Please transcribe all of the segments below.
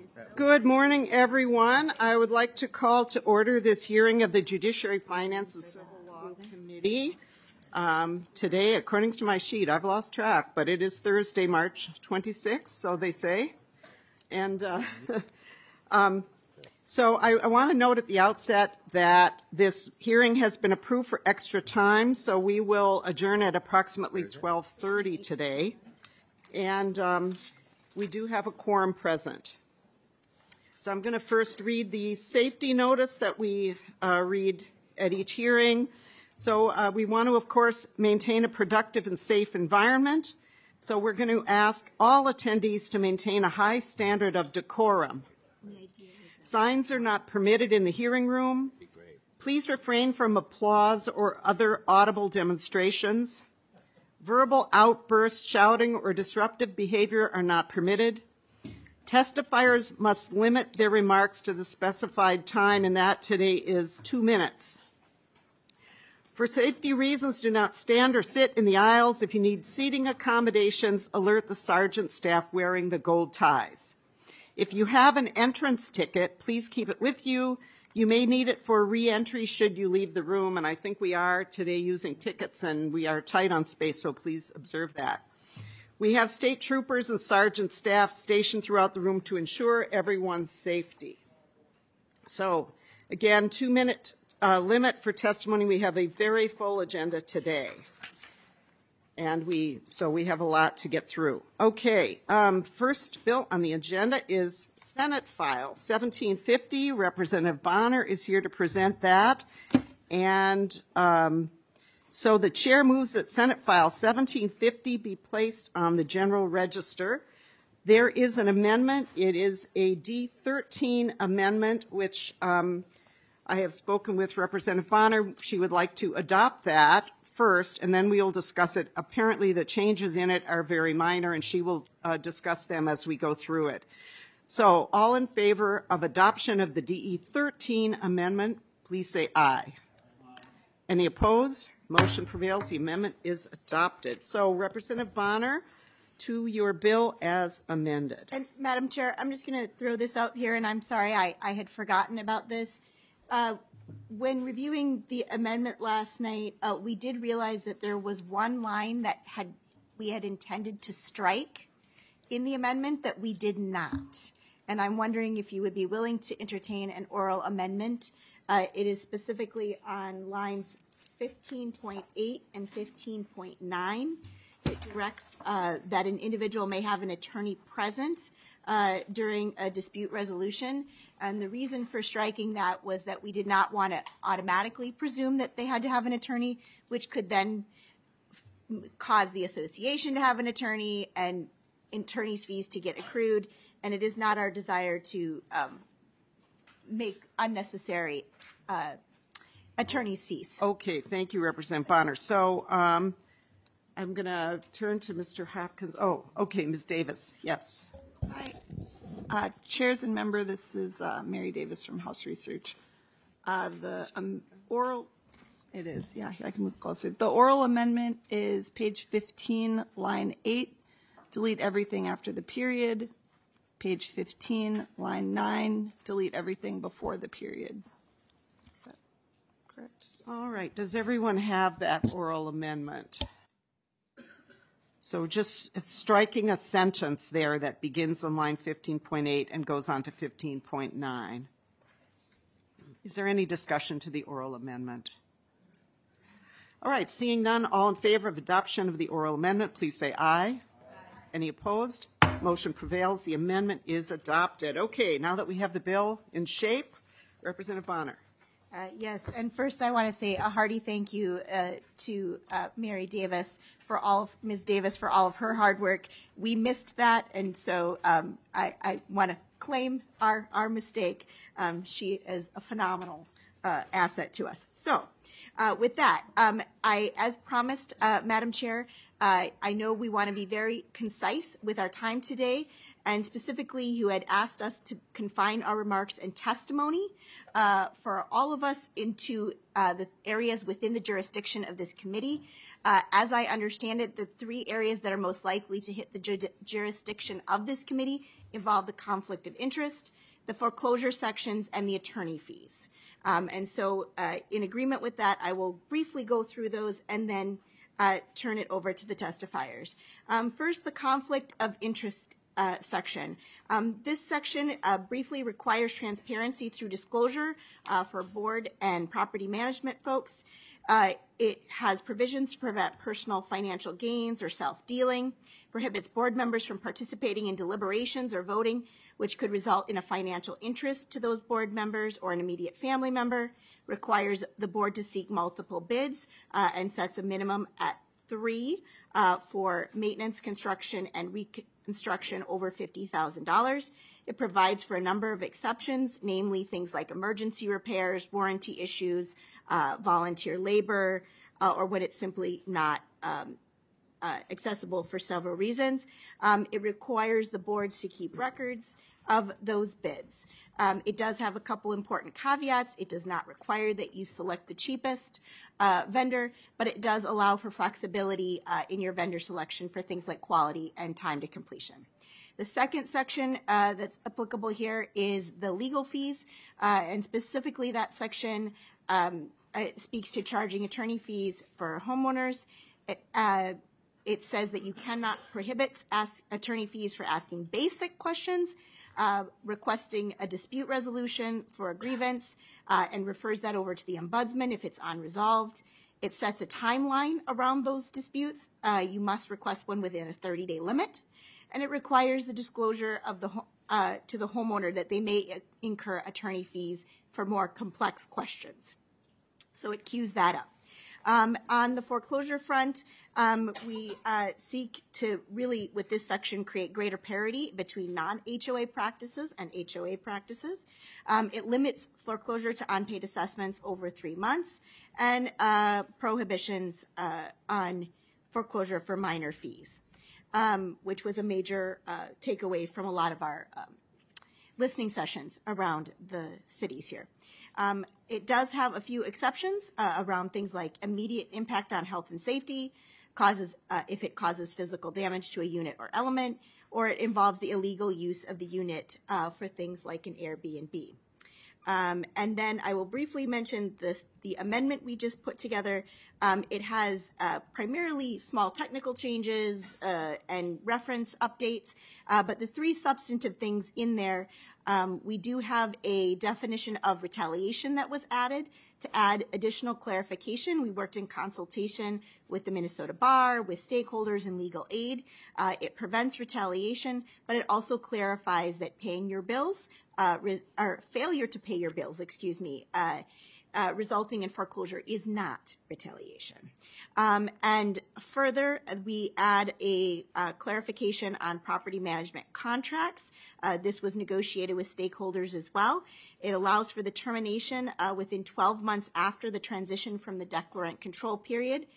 Good morning, everyone. I would like to call to order this hearing of the Judiciary, Finance, and Civil Law Committee. Today, according to my sheet, I've lost track, but it is Thursday, March 26th, so they say. And so I want to note at the outset that this hearing has been approved for extra time, so we will adjourn at approximately 12:30 today. And we do have a quorum present. So I'm going to first read the safety notice that we read at each hearing. So we want to, of course, maintain a productive and safe environment. So we're going to ask all attendees to maintain a high standard of decorum. Signs are not permitted in the hearing room. Please refrain from applause or other audible demonstrations. Verbal outbursts, shouting, or disruptive behavior are not permitted. Testifiers must limit their remarks to the specified time, and that today is 2 minutes. For safety reasons, do not stand or sit in the aisles. If you need seating accommodations, alert the sergeant staff wearing the gold ties. If you have an entrance ticket, please keep it with you. You may need it for re-entry should you leave the room, and I think we are today using tickets, and we are tight on space, so please observe that. We have state troopers and sergeant staff stationed throughout the room to ensure everyone's safety. So, again, 2-minute limit for testimony. We have a very full agenda today. And we have a lot to get through. Okay, first bill on the agenda is Senate File 1750. Representative Bonner is here to present that. And so the chair moves that Senate File 1750 be placed on the General Register. There is an amendment. It is a D13 amendment, which I have spoken with Representative Bonner. She would like to adopt that first, and then we will discuss it. Apparently the changes in it are very minor, and she will discuss them as we go through it. So all in favor of adoption of the DE13 amendment, please say aye. Any opposed? Motion prevails. The amendment is adopted. So Representative Bonner, to your bill as amended. And Madam Chair, I'm just going to throw this out here, and I'm sorry I had forgotten about this. When reviewing the amendment last night, we did realize that there was one line that we had intended to strike in the amendment that we did not. And I'm wondering if you would be willing to entertain an oral amendment. It is specifically on lines 15.8 and 15.9. It directs that an individual may have an attorney present during a dispute resolution. And the reason for striking that was that we did not want to automatically presume that they had to have an attorney, which could then cause the association to have an attorney and attorney's fees to get accrued. And it is not our desire to make unnecessary attorney's fees. Okay, thank you, Representative Bonner. So I'm going to turn to Mr. Hopkins. Oh, okay, Ms. Davis, yes. Hi. Chairs and member, this is Mary Davis from House Research. The oral, it is, yeah, I can move closer. The oral amendment is page 15, line 8, delete everything after the period. Page 15, line 9, delete everything before the period. Is that correct? All right, does everyone have that oral amendment? So just striking a sentence there that begins on line 15.8 and goes on to 15.9. Is there any discussion to the oral amendment? All right, seeing none, all in favor of adoption of the oral amendment, please say aye. Aye. Any opposed? Motion prevails. The amendment is adopted. Okay, now that we have the bill in shape, Representative Bonner. Yes, and first I want to say a hearty thank you to Mary Davis Ms. Davis for all of her hard work. We missed that, and so I want to claim our mistake. She is a phenomenal asset to us. So with that, as promised, Madam Chair, I know we want to be very concise with our time today, and specifically you had asked us to confine our remarks and testimony for all of us into the areas within the jurisdiction of this committee. As I understand it, the three areas that are most likely to hit the jurisdiction of this committee involve the conflict of interest, the foreclosure sections, and the attorney fees. And so in agreement with that, I will briefly go through those and then turn it over to the testifiers. First, the conflict of interest section. This section briefly requires transparency through disclosure for board and property management folks. It has provisions to prevent personal financial gains or self-dealing, prohibits board members from participating in deliberations or voting, which could result in a financial interest to those board members or an immediate family member, requires the board to seek multiple bids, and sets a minimum at 3 for maintenance, construction, and reconstruction over $50,000. It provides for a number of exceptions, namely things like emergency repairs, warranty issues, volunteer labor, or when it's simply not accessible for several reasons. It requires the boards to keep records of those bids. It does have a couple important caveats. It does not require that you select the cheapest vendor, but it does allow for flexibility in your vendor selection for things like quality and time to completion. The second section that's applicable here is the legal fees, and specifically that section speaks to charging attorney fees for homeowners. It says that you cannot prohibit attorney fees for asking basic questions, requesting a dispute resolution for a grievance, and refers that over to the ombudsman if it's unresolved. It sets a timeline around those disputes. You must request one within a 30-day limit, and it requires the disclosure of to the homeowner that they may incur attorney fees for more complex questions. So it cues that up. On the foreclosure front, we seek to really, with this section, create greater parity between non-HOA practices and HOA practices. It limits foreclosure to unpaid assessments over 3 months and prohibitions on foreclosure for minor fees, which was a major takeaway from a lot of our listening sessions around the cities here. It does have a few exceptions around things like immediate impact on health and safety, if it causes physical damage to a unit or element, or it involves the illegal use of the unit for things like an Airbnb. And then I will briefly mention the amendment we just put together. It has primarily small technical changes and reference updates, but the three substantive things in there, we do have a definition of retaliation that was added to add additional clarification. We worked in consultation with the Minnesota Bar, with stakeholders and legal aid. It prevents retaliation, but it also clarifies that paying your bills, or failure to pay your bills, resulting in foreclosure is not retaliation. And further, we add a clarification on property management contracts. This was negotiated with stakeholders as well. It allows for the termination within 12 months after the transition from the declarant control period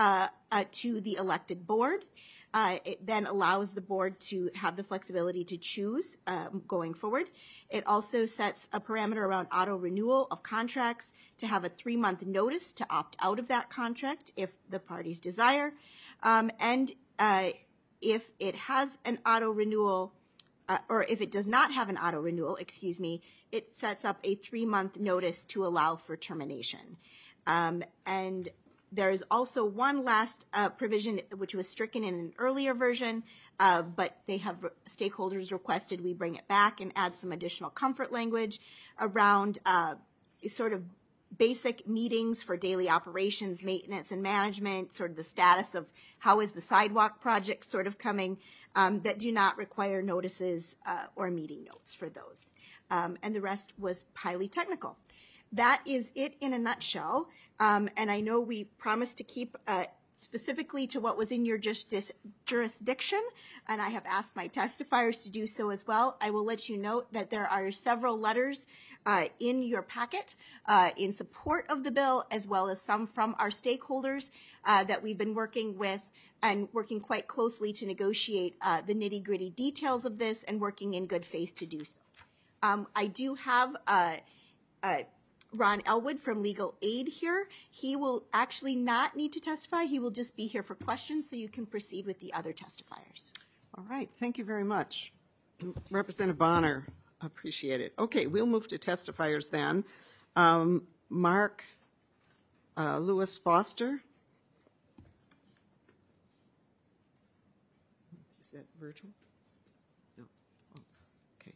to the elected board. It then allows the board to have the flexibility to choose going forward. It also sets a parameter around auto renewal of contracts to have a 3-month notice to opt out of that contract if the parties desire. And if it has an auto renewal, or if it does not have an auto renewal, it sets up a 3-month notice to allow for termination. And there is also one last provision which was stricken in an earlier version, but stakeholders requested we bring it back and add some additional comfort language around sort of basic meetings for daily operations, maintenance, and management, sort of the status of how is the sidewalk project sort of coming, that do not require notices or meeting notes for those. And the rest was highly technical. That is it in a nutshell. And I know we promised to keep specifically to what was in your jurisdiction, and I have asked my testifiers to do so as well. I will let you note that there are several letters in your packet in support of the bill, as well as some from our stakeholders that we've been working with and working quite closely to negotiate the nitty-gritty details of this and working in good faith to do so. I do have Ron Elwood from Legal Aid here. He will actually not need to testify. He will just be here for questions, so you can proceed with the other testifiers. All right, thank you very much. Representative Bonner, appreciate it. Okay, we'll move to testifiers then. Mark Lewis Foster. Is that virtual? No. Oh, okay.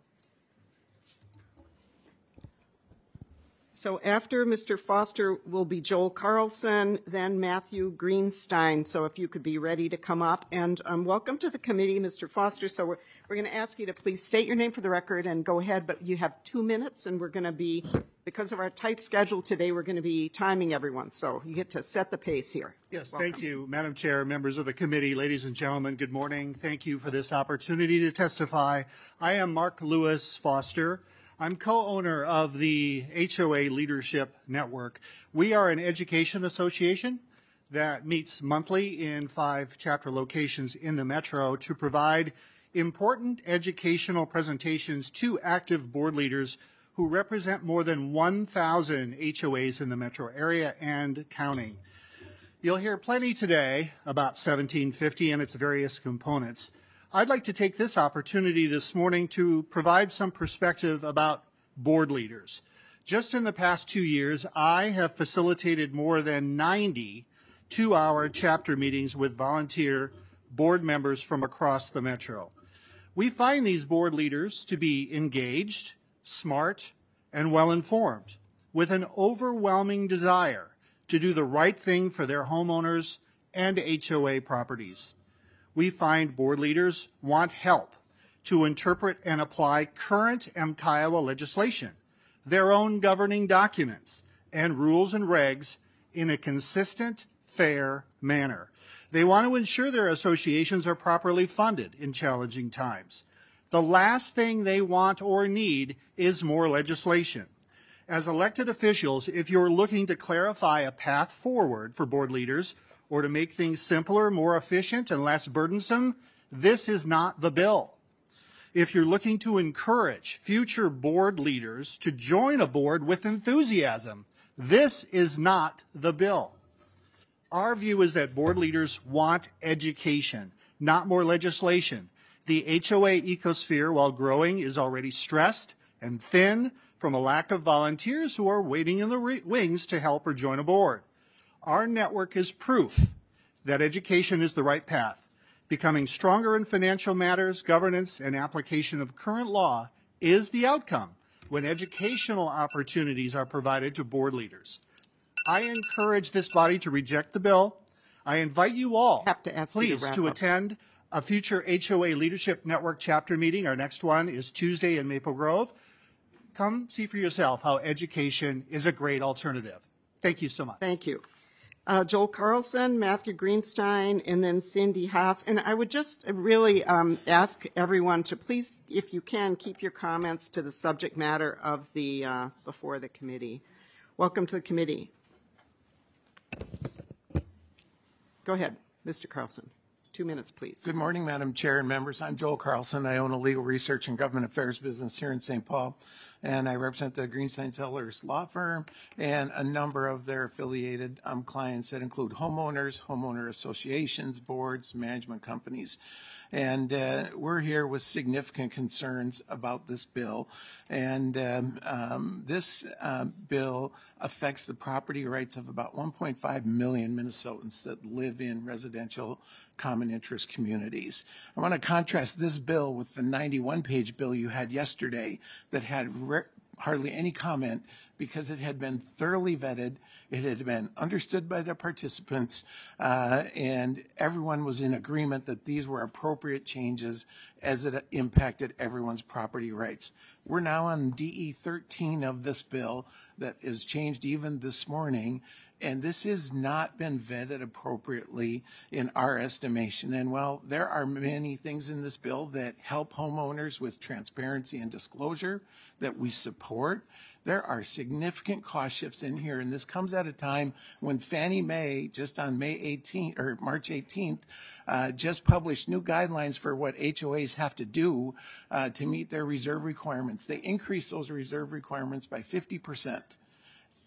So after Mr. Foster will be Joel Carlson, then Matthew Greenstein. So if you could be ready to come up. And welcome to the committee, Mr. Foster. So we're going to ask you to please state your name for the record and go ahead, but you have 2 minutes, and we're going to be, because of our tight schedule today, we're going to be timing everyone. So you get to set the pace here. Yes, Welcome. Thank you, Madam Chair, members of the committee, ladies and gentlemen, good morning. Thank you for this opportunity to testify. I am Mark Lewis Foster. I'm co-owner of the HOA Leadership Network. We are an education association that meets monthly in 5 chapter locations in the metro to provide important educational presentations to active board leaders who represent more than 1,000 HOAs in the metro area and counting. You'll hear plenty today about 1750 and its various components. I'd like to take this opportunity this morning to provide some perspective about board leaders. Just in the past 2 years, I have facilitated more than 90 2-hour chapter meetings with volunteer board members from across the metro. We find these board leaders to be engaged, smart, and well-informed, with an overwhelming desire to do the right thing for their homeowners and HOA properties. We find board leaders want help to interpret and apply current Kiowa legislation, their own governing documents, and rules and regs in a consistent, fair manner. They want to ensure their associations are properly funded in challenging times. The last thing they want or need is more legislation. As elected officials, if you're looking to clarify a path forward for board leaders or to make things simpler, more efficient, and less burdensome, this is not the bill. If you're looking to encourage future board leaders to join a board with enthusiasm, this is not the bill. Our view is that board leaders want education, not more legislation. The HOA ecosphere, while growing, is already stressed and thin from a lack of volunteers who are waiting in the wings to help or join a board. Our network is proof that education is the right path. Becoming stronger in financial matters, governance, and application of current law is the outcome when educational opportunities are provided to board leaders. I encourage this body to reject the bill. I invite you all, please, to attend a future HOA Leadership Network chapter meeting. Our next one is Tuesday in Maple Grove. Come see for yourself how education is a great alternative. Thank you so much. Thank you. Joel Carlson, Matthew Greenstein, and then Cindy Haas. And I would just really ask everyone to please, if you can, keep your comments to the subject matter of the before the committee. Welcome to the committee. Go ahead, Mr. Carlson. 2 minutes, please. Good morning, Madam Chair and members. I'm Joel Carlson. I own a legal research and government affairs business here in St. Paul, and I represent the Greenstein Sellers law firm and a number of their affiliated clients that include homeowners, homeowner associations, boards, management companies. And we're here with significant concerns about this bill. And this bill affects the property rights of about 1.5 million Minnesotans that live in residential common interest communities. I want to contrast this bill with the 91-page bill you had yesterday that had hardly any comment because it had been thoroughly vetted, it had been understood by the participants, and everyone was in agreement that these were appropriate changes as it impacted everyone's property rights. We're now on DE 13 of this bill that is changed even this morning, and this has not been vetted appropriately in our estimation. And while there are many things in this bill that help homeowners with transparency and disclosure that we support, there are significant cost shifts in here, and this comes at a time when Fannie Mae, just on March 18th, just published new guidelines for what HOAs have to do to meet their reserve requirements. They increased those reserve requirements by 50%.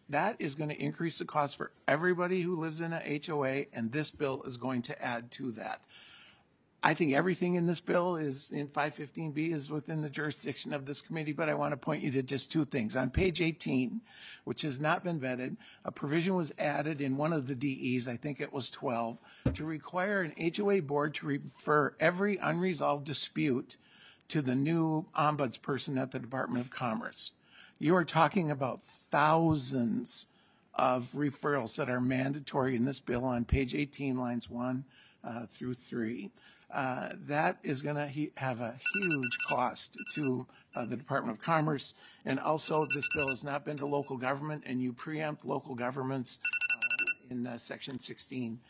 That is going to increase the cost for everybody who lives in a HOA, and this bill is going to add to that. I think everything in this bill is in 515B is within the jurisdiction of this committee, but I want to point you to just two things. On page 18, which has not been vetted, a provision was added in one of the DEs, I think it was 12, to require an HOA board to refer every unresolved dispute to the new ombudsperson at the Department of Commerce. You are talking about thousands of referrals that are mandatory in this bill on page 18, lines 1 through 3. That is going to have a huge cost to the Department of Commerce. And also, this bill has not been to local government, and you preempt local governments in Section 16.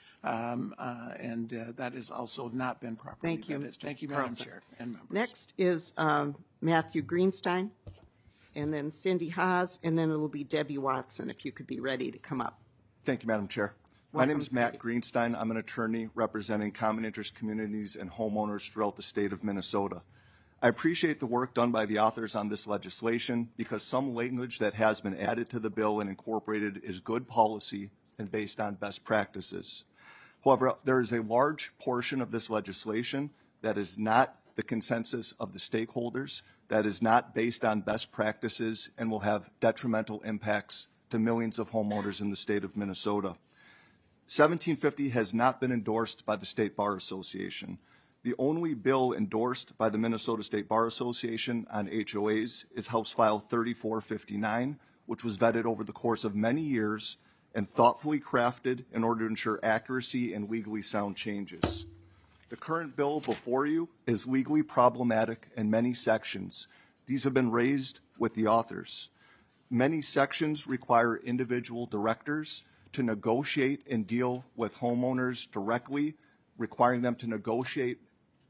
And that has also not been properly Thank you, vetted. Mr. Thank you, Madam Carlson. Chair and members. Next is Matthew Greenstein, and then Cindy Haas, and then it'll be Debbie Watson, if you could be ready to come up. Thank you, Madam Chair. My name is Matt Greenstein. I'm an attorney representing common interest communities and homeowners throughout the state of Minnesota. I appreciate the work done by the authors on this legislation because some language that has been added to the bill and incorporated is good policy and based on best practices. However, there is a large portion of this legislation that is not the consensus of the stakeholders, that is not based on best practices, and will have detrimental impacts to millions of homeowners in the state of Minnesota. 1750 has not been endorsed by the State Bar Association. The only bill endorsed by the Minnesota State Bar Association on HOAs is House File 3459, which was vetted over the course of many years and thoughtfully crafted in order to ensure accuracy and legally sound changes. The current bill before you is legally problematic in many sections. These have been raised with the authors. Many sections require individual directors to negotiate and deal with homeowners directly, requiring them to negotiate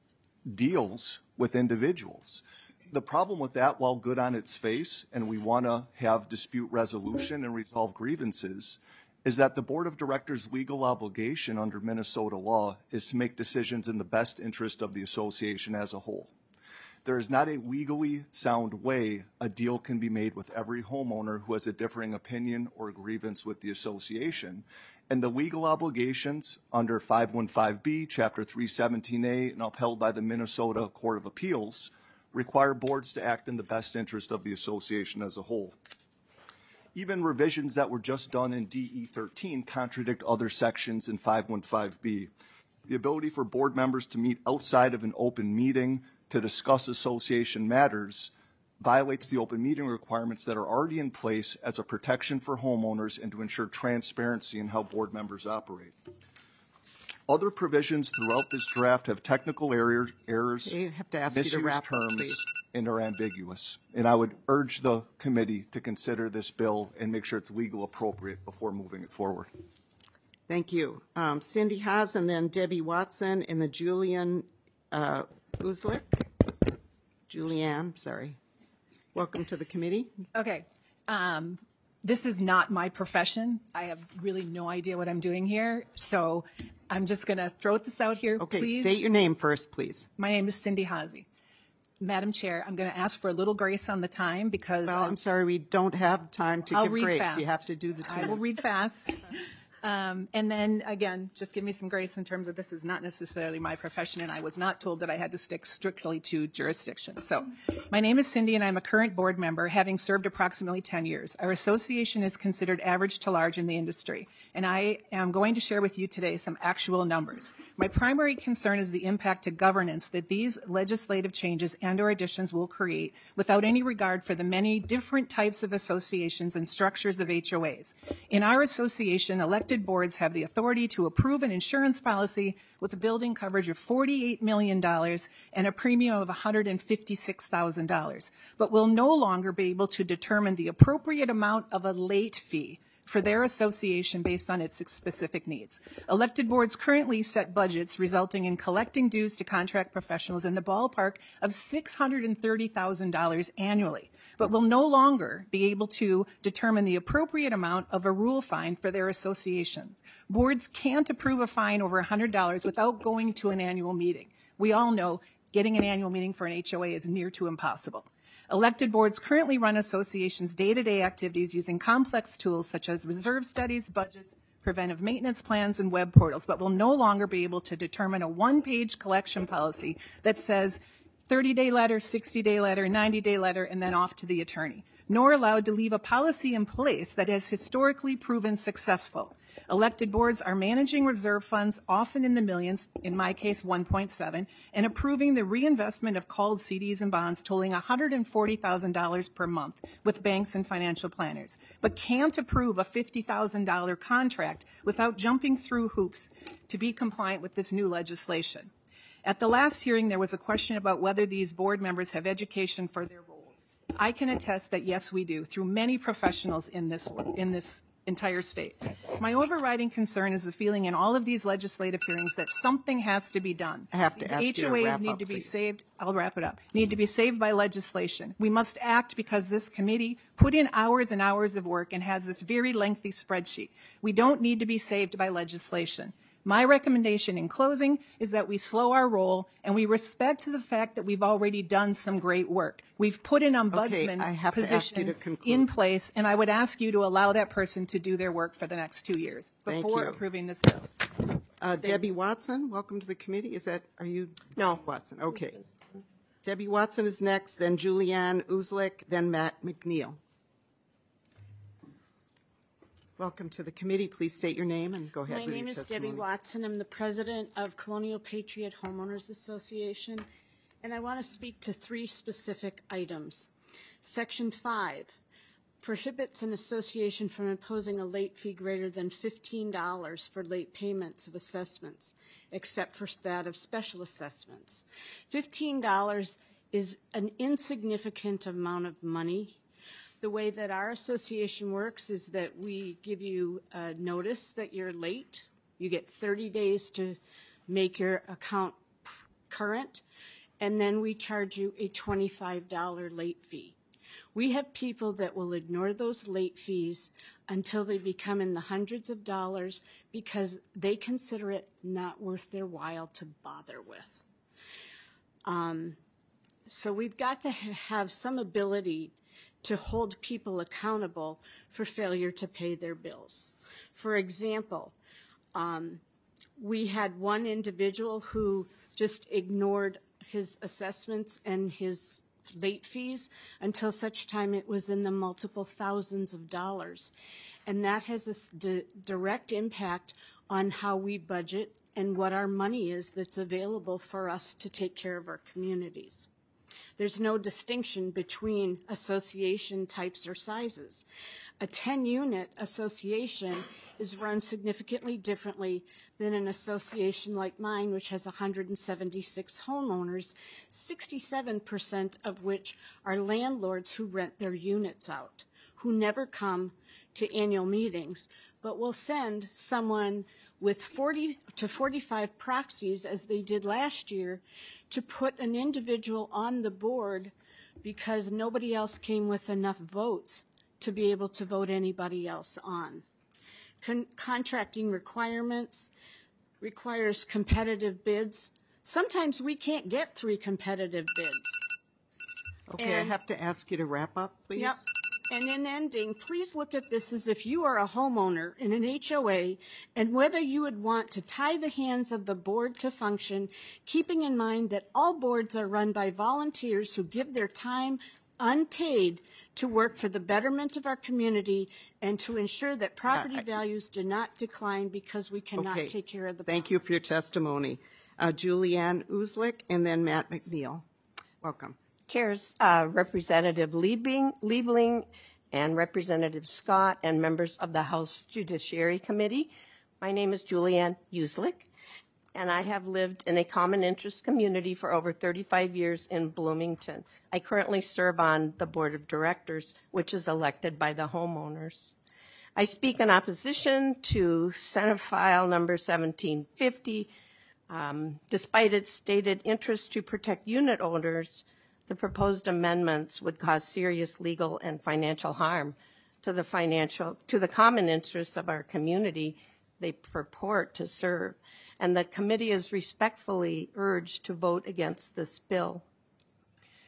deals with individuals. The problem with that, while good on its face, and we want to have dispute resolution and resolve grievances, is that the Board of Directors' legal obligation under Minnesota law is to make decisions in the best interest of the association as a whole. There is not a legally sound way a deal can be made with every homeowner who has a differing opinion or grievance with the association. And the legal obligations under 515B, Chapter 317A, and upheld by the Minnesota Court of Appeals require boards to act in the best interest of the association as a whole. Even revisions that were just done in DE 13 contradict other sections in 515B. The ability for board members to meet outside of an open meeting to discuss association matters violates the open meeting requirements that are already in place as a protection for homeowners and to ensure transparency in how board members operate. Other provisions throughout this draft have technical errors, You have to ask you to misuse wrap up, terms, please. and are ambiguous. And I would urge the committee to consider this bill and make sure it's legal appropriate before moving it forward. Thank you. Cindy Haas, and then Debbie Watson, and the Julianne, sorry. Welcome to the committee. Okay. This is not my profession. I have really no idea what I'm doing here. So I'm just going to throw this out here. Okay, Please. state your name first, please. My name is Cindy Haase. Madam Chair, I'm going to ask for a little grace on the time because Well, I'm sorry, we don't have time to I'll give read grace. fast. You have to do the I will read fast. And then, again, just give me some grace in terms of this is not necessarily my profession, and I was not told that I had to stick strictly to jurisdiction. So my name is Cindy, and I'm a current board member, having served approximately 10 years. Our association is considered average to large in the industry, and I am going to share with you today some actual numbers. My primary concern is the impact to governance that these legislative changes and/or additions will create without any regard for the many different types of associations and structures of HOAs. In our association, elected boards have the authority to approve an insurance policy with a building coverage of $48 million and a premium of $156,000, but will no longer be able to determine the appropriate amount of a late fee for their association based on its specific needs. Elected boards currently set budgets resulting in collecting dues to contract professionals in the ballpark of $630,000 annually, but will no longer be able to determine the appropriate amount of a rule fine for their associations. Boards can't approve a fine over $100 without going to an annual meeting. We all know getting an annual meeting for an HOA is near to impossible. Elected boards currently run associations' day-to-day activities using complex tools such as reserve studies, budgets, preventive maintenance plans, and web portals, but will no longer be able to determine a one-page collection policy that says 30-day letter, 60-day letter, 90-day letter, and then off to the attorney, nor allowed to leave a policy in place that has historically proven successful. Elected boards are managing reserve funds, often in the millions, in my case 1.7, and approving the reinvestment of called CDs and bonds totaling $140,000 per month with banks and financial planners, but can't approve a $50,000 contract without jumping through hoops to be compliant with this new legislation. At the last hearing, there was a question about whether these board members have education for their roles. I can attest that yes, we do, through many professionals in this entire state. My overriding concern is the feeling in all of these legislative hearings that something has to be done. I have to These ask you to HOAs wrap need up, to be please. saved. I'll wrap it up. Need to be saved by legislation. We must act because this committee put in hours and hours of work and has this very lengthy spreadsheet. We don't need to be saved by legislation. My recommendation in closing is that we slow our roll and we respect the fact that we've already done some great work. We've put an ombudsman I have to ask you to position conclude. in place, and I would ask you to allow that person to do their work for the next 2 years Thank before you. approving this bill. Debbie Watson, welcome to the committee. Are you? No. Watson, okay. Debbie Watson is next, then Julianne Uzlik, then Matt McNeil. Welcome to the committee. Please state your name and go ahead My with your name is testimony. Debbie Watson. I'm the president of Colonial Patriot Homeowners Association, and I want to speak to 3 specific items. Section 5 prohibits an association from imposing a late fee greater than $15 for late payments of assessments, except for that of special assessments. $15 is an insignificant amount of money. The way that our association works is that we give you a notice that you're late. You get 30 days to make your account current, and then we charge you a $25 late fee. We have people that will ignore those late fees until they become in the hundreds of dollars because they consider it not worth their while to bother with. So we've got to have some ability to hold people accountable for failure to pay their bills. For example, we had one individual who just ignored his assessments and his late fees until such time it was in the multiple thousands of dollars. And that has a direct impact on how we budget and what our money is that's available for us to take care of our communities. There's no distinction between association types or sizes. A 10-unit association is run significantly differently than an association like mine, which has 176 homeowners, 67% of which are landlords who rent their units out, who never come to annual meetings, but will send someone with 40 to 45 proxies, as they did last year, to put an individual on the board because nobody else came with enough votes to be able to vote anybody else on. Contracting requirements requires competitive bids. Sometimes we can't get 3 competitive bids. Okay, I have to ask you to wrap up, please. Yep. And in ending, please look at this as if you are a homeowner in an HOA and whether you would want to tie the hands of the board to function, keeping in mind that all boards are run by volunteers who give their time unpaid to work for the betterment of our community and to ensure that property values do not decline because we cannot Okay. take care of the Thank you for your testimony. Julianne Uzlik and then Matt McNeil. Welcome. Chairs, Representative Liebling and Representative Scott and members of the House Judiciary Committee. My name is Julianne Uzlik, and I have lived in a common interest community for over 35 years in Bloomington. I currently serve on the Board of Directors, which is elected by the homeowners. I speak in opposition to Senate File number 1750. Despite its stated interest to protect unit owners, the proposed amendments would cause serious legal and financial harm to the common interests of our community they purport to serve, and the committee is respectfully urged to vote against this bill.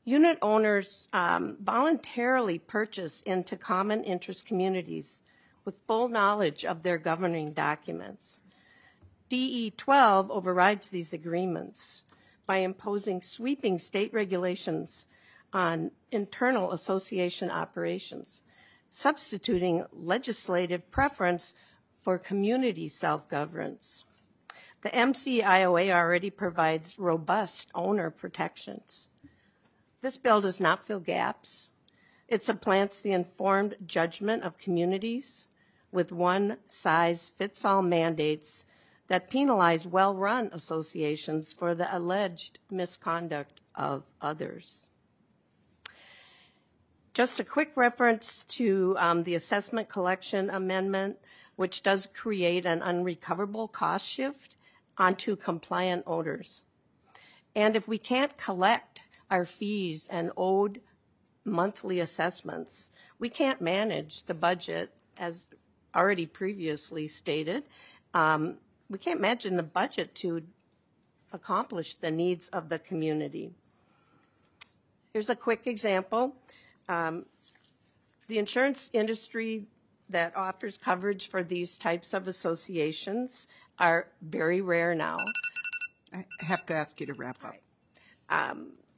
Unit owners voluntarily purchase into common interest communities with full knowledge of their governing documents. DE 12 overrides these agreements by imposing sweeping state regulations on internal association operations, substituting legislative preference for community self-governance. The MCIOA already provides robust owner protections. This bill does not fill gaps. It supplants the informed judgment of communities with one-size-fits-all mandates that penalize well-run associations for the alleged misconduct of others. Just a quick reference to the assessment collection amendment, which does create an unrecoverable cost shift onto compliant owners. And if we can't collect our fees and owed monthly assessments, we can't manage the budget as already previously stated. We can't imagine the budget to accomplish the needs of the community. Here's a quick example. The insurance industry that offers coverage for these types of associations are very rare now. I have to ask you to wrap up.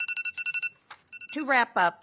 To wrap up,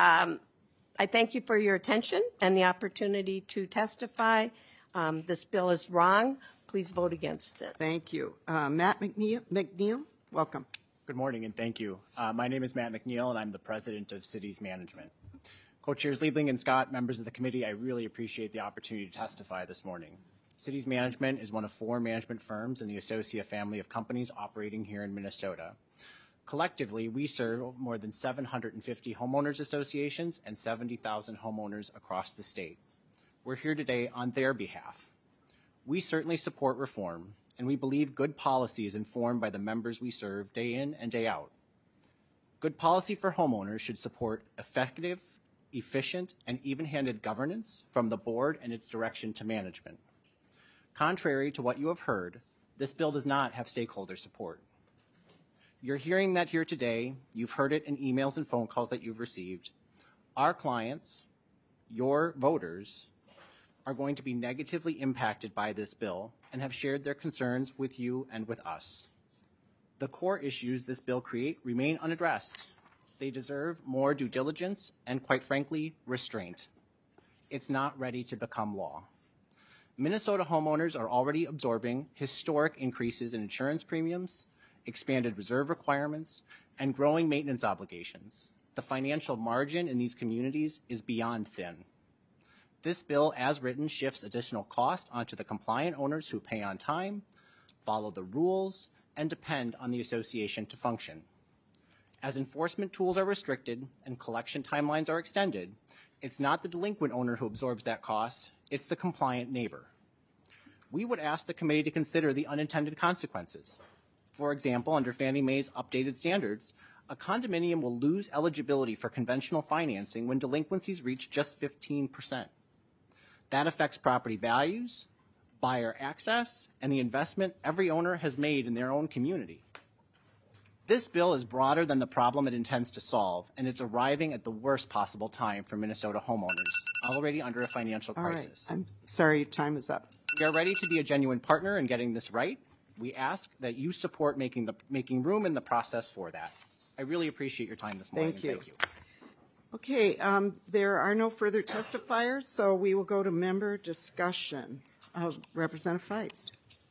I thank you for your attention and the opportunity to testify. This bill is wrong. Please vote against it. Thank you. Matt McNeil, welcome. Good morning and thank you. My name is Matt McNeil and I'm the president of Cities Management. Co-chairs Liebling and Scott, members of the committee, I really appreciate the opportunity to testify this morning. Cities Management is one of 4 management firms in the Associa family of companies operating here in Minnesota. Collectively, we serve more than 750 homeowners associations and 70,000 homeowners across the state. We're here today on their behalf. We certainly support reform, and we believe good policy is informed by the members we serve day in and day out. Good policy for homeowners should support effective, efficient, and even-handed governance from the board and its direction to management. Contrary to what you have heard, this bill does not have stakeholder support. You're hearing that here today. You've heard it in emails and phone calls that you've received. Our clients, your voters, are going to be negatively impacted by this bill and have shared their concerns with you and with us. The core issues this bill creates remain unaddressed. They deserve more due diligence and, quite frankly, restraint. It's not ready to become law. Minnesota homeowners are already absorbing historic increases in insurance premiums, expanded reserve requirements, and growing maintenance obligations. The financial margin in these communities is beyond thin. This bill, as written, shifts additional cost onto the compliant owners who pay on time, follow the rules, and depend on the association to function. As enforcement tools are restricted and collection timelines are extended, it's not the delinquent owner who absorbs that cost, it's the compliant neighbor. We would ask the committee to consider the unintended consequences. For example, under Fannie Mae's updated standards, a condominium will lose eligibility for conventional financing when delinquencies reach just 15%. That affects property values, buyer access, and the investment every owner has made in their own community. This bill is broader than the problem it intends to solve, and it's arriving at the worst possible time for Minnesota homeowners, already under a financial crisis. All right. I'm sorry, time is up. We are ready to be a genuine partner in getting this right. We ask that you support making room in the process for that. I really appreciate your time this morning. Thank you. Thank you. Okay, there are no further testifiers, so we will go to member discussion. Representative Feist.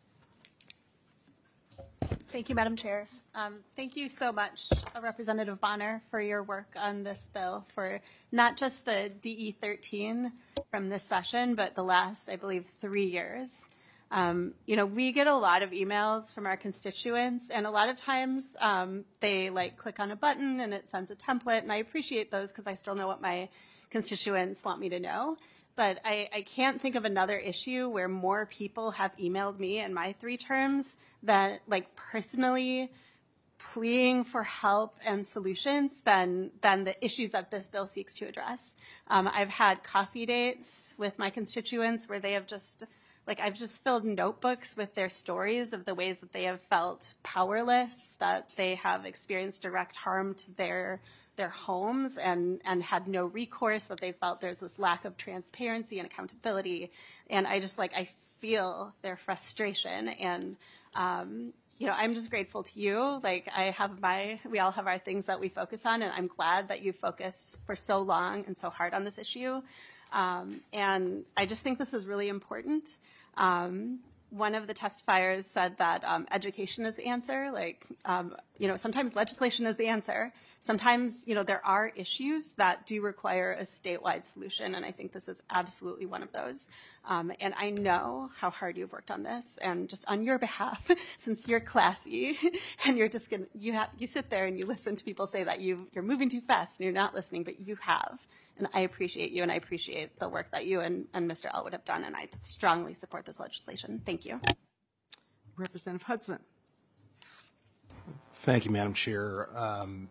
Thank you, Madam Chair. Thank you so much, Representative Bonner, for your work on this bill, for not just the DE 13 from this session, but the last, I believe, 3 years. We get a lot of emails from our constituents, and a lot of times they click on a button and it sends a template, and I appreciate those because I still know what my constituents want me to know. But I can't think of another issue where more people have emailed me in my 3 terms that personally pleading for help and solutions than the issues that this bill seeks to address. I've had coffee dates with my constituents where they have just I've just filled notebooks with their stories of the ways that they have felt powerless, that they have experienced direct harm to their their homes and had no recourse, that they felt there's this lack of transparency and accountability. And I feel their frustration. And, I'm just grateful to you. We all have our things that we focus on, and I'm glad that you focused for so long and so hard on this issue. And I just think this is really important. One of the testifiers said that education is the answer. Sometimes legislation is the answer. Sometimes, there are issues that do require a statewide solution, and I think this is absolutely one of those. And I know how hard you've worked on this, and just on your behalf, since you're classy, and you're just you sit there and you listen to people say that you're moving too fast and you're not listening, but you have. And I appreciate you, and I appreciate the work that you and Mr. Elwood have done, and I strongly support this legislation. Thank you. Representative Hudson. Thank you, Madam Chair. I'm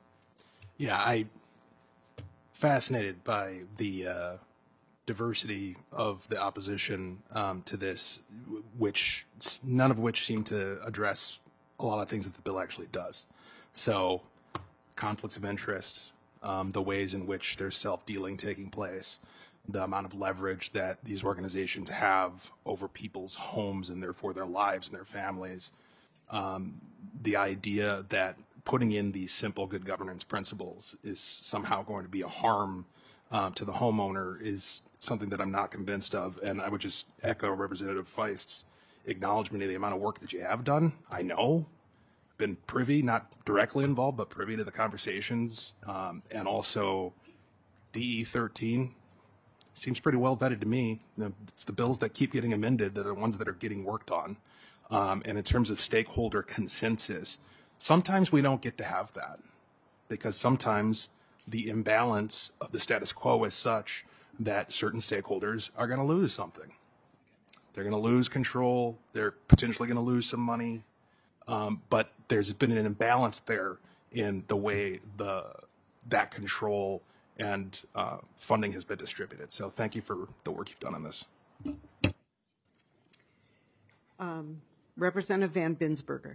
fascinated by the diversity of the opposition to this, none of which seem to address a lot of things that the bill actually does. So, conflicts of interest, the ways in which there's self-dealing taking place, the amount of leverage that these organizations have over people's homes and therefore their lives and their families, the idea that putting in these simple good governance principles is somehow going to be a harm to the homeowner is something that I'm not convinced of. And I would just echo Representative Feist's acknowledgement of the amount of work that you have done. I know, been privy, not directly involved, but privy to the conversations, and also DE 13 seems pretty well vetted to me. It's the bills that keep getting amended that are the ones that are getting worked on. And in terms of stakeholder consensus, sometimes we don't get to have that because sometimes the imbalance of the status quo is such that certain stakeholders are going to lose something. They're going to lose control. They're potentially going to lose some money. But there's been an imbalance there in the way that control and funding has been distributed. So thank you for the work you've done on this. Representative Van Binsberger.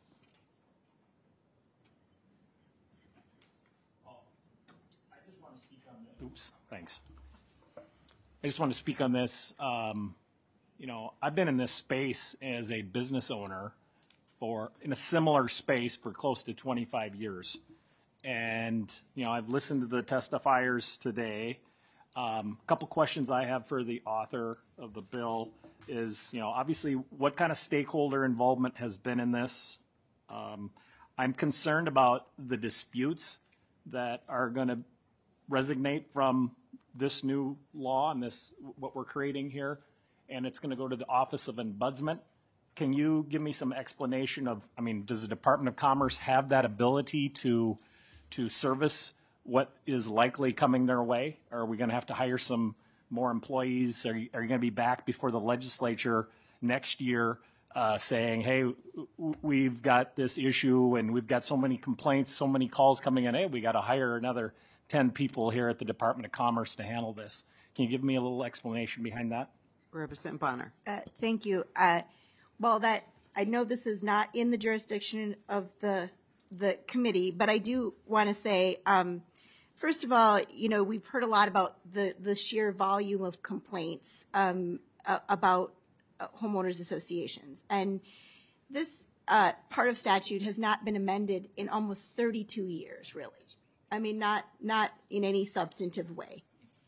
Thanks. I just want to speak on this. I've been in this space as a business owner in a similar space for close to 25 years. And, I've listened to the testifiers today. A couple questions I have for the author of the bill is, obviously, what kind of stakeholder involvement has been in this? I'm concerned about the disputes that are going to resonate from this new law and what we're creating here, and it's going to go to the Office of Ombudsman. Can you give me some explanation of, does the Department of Commerce have that ability to service what is likely coming their way? Or are we going to have to hire some more employees? Are you going to be back before the legislature next year saying, hey, we've got this issue and we've got so many complaints, so many calls coming in, hey, we got to hire another 10 people here at the Department of Commerce to handle this. Can you give me a little explanation behind that? Representative Bonner. Thank you. I know this is not in the jurisdiction of the committee, but I do want to say, first of all, we've heard a lot about the sheer volume of complaints about homeowners associations, and this part of statute has not been amended in almost 32 years, really. Not in any substantive way.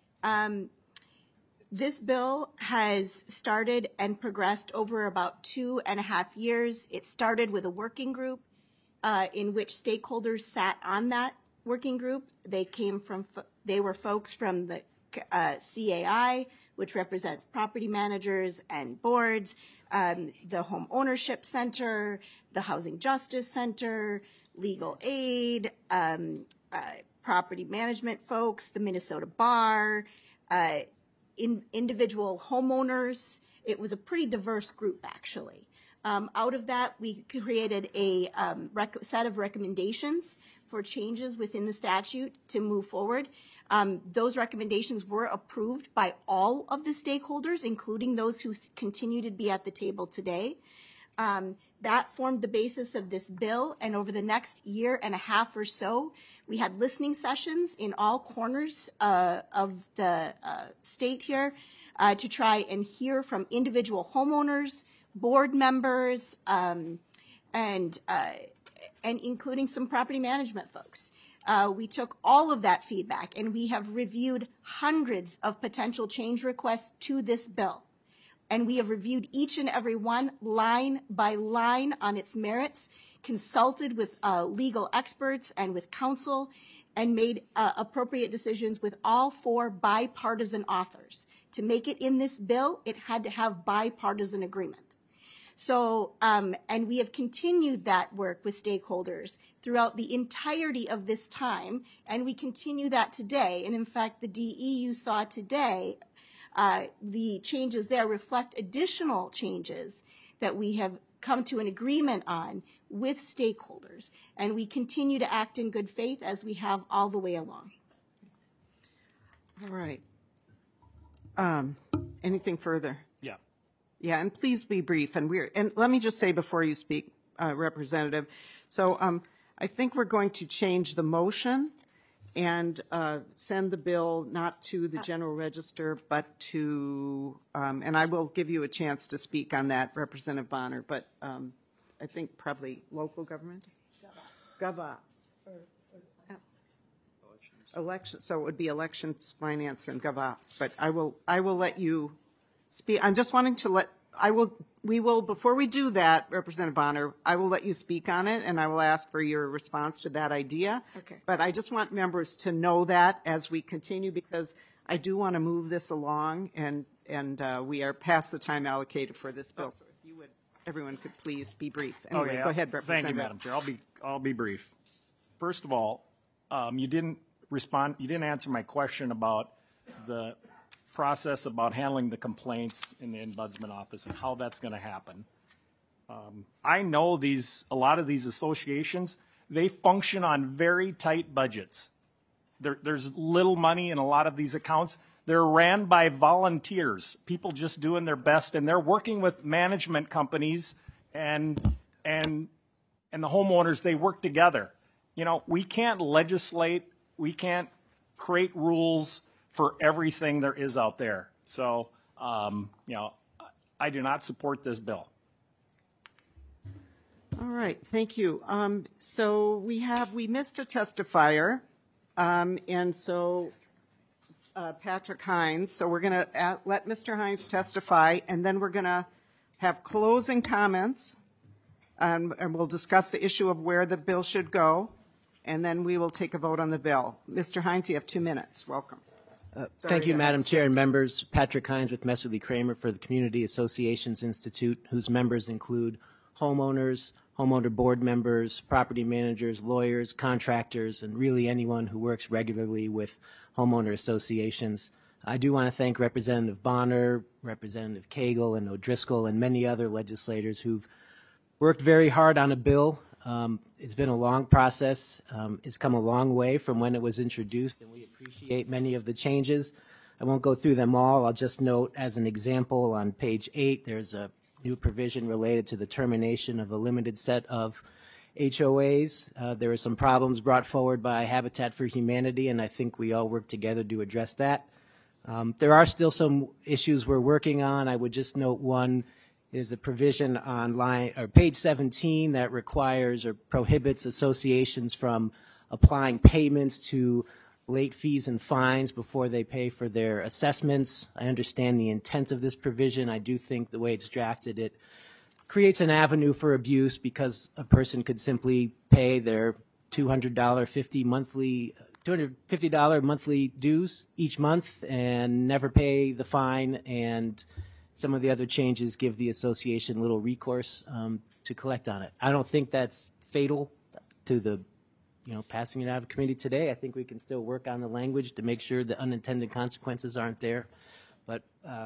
This bill has started and progressed over about 2.5 years. It started with a working group in which stakeholders sat on that working group. They were folks from the CAI, which represents property managers and boards, the Home Ownership Center, the Housing Justice Center, legal aid, property management folks, the Minnesota Bar, individual homeowners. It was a pretty diverse group, actually. Out of that, we created a set of recommendations for changes within the statute to move forward. Those recommendations were approved by all of the stakeholders, including those who continue to be at the table today. That formed the basis of this bill, and over the next year and a half or so, we had listening sessions in all corners of the state here to try and hear from individual homeowners, board members, and including some property management folks. We took all of that feedback, and we have reviewed hundreds of potential change requests to this bill. And we have reviewed each and every one line by line on its merits, consulted with legal experts and with counsel, and made appropriate decisions with all 4 bipartisan authors. To make it in this bill, it had to have bipartisan agreement. So, and we have continued that work with stakeholders throughout the entirety of this time, and we continue that today. And in fact, the DE you saw today, the changes there reflect additional changes that we have come to an agreement on with stakeholders, and we continue to act in good faith as we have all the way along. All right. Anything further? Yeah. Yeah, and please be brief. And let me just say before you speak, Representative, so I think we're going to change the motion and send the bill not to the General Register, but to, and I will give you a chance to speak on that, Representative Bonner, but I think probably local government? GovOps. Election, so it would be elections, finance, and GovOps, but I will let you speak. I'm just wanting to we will, before we do that, Representative Bonner, I will let you speak on it, and I will ask for your response to that idea. Okay. But I just want members to know that as we continue, because I do want to move this along, and we are past the time allocated for this bill. So if you would, everyone could please be brief. Anyway, go ahead, Representative. Thank you, Madam Chair. I'll be brief. First of all, you didn't answer my question about the process about handling the complaints in the Ombudsman office and how that's going to happen. I know a lot of these associations, they function on very tight budgets. There's little money in a lot of these accounts. They're ran by volunteers, people just doing their best, and they're working with management companies and the homeowners. They work together. You know, we can't legislate, we can't create rules for everything there is out there. So, you know, I do not support this bill. All right, thank you. So we missed a testifier, and so Patrick Hines. So we're going to let Mr. Hines testify, and then we're going to have closing comments, and we'll discuss the issue of where the bill should go, and then we will take a vote on the bill. Mr. Hines, you have 2 minutes. Welcome. Thank you, Madam Chair and members. Patrick Hines with Messerly Kramer for the Community Associations Institute, whose members include homeowners, homeowner board members, property managers, lawyers, contractors, and really anyone who works regularly with homeowner associations. I do want to thank Representative Bonner, Representative Cagle, and O'Driscoll, and many other legislators who've worked very hard on a bill. It's been a long process. It's come a long way from when it was introduced, and we appreciate many of the changes. I won't go through them all. I'll just note as an example on page 8, there's a new provision related to the termination of a limited set of HOAs. There were some problems brought forward by Habitat for Humanity, and I think we all work together to address that. There are still some issues we're working on. I would just note one is a provision on page 17 that requires or prohibits associations from applying payments to late fees and fines before they pay for their assessments. I understand the intent of this provision. I do think the way it's drafted, it creates an avenue for abuse because a person could simply pay their $250 monthly dues each month and never pay the fine, and some of the other changes give the association little recourse to collect on it. I don't think that's fatal to the, passing it out of committee today. I think we can still work on the language to make sure the unintended consequences aren't there. But,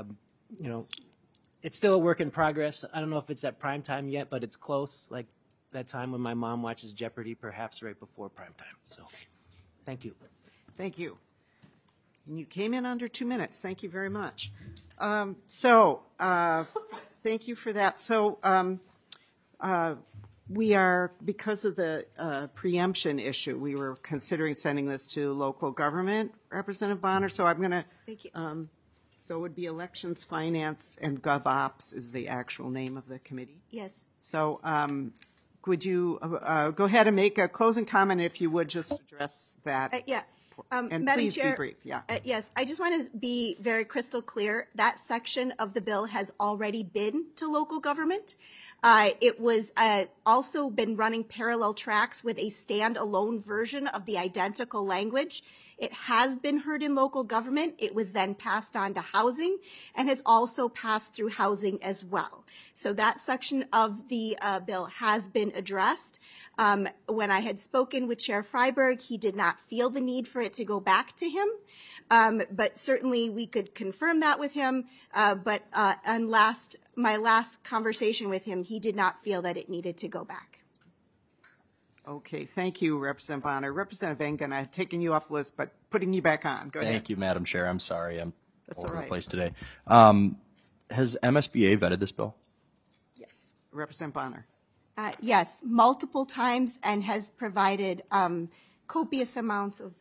it's still a work in progress. I don't know if it's at prime time yet, but it's close, like that time when my mom watches Jeopardy, perhaps right before prime time. So, thank you. Thank you. And you came in under 2 minutes. Thank you very much. Thank you for that. So we are, because of the preemption issue, we were considering sending this to local government, Representative Bonner. So I'm going to, Thank you. so it would be Elections, Finance, and GovOps is the actual name of the committee. Yes. So would you go ahead and make a closing comment, if you would just address that? Yeah. And Madam please Chair, be brief, yeah. Yes, I just want to be very crystal clear. That section of the bill has already been to local government. It was also been running parallel tracks with a standalone version of the identical language. It has been heard in local government. It was then passed on to housing and has also passed through housing as well. So that section of the bill has been addressed. When I had spoken with Chair Freiberg, he did not feel the need for it to go back to him. But certainly we could confirm that with him. But on my last conversation with him, he did not feel that it needed to go back. Okay, thank you, Representative Bonner. Representative Engen, I've taken you off the list, but putting you back on. Go ahead. Thank you, Madam Chair. I'm sorry. That's all over all the right. place today. Has MSBA vetted this bill? Yes. Representative Bonner. Yes, multiple times, and has provided copious amounts of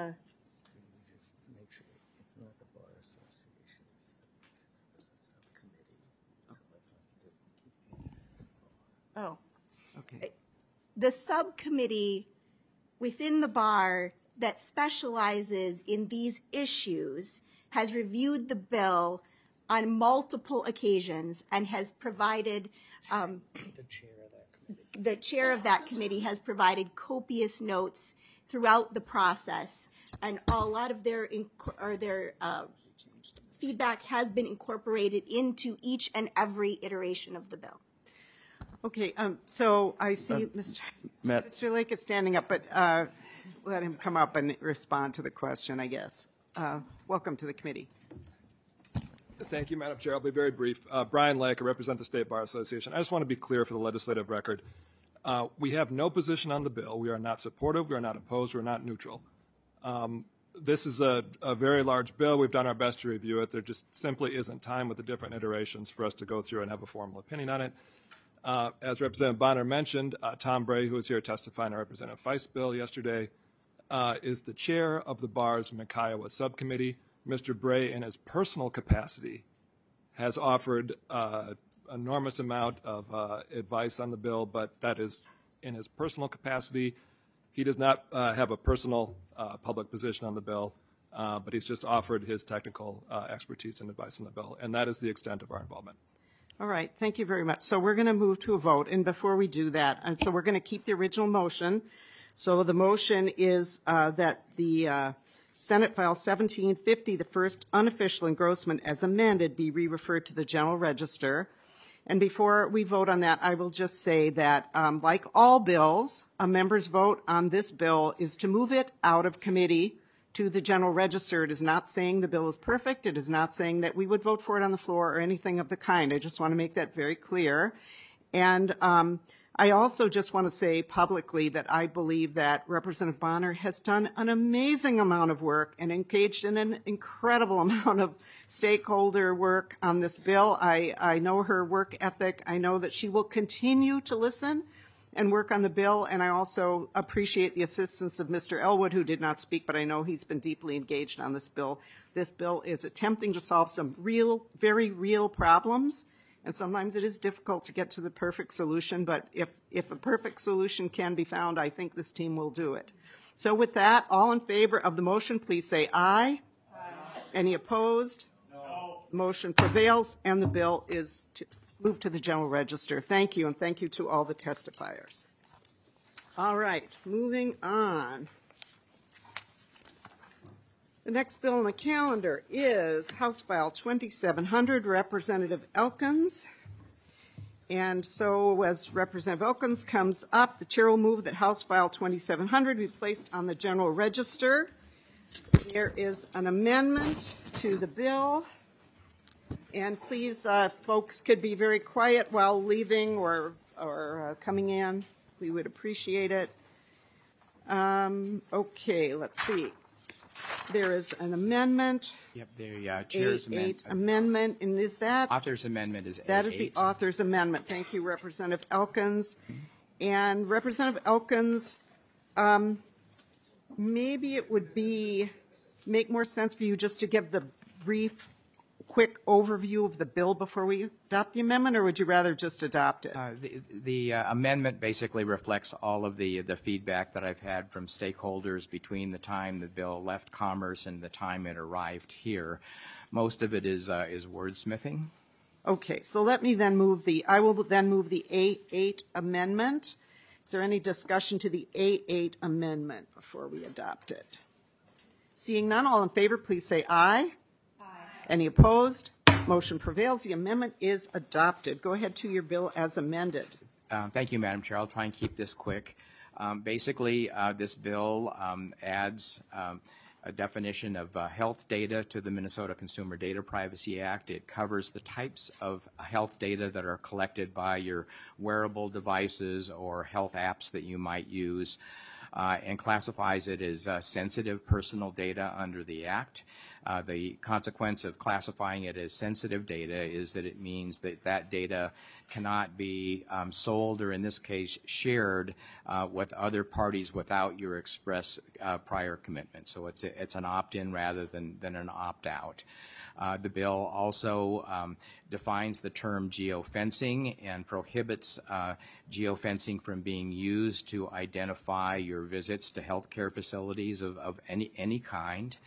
Oh. Okay. The subcommittee within the bar that specializes in these issues has reviewed the bill on multiple occasions and has provided, the chair of that committee has provided copious notes throughout the process, and a lot of their feedback has been incorporated into each and iteration iteration of the bill. Okay, so I see Mr. Lake is standing up, but let him come up and respond to the question, I guess. Welcome to the committee. Thank you, Madam Chair. I'll be very brief. Brian Lake, I represent the State Bar Association. I just want to be clear for the legislative record. We have no position on the bill. We are not supportive. We are not opposed. We are not neutral. This is a very large bill. We've done our best to review it. There just simply isn't time with the different iterations for us to go through and have a formal opinion on it. As Representative Bonner mentioned, Tom Bray, who was here testifying on Representative Feist's bill yesterday, is the chair of the bar's McIowa subcommittee. Mr. Bray, in his personal capacity, has offered enormous amount of advice on the bill, but that is in his personal capacity. He does not have a personal public position on the bill, but he's just offered his technical expertise and advice on the bill, and that is the extent of our involvement. All right, thank you very much. So we're going to move to a vote, and before we do that, and so we're going to keep the original motion. So the motion is that the Senate File 1750, the first unofficial engrossment as amended, be re-referred to the General Register. And before we vote on that, I will just say that, like all bills, a member's vote on this bill is to move it out of committee to the General Register. It is not saying the bill is perfect. It is not saying that we would vote for it on the floor or anything of the kind. I just want to make that very clear. And I also just want to say publicly that I believe that Representative Bonner has done an amazing amount of work and engaged in an incredible amount of stakeholder work on this bill. I know her work ethic. I know that she will continue to listen and work on the bill, and I also appreciate the assistance of Mr. Elwood, who did not speak, but I know he's been deeply engaged on this bill. This bill is attempting to solve some real, very real problems, and sometimes it is difficult to get to the perfect solution, but if a perfect solution can be found, I think this team will do it. So with that, all in favor of the motion, please say aye. Aye. Any opposed? No. Motion prevails, and the bill is moved to the General Register. Thank you, and thank you to all the testifiers. All right, moving on. The next bill on the calendar is House File 2700, Representative Elkins. And so as Representative Elkins comes up, the chair will move that House File 2700 be placed on the General Register. There is an amendment to the bill. And please, folks could be very quiet while leaving or coming in. We would appreciate it. Okay, let's see. there is an amendment. Yep, the chair's amendment. Amendment, and is that? Author's amendment is A8. That is the author's amendment. Thank you, Representative Elkins. And Representative Elkins, maybe it would make more sense for you just to give the brief, quick overview of the bill before we adopt the amendment, or would you rather just adopt it? The amendment basically reflects all of the feedback that I've had from stakeholders between the time the bill left Commerce and the time it arrived here. Most of it is wordsmithing. Okay, so let me then I will then move the A8 amendment. Is there any discussion to the A8 amendment before we adopt it? Seeing none, all in favor, please say aye. Aye. Any opposed? Motion prevails. The amendment is adopted. Go ahead to your bill as amended. Thank you, Madam Chair. I'll try and keep this quick. Basically, this bill adds a definition of health data to the Minnesota Consumer Data Privacy Act. It covers the types of health data that are collected by your wearable devices or health apps that you might use, and classifies it as sensitive personal data under the Act. The consequence of classifying it as sensitive data is that it means that that data cannot be sold, or in this case shared with other parties without your express prior commitment. So it's an opt-in rather than an opt-out. The bill also defines the term geofencing and prohibits geofencing from being used to identify your visits to healthcare facilities of any kind.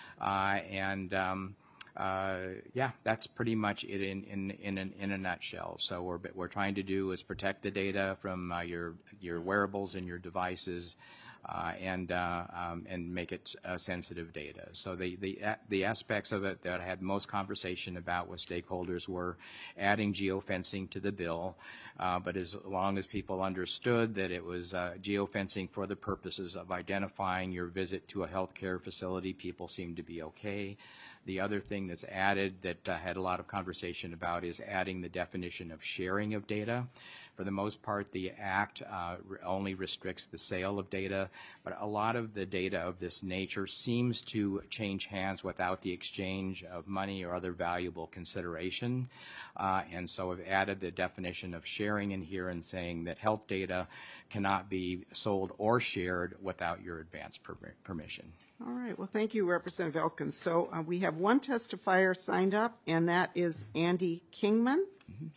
Yeah, that's pretty much it in a nutshell. So what we're trying to do is protect the data from your wearables and your devices, and make it sensitive data. So the aspects of it that I had most conversation about with stakeholders were adding geofencing to the bill, but as long as people understood that it was geofencing for the purposes of identifying your visit to a healthcare facility, people seemed to be okay. The other thing that's added that I had a lot of conversation about is adding the definition of sharing of data. For the most part, the Act only restricts the sale of data, but a lot of the data of this nature seems to change hands without the exchange of money or other valuable consideration. And so I've added the definition of sharing in here and saying that health data cannot be sold or shared without your advance permission. All right. Well, thank you, Representative Elkins. So we have one testifier signed up, and that is Andy Kingman. Mm-hmm.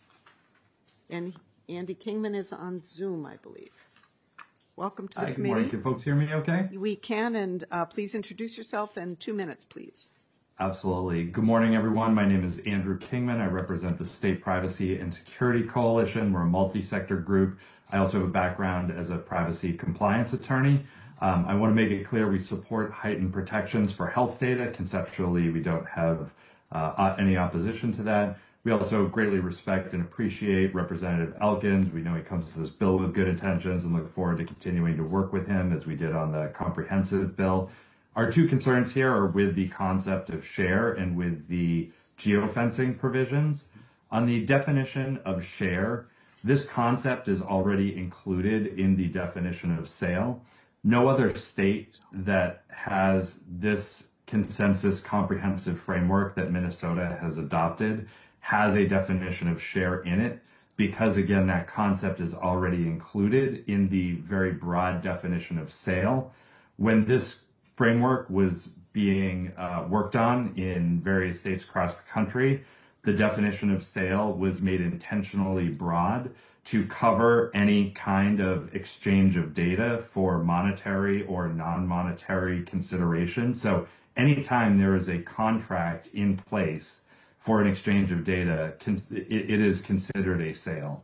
And Andy Kingman is on Zoom, I believe. Welcome to the committee. Good morning. Can folks hear me okay? We can, and please introduce yourself in 2 minutes, please. Absolutely. Good morning, everyone. My name is Andrew Kingman. I represent the State Privacy and Security Coalition. We're a multi-sector group. I also have a background as a privacy compliance attorney. I want to make it clear we support heightened protections for health data. Conceptually, we don't have any opposition to that. We also greatly respect and appreciate Representative Elkins. We know he comes to this bill with good intentions and look forward to continuing to work with him as we did on the comprehensive bill. Our two concerns here are with the concept of share and with the geofencing provisions. On the definition of share, this concept is already included in the definition of sale. No other state that has this consensus comprehensive framework that Minnesota has adopted has a definition of share in it, because again, that concept is already included in the very broad definition of sale. When this framework was being worked on in various states across the country, the definition of sale was made intentionally broad to cover any kind of exchange of data for monetary or non-monetary consideration. So anytime there is a contract in place for an exchange of data, it is considered a sale.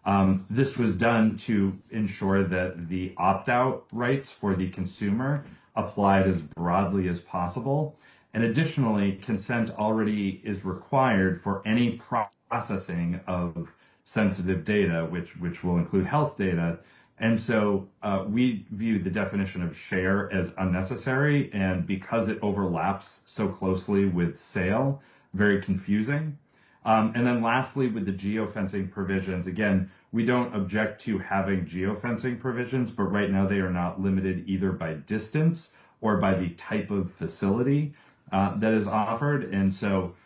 This was done to ensure that the opt-out rights for the consumer applied as broadly as possible. And additionally, consent already is required for any processing of sensitive data, which will include health data. And so we view the definition of share as unnecessary, and because it overlaps so closely with sale, very confusing. And then lastly, with the geofencing provisions, again, we don't object to having geofencing provisions, but right now they are not limited either by distance or by the type of facility that is offered. And so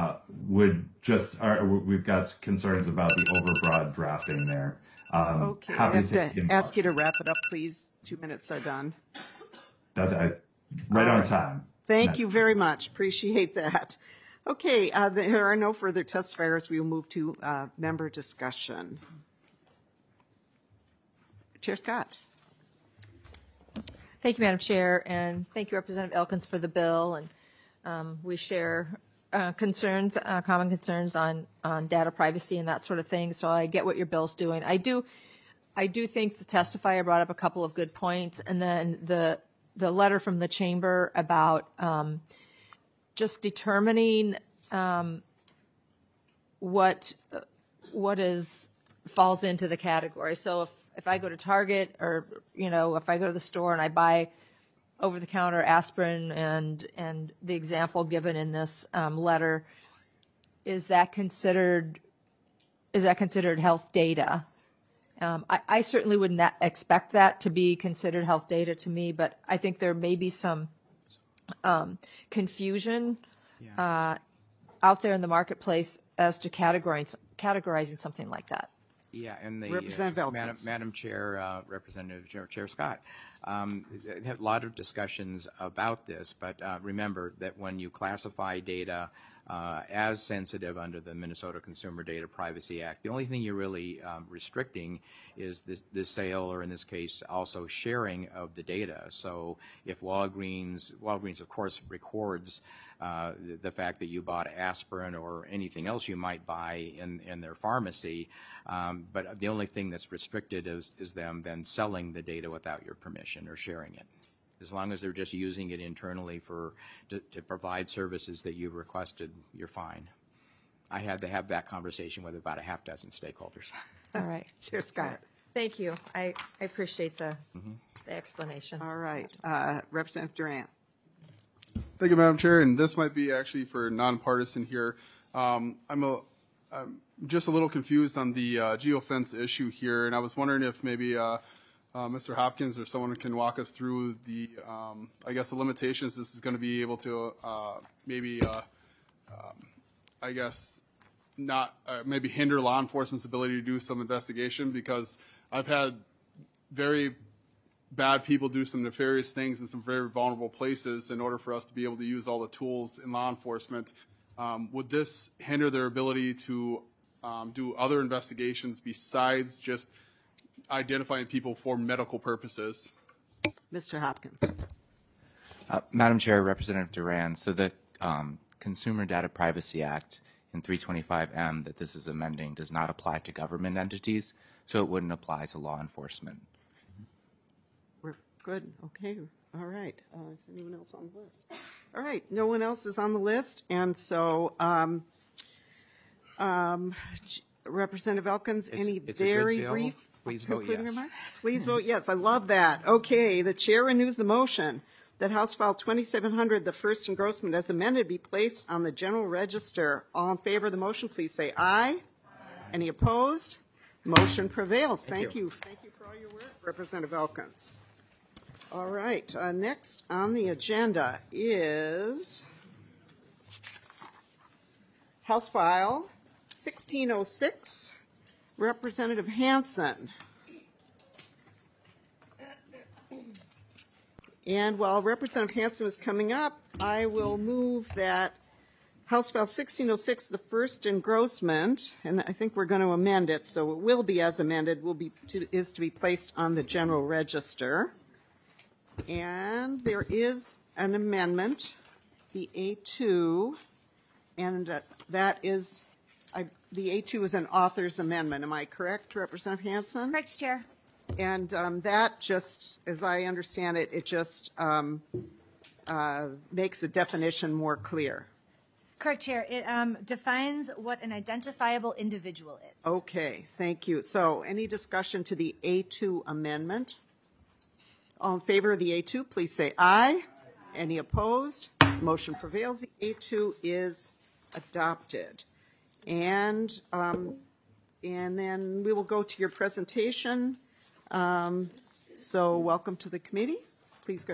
we've got concerns about the overbroad drafting there. Okay, I have to ask you to wrap it up, please. 2 minutes are done. That's right on time. Thank you very much. Appreciate that. Okay, there are no further testifiers. We will move to member discussion. Chair Scott. Thank you, Madam Chair, and thank you, Representative Elkins, for the bill. And we share concerns, common concerns on data privacy and that sort of thing. So I get what your bill's doing. I do think the testifier brought up a couple of good points, and then the letter from the chamber about just determining what falls into the category. So if I go to Target, or if I go to the store and I buy over-the-counter aspirin, and the example given in this letter, is that considered health data? I certainly wouldn't expect that to be considered health data to me, but I think there may be some confusion out there in the marketplace as to categorizing something like that. Yeah, and the Representative Madam Chair, Representative Chair Scott, had a lot of discussions about this, but remember that when you classify data as sensitive under the Minnesota Consumer Data Privacy Act, the only thing you're really restricting is the sale, or in this case also sharing of the data. So if Walgreens of course records the fact that you bought aspirin or anything else you might buy in their pharmacy, but the only thing that's restricted is them then selling the data without your permission or sharing it. As long as they're just using it internally to provide services that you requested, you're fine. I had to have that conversation with about a half dozen stakeholders. All right. Chair Scott. Thank you. I appreciate the explanation. All right. Representative Durant. Thank you, Madam Chair. And this might be actually for nonpartisan here. I'm just a little confused on the geofence issue here, and I was wondering if maybe Mr. Hopkins or someone can walk us through the, I guess, the limitations this is going to be able to I guess, not maybe hinder law enforcement's ability to do some investigation, because I've had very bad people do some nefarious things in some very vulnerable places in order for us to be able to use all the tools in law enforcement. Would this hinder their ability to do other investigations besides just identifying people for medical purposes? Mr. Hopkins. Madam Chair, Representative Duran, so the Consumer Data Privacy Act in 325M that this is amending does not apply to government entities, so it wouldn't apply to law enforcement. We're good. Okay. All right. Is anyone else on the list? All right. No one else is on the list. And so, Representative Elkins, any very brief Please vote yes. remarks? Please vote yes. I love that. Okay. The chair renews the motion that House File 2700, the first engrossment as amended, be placed on the general register. All in favor of the motion, please say aye. Any opposed? Motion prevails. Thank you. Thank you for all your work, Representative Elkins. All right. Next on the agenda is House File 1606, Representative Hansen. And while Representative Hansen is coming up, I will move that House File 1606, the first engrossment, and I think we're going to amend it, so it will be as amended, is to be placed on the general register. And there is an amendment, the A2, and that is, the A2 is an author's amendment. Am I correct, Representative Hansen? Correct, Chair. And that just, as I understand it, it just makes the definition more clear. Correct, Chair. It defines what an identifiable individual is. Okay, thank you. So any discussion to the A2 amendment? All in favor of the A2, please say aye. Any opposed? Motion prevails. The A2 is adopted. And then we will go to your presentation. So welcome to the committee. Please go ahead.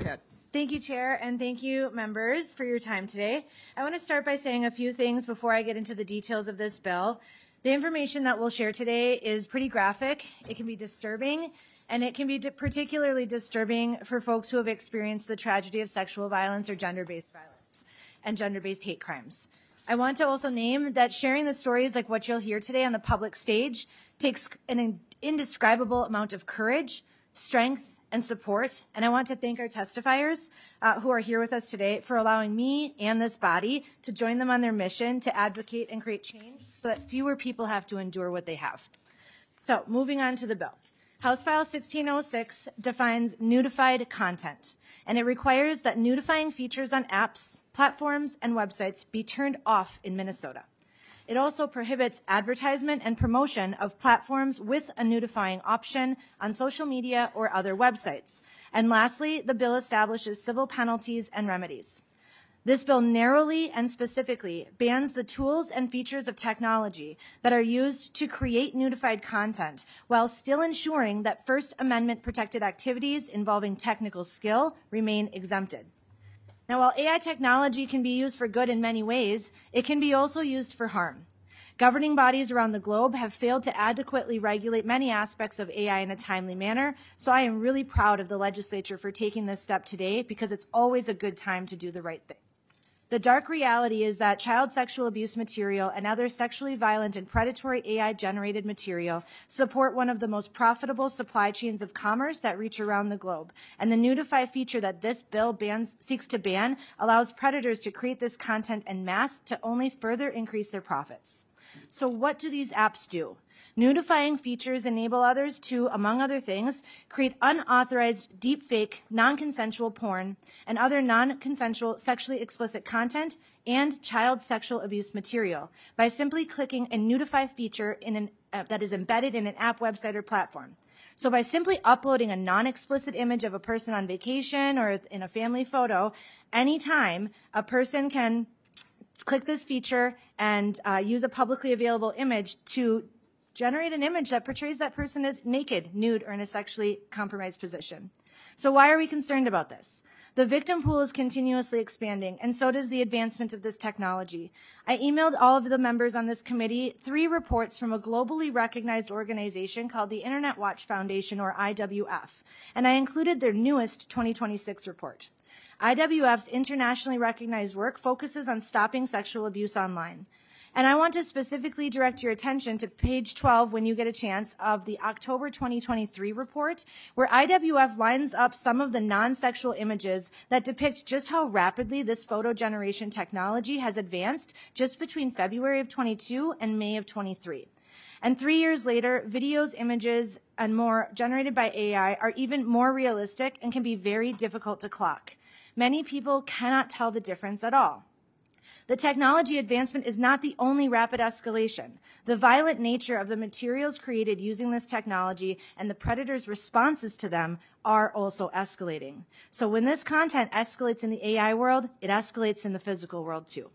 Thank you, Chair, and thank you, members, for your time today. I want to start by saying a few things before I get into the details of this bill. The information that we'll share today is pretty graphic. It can be disturbing, and it can be particularly disturbing for folks who have experienced the tragedy of sexual violence or gender-based violence and gender-based hate crimes. I want to also name that sharing the stories like what you'll hear today on the public stage takes an indescribable amount of courage, strength, and support. And I want to thank our testifiers who are here with us today for allowing me and this body to join them on their mission to advocate and create change so that fewer people have to endure what they have. So moving on to the bill. House File 1606 defines nudified content, and it requires that nudifying features on apps, platforms, and websites be turned off in Minnesota. It also prohibits advertisement and promotion of platforms with a nudifying option on social media or other websites. And lastly, the bill establishes civil penalties and remedies. This bill narrowly and specifically bans the tools and features of technology that are used to create nudified content while still ensuring that First Amendment protected activities involving technical skill remain exempted. Now, while AI technology can be used for good in many ways, it can be also used for harm. Governing bodies around the globe have failed to adequately regulate many aspects of AI in a timely manner, so I am really proud of the legislature for taking this step today because it's always a good time to do the right thing. The dark reality is that child sexual abuse material and other sexually violent and predatory AI-generated material support one of the most profitable supply chains of commerce that reach around the globe. And the Nudify feature that this bill seeks to ban allows predators to create this content en masse to only further increase their profits. So what do these apps do? Nudifying features enable others to, among other things, create unauthorized, deepfake, non-consensual porn and other non-consensual sexually explicit content and child sexual abuse material by simply clicking a Nudify feature that is embedded in an app, website, or platform. So by simply uploading a non-explicit image of a person on vacation or in a family photo, anytime a person can click this feature and use a publicly available image to generate an image that portrays that person as naked, nude, or in a sexually compromised position. So why are we concerned about this? The victim pool is continuously expanding, and so does the advancement of this technology. I emailed all of the members on this committee 3 reports from a globally recognized organization called the Internet Watch Foundation, or IWF, and I included their newest 2026 report. IWF's internationally recognized work focuses on stopping sexual abuse online. And I want to specifically direct your attention to page 12 when you get a chance of the October 2023 report, where IWF lines up some of the non-sexual images that depict just how rapidly this photo generation technology has advanced just between February of 22 and May of 23. And 3 years later, videos, images, and more generated by AI are even more realistic and can be very difficult to clock. Many people cannot tell the difference at all. The technology advancement is not the only rapid escalation. The violent nature of the materials created using this technology and the predators' responses to them are also escalating. So when this content escalates in the AI world, it escalates in the physical world too.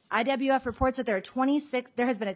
IWF reports that there has been a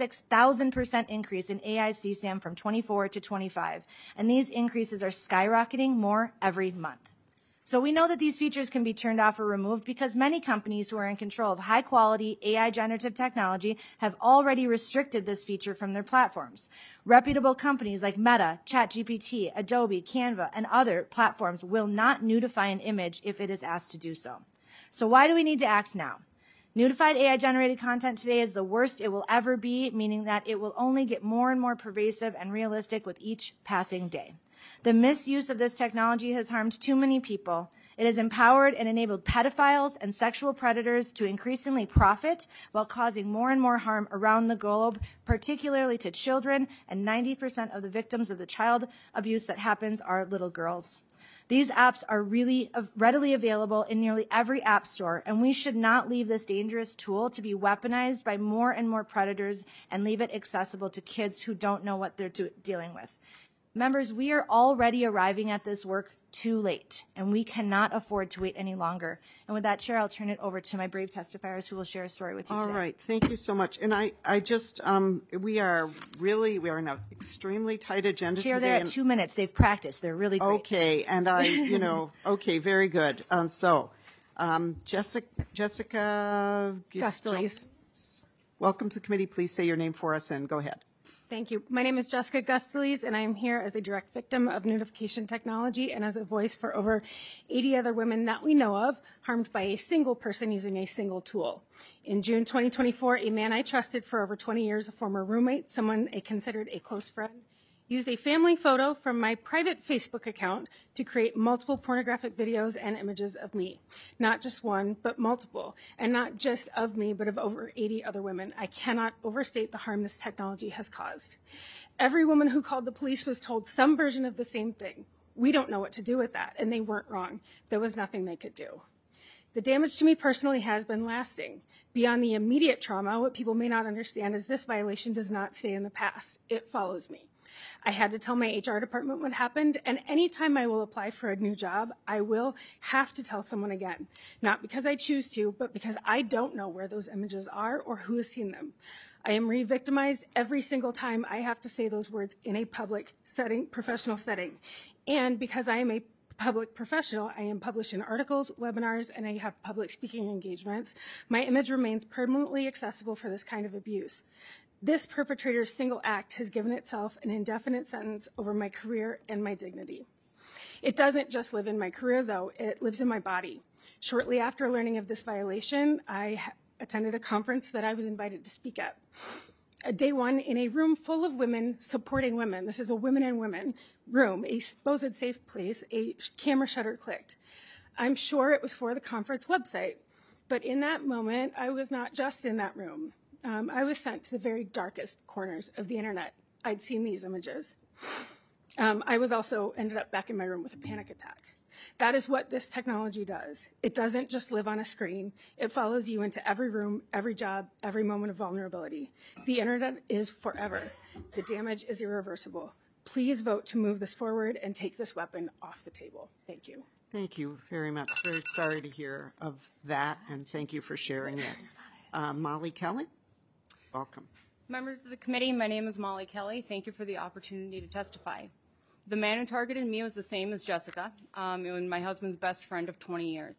26,000% increase in AI CSAM from 24 to 25, and these increases are skyrocketing more every month. So we know that these features can be turned off or removed because many companies who are in control of high-quality AI generative technology have already restricted this feature from their platforms. Reputable companies like Meta, ChatGPT, Adobe, Canva, and other platforms will not nudify an image if it is asked to do so. So why do we need to act now? Nudified AI-generated content today is the worst it will ever be, meaning that it will only get more and more pervasive and realistic with each passing day. The misuse of this technology has harmed too many people. It has empowered and enabled pedophiles and sexual predators to increasingly profit while causing more and more harm around the globe, particularly to children, and 90% of the victims of the child abuse that happens are little girls. These apps are really readily available in nearly every app store, and we should not leave this dangerous tool to be weaponized by more and more predators and leave it accessible to kids who don't know what they're dealing with. Members, we are already arriving at this work too late, and we cannot afford to wait any longer. And with that, Chair, I'll turn it over to my brave testifiers who will share a story with you All today. right, thank you so much. And I just, we are in an extremely tight agenda Chair, today. they're at 2 minutes. They've practiced. They're really great. Okay, and okay, very good. Jessica Gusteles. Welcome to the committee. Please say your name for us and go ahead. Thank you. My name is Jessica Gusteles, and I am here as a direct victim of notification technology and as a voice for over 80 other women that we know of harmed by a single person using a single tool. In June 2024, a man I trusted for over 20 years, a former roommate, someone I considered a close friend, used a family photo from my private Facebook account to create multiple pornographic videos and images of me. Not just one, but multiple. And not just of me, but of over 80 other women. I cannot overstate the harm this technology has caused. Every woman who called the police was told some version of the same thing. We don't know what to do with that, and they weren't wrong. There was nothing they could do. The damage to me personally has been lasting. Beyond the immediate trauma, what people may not understand is this violation does not stay in the past. It follows me. I had to tell my HR department what happened, and anytime I will apply for a new job, I will have to tell someone again. Not because I choose to, but because I don't know where those images are or who has seen them. I am re-victimized every single time I have to say those words in a public setting, professional setting. And because I am a public professional, I am published in articles, webinars, and I have public speaking engagements. My image remains permanently accessible for this kind of abuse. This perpetrator's single act has given itself an indefinite sentence over my career and my dignity. It doesn't just live in my career, though. It lives in my body. Shortly after learning of this violation, I attended a conference that I was invited to speak at. Day one, in a room full of women supporting women. This is a women and women room, a supposed safe place. A camera shutter clicked. I'm sure it was for the conference website. But in that moment, I was not just in that room. I was sent to the very darkest corners of the internet. I'd seen these images. I was also ended up back in my room with a panic attack. That is what this technology does. It doesn't just live on a screen. It follows you into every room, every job, every moment of vulnerability. The internet is forever. The damage is irreversible. Please vote to move this forward and take this weapon off the table. Thank you. Thank you very much. Very sorry to hear of that, and thank you for sharing it. Molly Kelly? Welcome. Members of the committee, my name is Molly Kelly. Thank you for the opportunity to testify. The man who targeted me was the same as Jessica, and my husband's best friend of 20 years.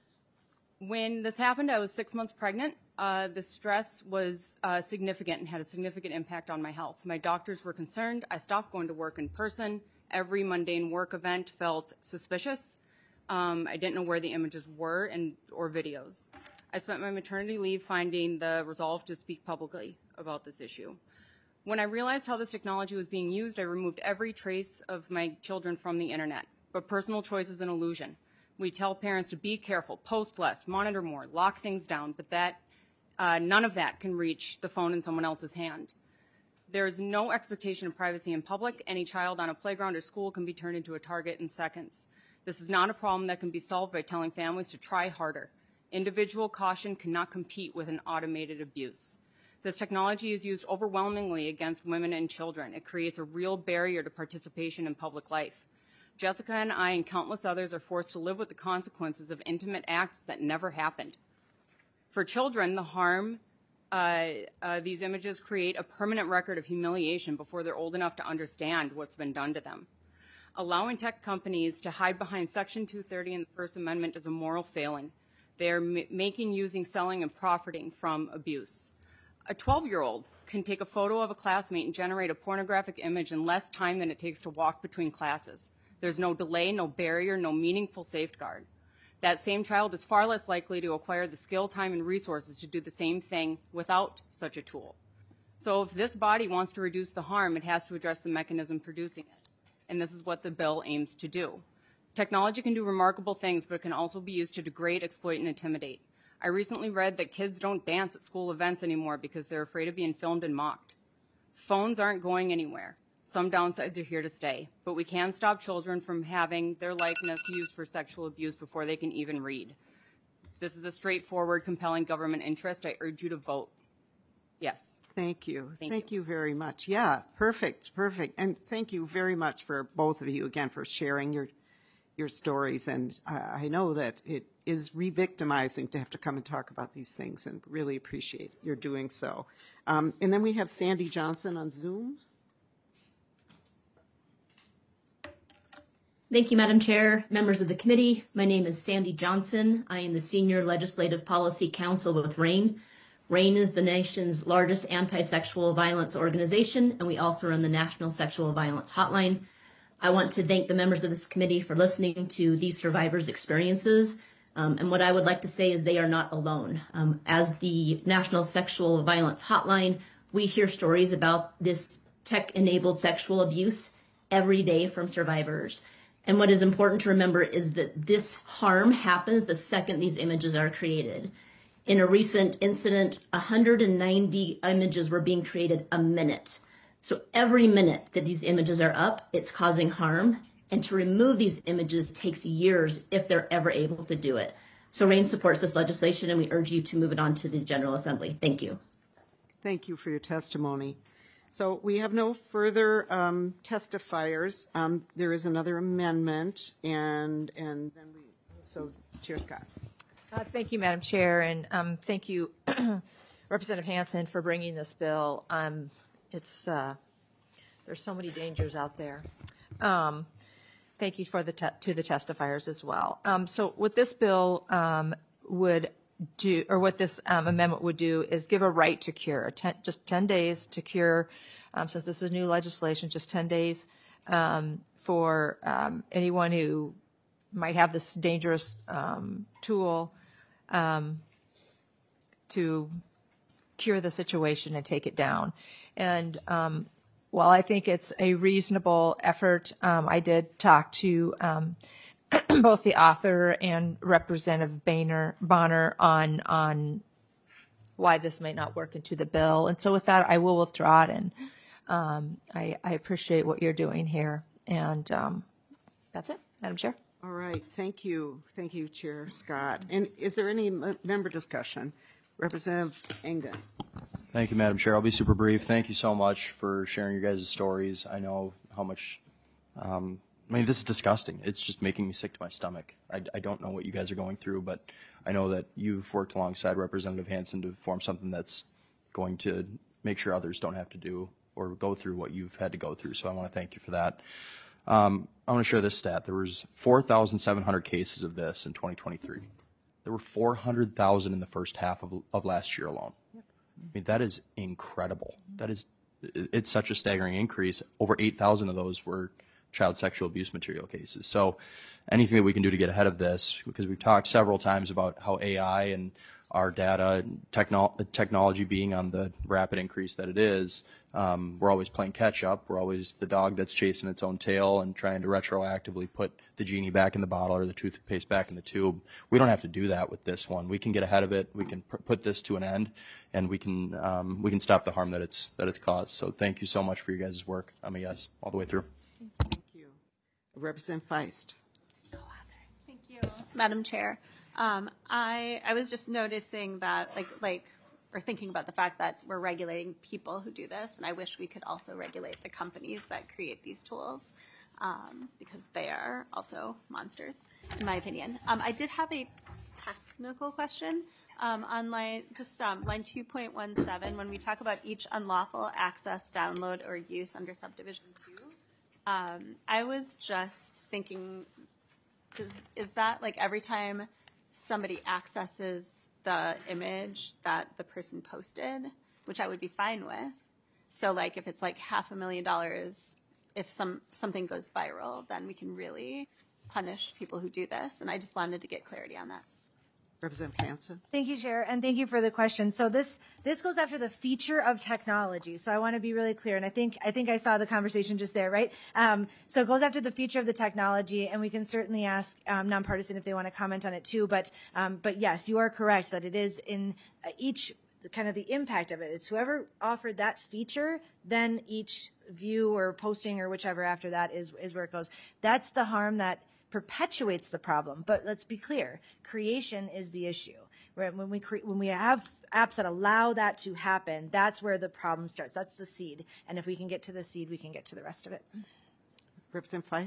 When this happened, I was 6 months pregnant. The stress was significant and had a significant impact on my health. My doctors were concerned. I stopped going to work in person. Every mundane work event felt suspicious. I didn't know where the images were or videos. I spent my maternity leave finding the resolve to speak publicly about this issue. When I realized how this technology was being used, I removed every trace of my children from the internet. But personal choice is an illusion. We tell parents to be careful, post less, monitor more, lock things down, but none of that can reach the phone in someone else's hand. There is no expectation of privacy in public. Any child on a playground or school can be turned into a target in seconds. This is not a problem that can be solved by telling families to try harder. Individual caution cannot compete with an automated abuse. This technology is used overwhelmingly against women and children. It creates a real barrier to participation in public life. Jessica and I and countless others are forced to live with the consequences of intimate acts that never happened. For children, the harm these images create a permanent record of humiliation before they're old enough to understand what's been done to them. Allowing tech companies to hide behind Section 230 in the First Amendment is a moral failing. They are making, using, selling, and profiting from abuse. A 12-year-old can take a photo of a classmate and generate a pornographic image in less time than it takes to walk between classes. There's no delay, no barrier, no meaningful safeguard. That same child is far less likely to acquire the skill, time, and resources to do the same thing without such a tool. So if this body wants to reduce the harm, it has to address the mechanism producing it. And this is what the bill aims to do. Technology can do remarkable things, but it can also be used to degrade, exploit, and intimidate. I recently read that kids don't dance at school events anymore because they're afraid of being filmed and mocked. Phones aren't going anywhere. Some downsides are here to stay, but we can stop children from having their likeness used for sexual abuse before they can even read. This is a straightforward, compelling government interest. I urge you to vote yes. Thank you. Thank you very much. Yeah, perfect. And thank you very much for both of you again for sharing your stories, and I know that it is re-victimizing to have to come and talk about these things, and really appreciate your doing so. And then we have Sandy Johnson on Zoom. Thank you, Madam Chair, members of the committee. My name is Sandy Johnson. I am the Senior Legislative Policy Counsel with RAIN. RAIN is the nation's largest anti-sexual violence organization, and we also run the National Sexual Violence Hotline. I want to thank the members of this committee for listening to these survivors' experiences. And what I would like to say is they are not alone. As the National Sexual Violence Hotline, we hear stories about this tech-enabled sexual abuse every day from survivors. And what is important to remember is that this harm happens the second these images are created. In a recent incident, 190 images were being created a minute. So every minute that these images are up, it's causing harm. And to remove these images takes years if they're ever able to do it. So RAIN supports this legislation, and we urge you to move it on to the General Assembly. Thank you. Thank you for your testimony. So we have no further testifiers. There is another amendment, and then so Chair Scott. Thank you, Madam Chair, and thank you, Representative Hansen, for bringing this bill. There's so many dangers out there. Thank you to the testifiers as well. So what this bill would do, or what this amendment would do, is give a right to cure, just 10 days to cure, since this is new legislation, just 10 days for anyone who might have this dangerous tool to cure the situation and take it down. And while I think it's a reasonable effort, I did talk to both the author and Representative Bonner on why this may not work into the bill. And so with that, I will withdraw it, and I appreciate what you're doing here. And that's it, Madam Chair. All right, thank you. Thank you, Chair Scott. And is there any member discussion? Representative Engen. Thank you, Madam Chair. I'll be super brief. Thank you so much for sharing your guys' stories. I know how much, I mean, this is disgusting. It's just making me sick to my stomach. I don't know what you guys are going through, but I know that you've worked alongside Representative Hansen to form something that's going to make sure others don't have to do or go through what you've had to go through. So I want to thank you for that. I want to share this stat. There was 4,700 cases of this in 2023. There were 400,000 in the first half of last year alone. I mean, that is incredible. It's such a staggering increase. Over 8,000 of those were child sexual abuse material cases. So anything that we can do to get ahead of this, because we've talked several times about how AI and our data and technology being on the rapid increase that it is, we're always playing catch up. We're always the dog that's chasing its own tail and trying to retroactively put the genie back in the bottle or the toothpaste back in the tube. We don't have to do that with this one. We can get ahead of it. We can put this to an end, and we can stop the harm that it's caused. So thank you so much for your guys' work. I'm a yes all the way through. Thank you. Representative Feist. Thank you, Madam Chair. I was just noticing that, or thinking about the fact that we're regulating people who do this, and I wish we could also regulate the companies that create these tools, because they are also monsters, in my opinion. I did have a technical question on line 2.17, when we talk about each unlawful access, download, or use under subdivision 2. I was just thinking, is that like every time somebody accesses the image that the person posted, which I would be fine with? So like if it's like $500,000, if something goes viral, then we can really punish people who do this. And I just wanted to get clarity on that. Representative Hansen. Thank you, Chair, and thank you for the question. So this goes after the feature of technology. So I want to be really clear, and I think I saw the conversation just there, right? So it goes after the feature of the technology, and we can certainly ask nonpartisan if they want to comment on it too. But yes, you are correct that it is in each kind of the impact of it. It's whoever offered that feature, then each view or posting or whichever after that is where it goes. That's the harm that perpetuates the problem. But let's be clear, creation is the issue. When we have apps that allow that to happen, that's where the problem starts. That's the seed. And if we can get to the seed, we can get to the rest of it. Representative Feist.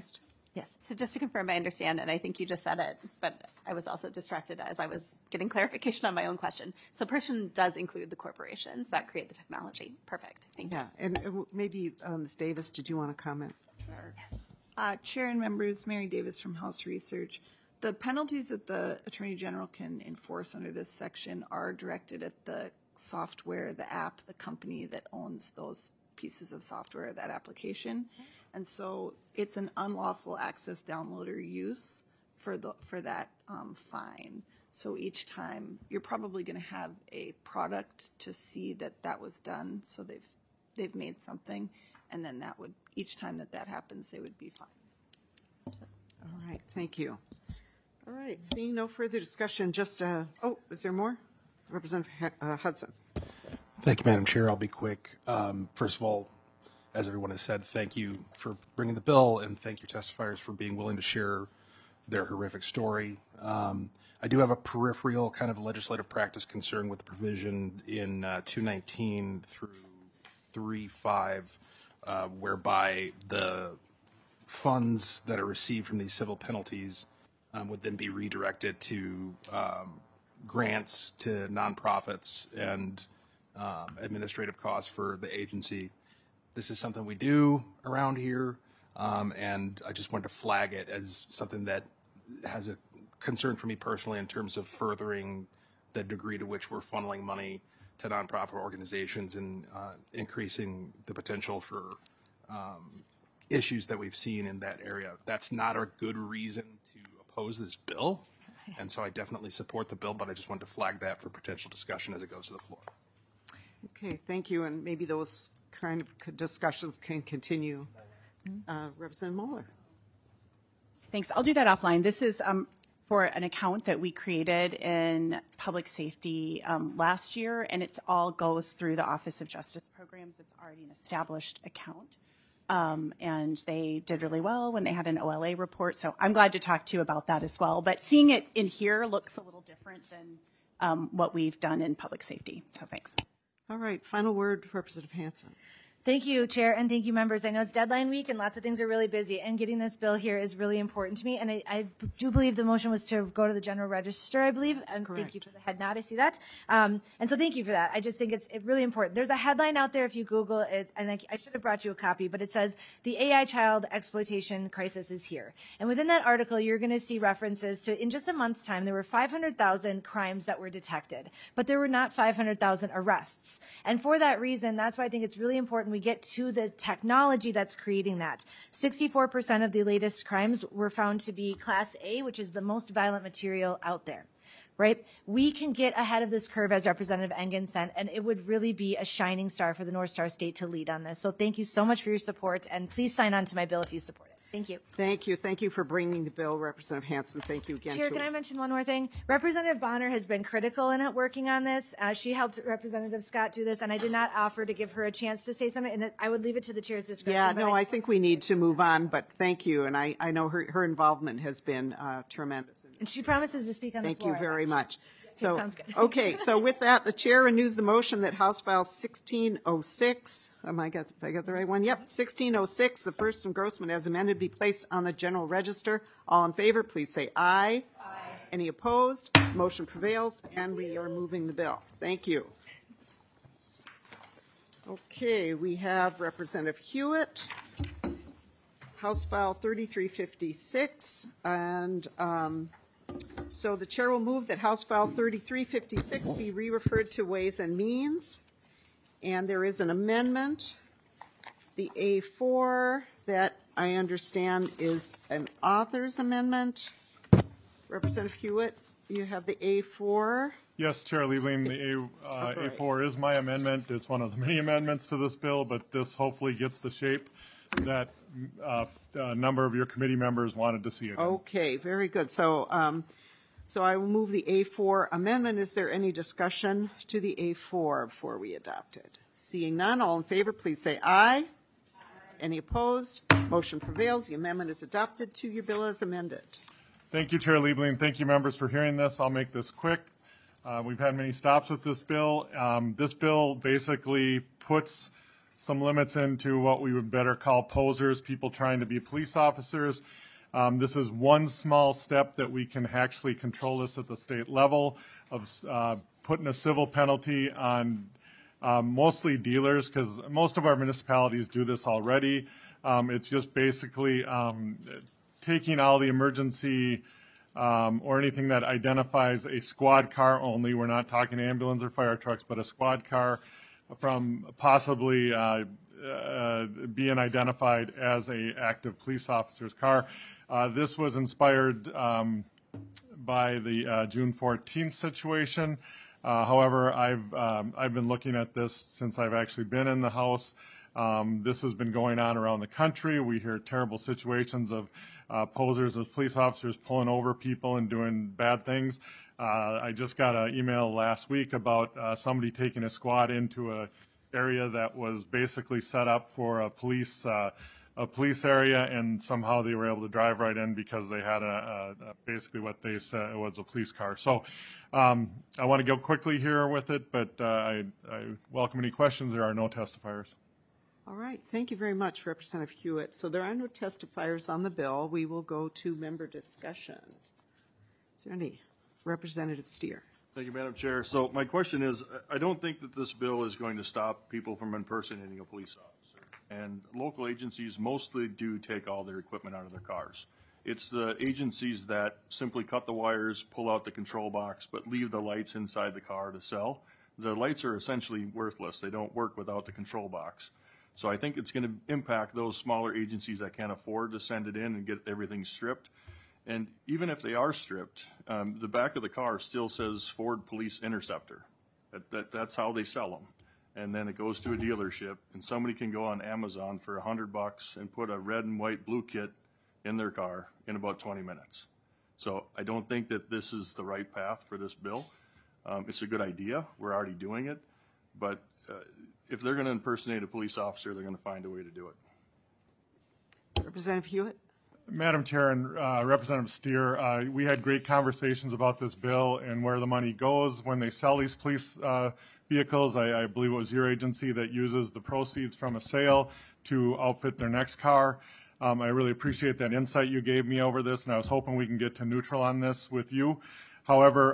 Yes. So just to confirm, I understand, and I think you just said it, but I was also distracted as I was getting clarification on my own question. So person does include the corporations that create the technology. Perfect. Thank you. Yeah, and maybe Ms. Davis, did you want to comment? Sure. Chair and members, Mary Davis from House Research. The penalties that the Attorney General can enforce under this section are directed at the software, the app, the company that owns those pieces of software, that application. And so it's an unlawful access, download, or use for that fine. So each time you're probably going to have a product to see that was done. So they've made something, and then that would, each time that happens, they would be fined. All right, thank you. All right, seeing no further discussion, just oh, is there more? Representative Hudson. Thank you, Madam Chair. I'll be quick. First of all, as everyone has said, thank you for bringing the bill, and thank your testifiers for being willing to share their horrific story. I do have a peripheral kind of legislative practice concern with the provision in 219 through 3.5, whereby the funds that are received from these civil penalties would then be redirected to grants to nonprofits and administrative costs for the agency. This is something we do around here, and I just wanted to flag it as something that has a concern for me personally in terms of furthering the degree to which we're funneling money to nonprofit organizations and increasing the potential for issues that we've seen in that area. That's not a good reason to oppose this bill, and so I definitely support the bill, but I just wanted to flag that for potential discussion as it goes to the floor. Okay, thank you, and maybe those kind of discussions can continue. Representative Moeller. Thanks. I'll do that offline. This is for an account that we created in public safety last year, and it all goes through the Office of Justice Programs. It's already an established account, and they did really well when they had an OLA report. So I'm glad to talk to you about that as well. But seeing it in here looks a little different than what we've done in public safety. So thanks. All right. Final word, Representative Hansen. Thank you, Chair, and thank you, members. I know it's deadline week and lots of things are really busy, and getting this bill here is really important to me. And I do believe the motion was to go to the general register, I believe. That's and correct. Thank you for the head nod. I see that. And so thank you for that. I just think it's really important. There's a headline out there if you Google it, and I should have brought you a copy, but it says, "The AI child exploitation crisis is here." And within that article, you're going to see references to, in just a month's time, there were 500,000 crimes that were detected, but there were not 500,000 arrests. And for that reason, that's why I think it's really important we get to the technology that's creating that. 64% of the latest crimes were found to be Class A, which is the most violent material out there, right? We can get ahead of this curve, as Representative Engen said, and it would really be a shining star for the North Star State to lead on this. So thank you so much for your support, and please sign on to my bill if you support it. Thank you. Thank you. Thank you for bringing the bill, Representative Hansen. Thank you again. Chair, can I mention one more thing? Representative Bonner has been critical in working on this. She helped Representative Scott do this, and I did not offer to give her a chance to say something, and I would leave it to the chair's discretion. Yeah, no, I think we need to move on, but thank you. And I know her involvement has been tremendous. And she promises to speak on the floor. Thank you very much. So, sounds good. Okay, so with that, the chair renews the motion that House File 1606, I got the right one? Yep, 1606, the first engrossment as amended, be placed on the general register. All in favor, please say aye. Aye. Any opposed? Motion prevails, and we are moving the bill. Thank you. Okay, we have Representative Hewitt, House File 3356, and so the chair will move that House File 3356 be re-referred to Ways and Means. And there is an amendment, the A4, that I understand is an author's amendment. Representative Hewitt, you have the A4. Yes, Chair Liebling, the A4 is my amendment. It's one of the many amendments to this bill, but this hopefully gets the shape that a number of your committee members wanted to see it in. Okay, very good. So I will move the A4 amendment. Is there any discussion to the A4 before we adopt it? Seeing none, all in favor, please say aye. Aye. Any opposed? Motion prevails. The amendment is adopted. To your bill as amended. Thank you, Chair Liebling. Thank you, members, for hearing this. I'll make this quick. We've had many stops with this bill. This bill basically puts some limits into what we would better call posers, people trying to be police officers. This is one small step that we can actually control this at the state level of putting a civil penalty on mostly dealers, because most of our municipalities do this already. It's just basically taking all the emergency or anything that identifies a squad car only. We're not talking ambulance or fire trucks, but a squad car from possibly being identified as a active police officer's car. This was inspired by the June 14th situation. However, I've been looking at this since I've actually been in the House. This has been going on around the country. We hear terrible situations of posers as police officers pulling over people and doing bad things. I just got an email last week about somebody taking a squad into a area that was basically set up for a police area, and somehow they were able to drive right in because they had basically what they said was a police car. So I want to go quickly here with it, but I welcome any questions. There are no testifiers. All right. Thank you very much, Representative Hewitt. So there are no testifiers on the bill. We will go to member discussion. Is there any? Representative Steer. Thank you, Madam Chair. So my question is, I don't think that this bill is going to stop people from impersonating a police officer. And local agencies mostly do take all their equipment out of their cars. It's the agencies that simply cut the wires, pull out the control box, but leave the lights inside the car to sell. The lights are essentially worthless. They don't work without the control box. So I think it's going to impact those smaller agencies that can't afford to send it in and get everything stripped. And even if they are stripped, the back of the car still says Ford Police Interceptor. That's how they sell them. And then it goes to a dealership, and somebody can go on Amazon for $100 and put a red and white blue kit in their car in about 20 minutes. So I don't think that this is the right path for this bill. It's a good idea. We're already doing it. But if they're going to impersonate a police officer, they're going to find a way to do it. Representative Hewitt. Madam Chair and Representative Steer, we had great conversations about this bill and where the money goes when they sell these police vehicles. I believe it was your agency that uses the proceeds from a sale to outfit their next car. I really appreciate that insight you gave me over this, and I was hoping we can get to neutral on this with you. However,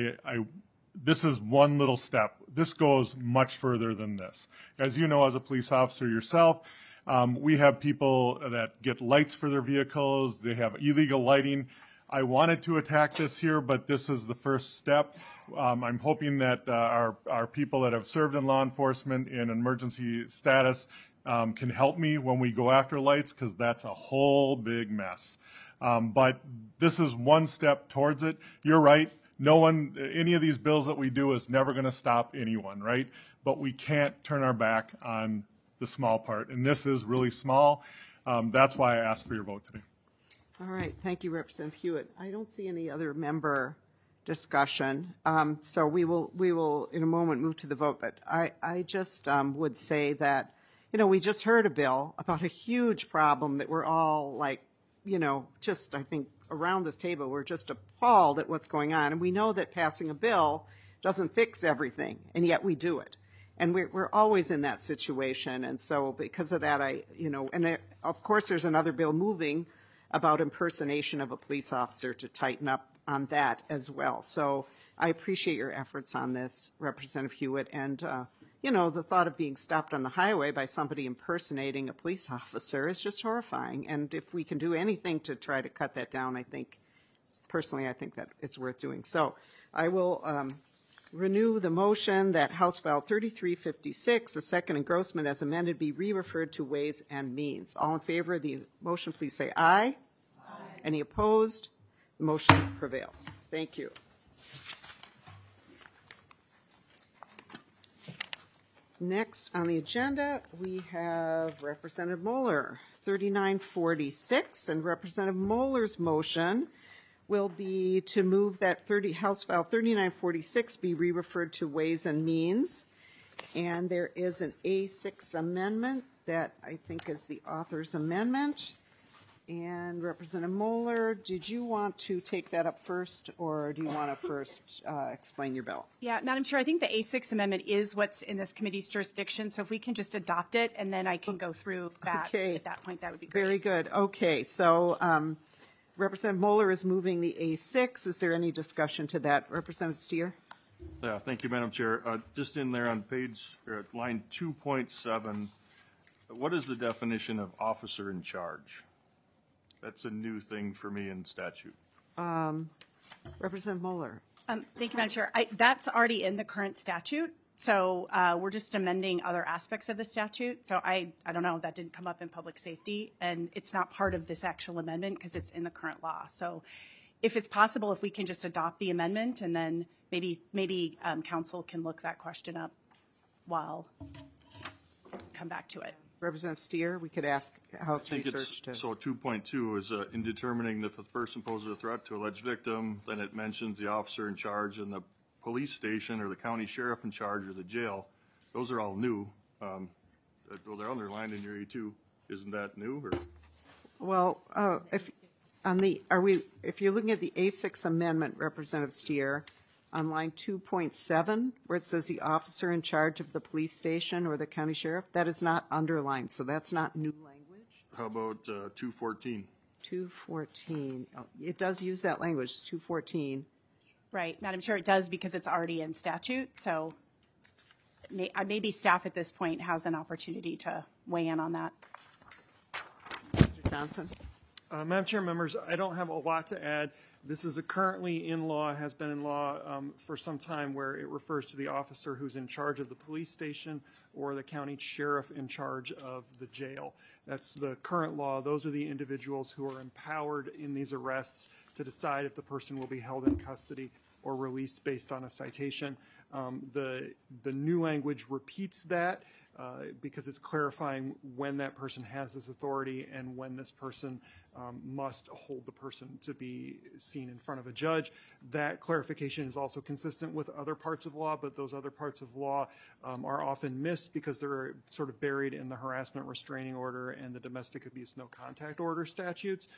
this is one little step. This goes much further than this. As you know, as a police officer yourself, we have people that get lights for their vehicles. They have illegal lighting. I wanted to attack this here, but this is the first step. I'm hoping that our people that have served in law enforcement in emergency status can help me when we go after lights, because that's a whole big mess. But this is one step towards it. You're right. Any of these bills that we do is never going to stop anyone, right? But we can't turn our back on the small part, and this is really small. That's why I asked for your vote today. All right. Thank you, Representative Hewitt. I don't see any other member discussion, so we will in a moment move to the vote. But I just would say that, we just heard a bill about a huge problem that we're all like, just I think around this table, we're just appalled at what's going on. And we know that passing a bill doesn't fix everything, and yet we do it. And we're always in that situation. And so because of that, of course, there's another bill moving about impersonation of a police officer to tighten up on that as well. So I appreciate your efforts on this, Representative Hewitt. And, the thought of being stopped on the highway by somebody impersonating a police officer is just horrifying. And if we can do anything to try to cut that down, I think that it's worth doing. So I will renew the motion that House File 3356, the second engrossment as amended, be re-referred to Ways and Means. All in favor of the motion, please say aye. Aye. Any opposed? The motion prevails. Thank you. Next on the agenda, we have Representative Moeller, 3946, and Representative Moeller's motion will be to move that House File 3946 be re-referred to Ways and Means. And there is an A6 amendment that I think is the author's amendment. And Representative Moeller, did you want to take that up first, or do you want to first explain your bill? Yeah, Madam Chair, I think the A6 amendment is what's in this committee's jurisdiction, so if we can just adopt it, and then I can go through that at that point, that would be great. Very good. Okay, so Representative Moeller is moving the A6. Is there any discussion to that? Representative Steer? Yeah, thank you, Madam Chair. Just in there on line 2.7, what is the definition of officer in charge? That's a new thing for me in statute. Representative Moeller. Thank you, Madam Chair. That's already in the current statute. So we're just amending other aspects of the statute. So I don't know, that didn't come up in public safety, and it's not part of this actual amendment because it's in the current law. So if it's possible, if we can just adopt the amendment, and then maybe council can look that question up while come back to it. Representative Steer, we could ask House Research to. So 2.2 is in determining if the person poses a threat to alleged victim, then it mentions the officer in charge and the police station or the county sheriff in charge or the jail. Those are all new. Well, they're underlined in your A2. Isn't that new? Or? Well, if you're looking at the A6 amendment, Representative Steer, on line 2.7, where it says the officer in charge of the police station or the county sheriff, that is not underlined, so that's not new language. How about 214? 214. Oh, it does use that language, 214. Right, Madam Chair, it does because it's already in statute. So maybe staff at this point has an opportunity to weigh in on that. Mr. Johnson. Madam Chair, members, I don't have a lot to add. This is currently in law, has been in law for some time, where it refers to the officer who's in charge of the police station or the county sheriff in charge of the jail. That's the current law. Those are the individuals who are empowered in these arrests to decide if the person will be held in custody or released based on a citation. The new language repeats that because it's clarifying when that person has this authority and when this person must hold the person to be seen in front of a judge. That clarification is also consistent with other parts of law, but those other parts of law are often missed because they're sort of buried in the harassment restraining order and the domestic abuse no contact order statutes.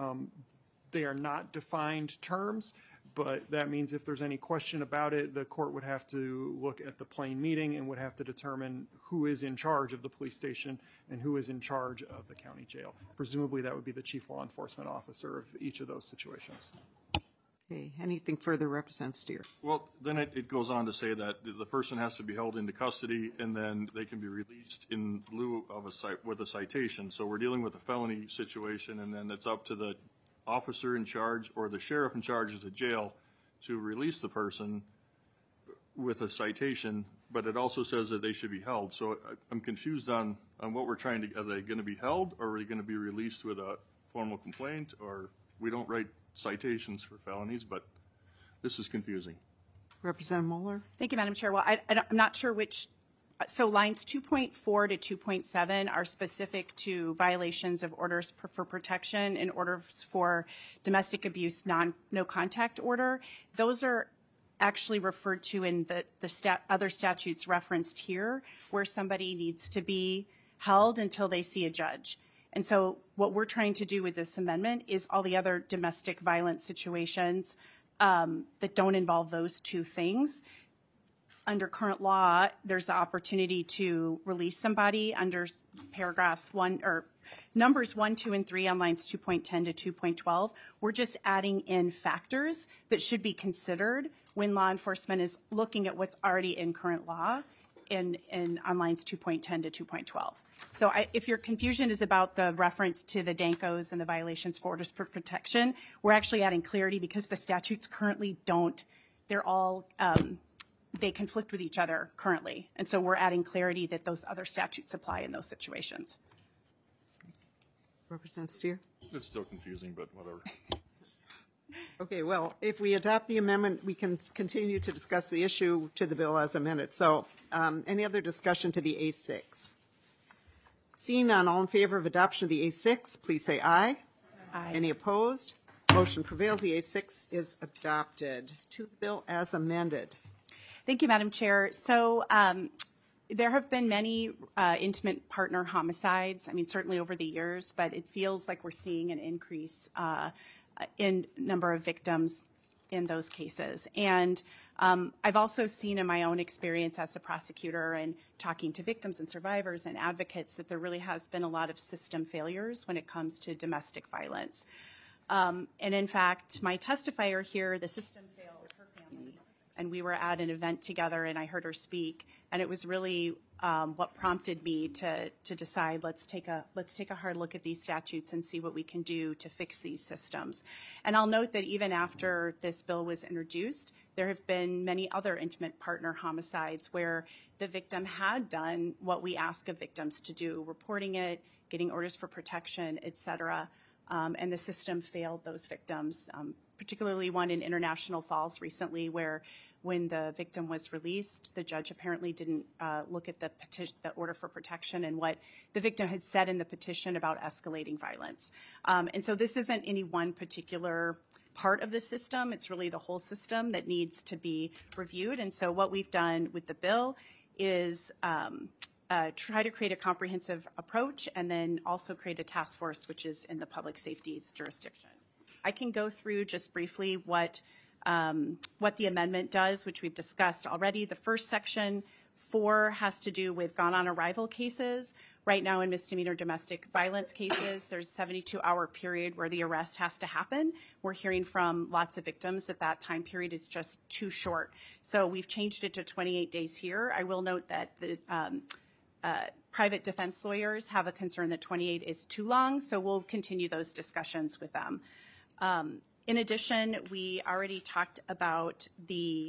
They are not defined terms, but that means if there's any question about it, the court would have to look at the plain meaning and would have to determine who is in charge of the police station and who is in charge of the county jail. Presumably that would be the chief law enforcement officer of each of those situations. Okay, anything further, Representative Steer? Well, then it goes on to say that the person has to be held into custody and then they can be released in lieu of with a citation. So we're dealing with a felony situation, and then it's up to the officer in charge or the sheriff in charge of the jail to release the person with a citation, but it also says that they should be held. So I'm confused on what we're trying to, are they going to be held or are they going to be released with a formal complaint? Or we don't write citations for felonies, but this is confusing. Representative Moeller? Thank you, Madam Chair. Well, I'm not sure which. So lines 2.4 to 2.7 are specific to violations of orders for protection and orders for domestic abuse no contact order. Those are actually referred to in the other statutes referenced here, where somebody needs to be held until they see a judge. And so what we're trying to do with this amendment is all the other domestic violence situations that don't involve those two things. Under current law, there's the opportunity to release somebody under paragraphs 1 or numbers 1, 2, and 3 on lines 2.10 to 2.12. We're just adding in factors that should be considered when law enforcement is looking at what's already in current law on lines 2.10 to 2.12. So if your confusion is about the reference to the DANCOs and the violations for orders for protection, we're actually adding clarity because the statutes currently don't. They're all they conflict with each other currently. And so we're adding clarity that those other statutes apply in those situations. Representative Steer? It's still confusing, but whatever. Okay, well, if we adopt the amendment, we can continue to discuss the issue to the bill as amended. So any other discussion to the A6? Seeing none, all in favor of adoption of the A6, please say aye. Aye. Any opposed? Motion prevails. The A6 is adopted. To the bill as amended. Thank you, Madam Chair. So there have been many intimate partner homicides, I mean, certainly over the years, but it feels like we're seeing an increase in number of victims in those cases. And I've also seen in my own experience as a prosecutor and talking to victims and survivors and advocates that there really has been a lot of system failures when it comes to domestic violence. And in fact, my testifier here, the system failed her family, and we were at an event together, and I heard her speak, and it was really what prompted me to decide let's take a hard look at these statutes and see what we can do to fix these systems. And I'll note that even after this bill was introduced, there have been many other intimate partner homicides where the victim had done what we ask of victims to do, reporting it, getting orders for protection, et cetera, and the system failed those victims, particularly one in International Falls recently where when the victim was released, the judge apparently didn't look at the order for protection and what the victim had said in the petition about escalating violence. And so this isn't any one particular part of the system. It's really the whole system that needs to be reviewed. And so what we've done with the bill is try to create a comprehensive approach and then also create a task force, which is in the public safety's jurisdiction. I can go through just briefly what the amendment does, which we've discussed already. The first section 4 has to do with gone on arrival cases. Right now in misdemeanor domestic violence cases, there's a 72-hour period where the arrest has to happen. We're hearing from lots of victims that that time period is just too short. So we've changed it to 28 days here. I will note that the private defense lawyers have a concern that 28 is too long, so we'll continue those discussions with them. In addition, we already talked about the,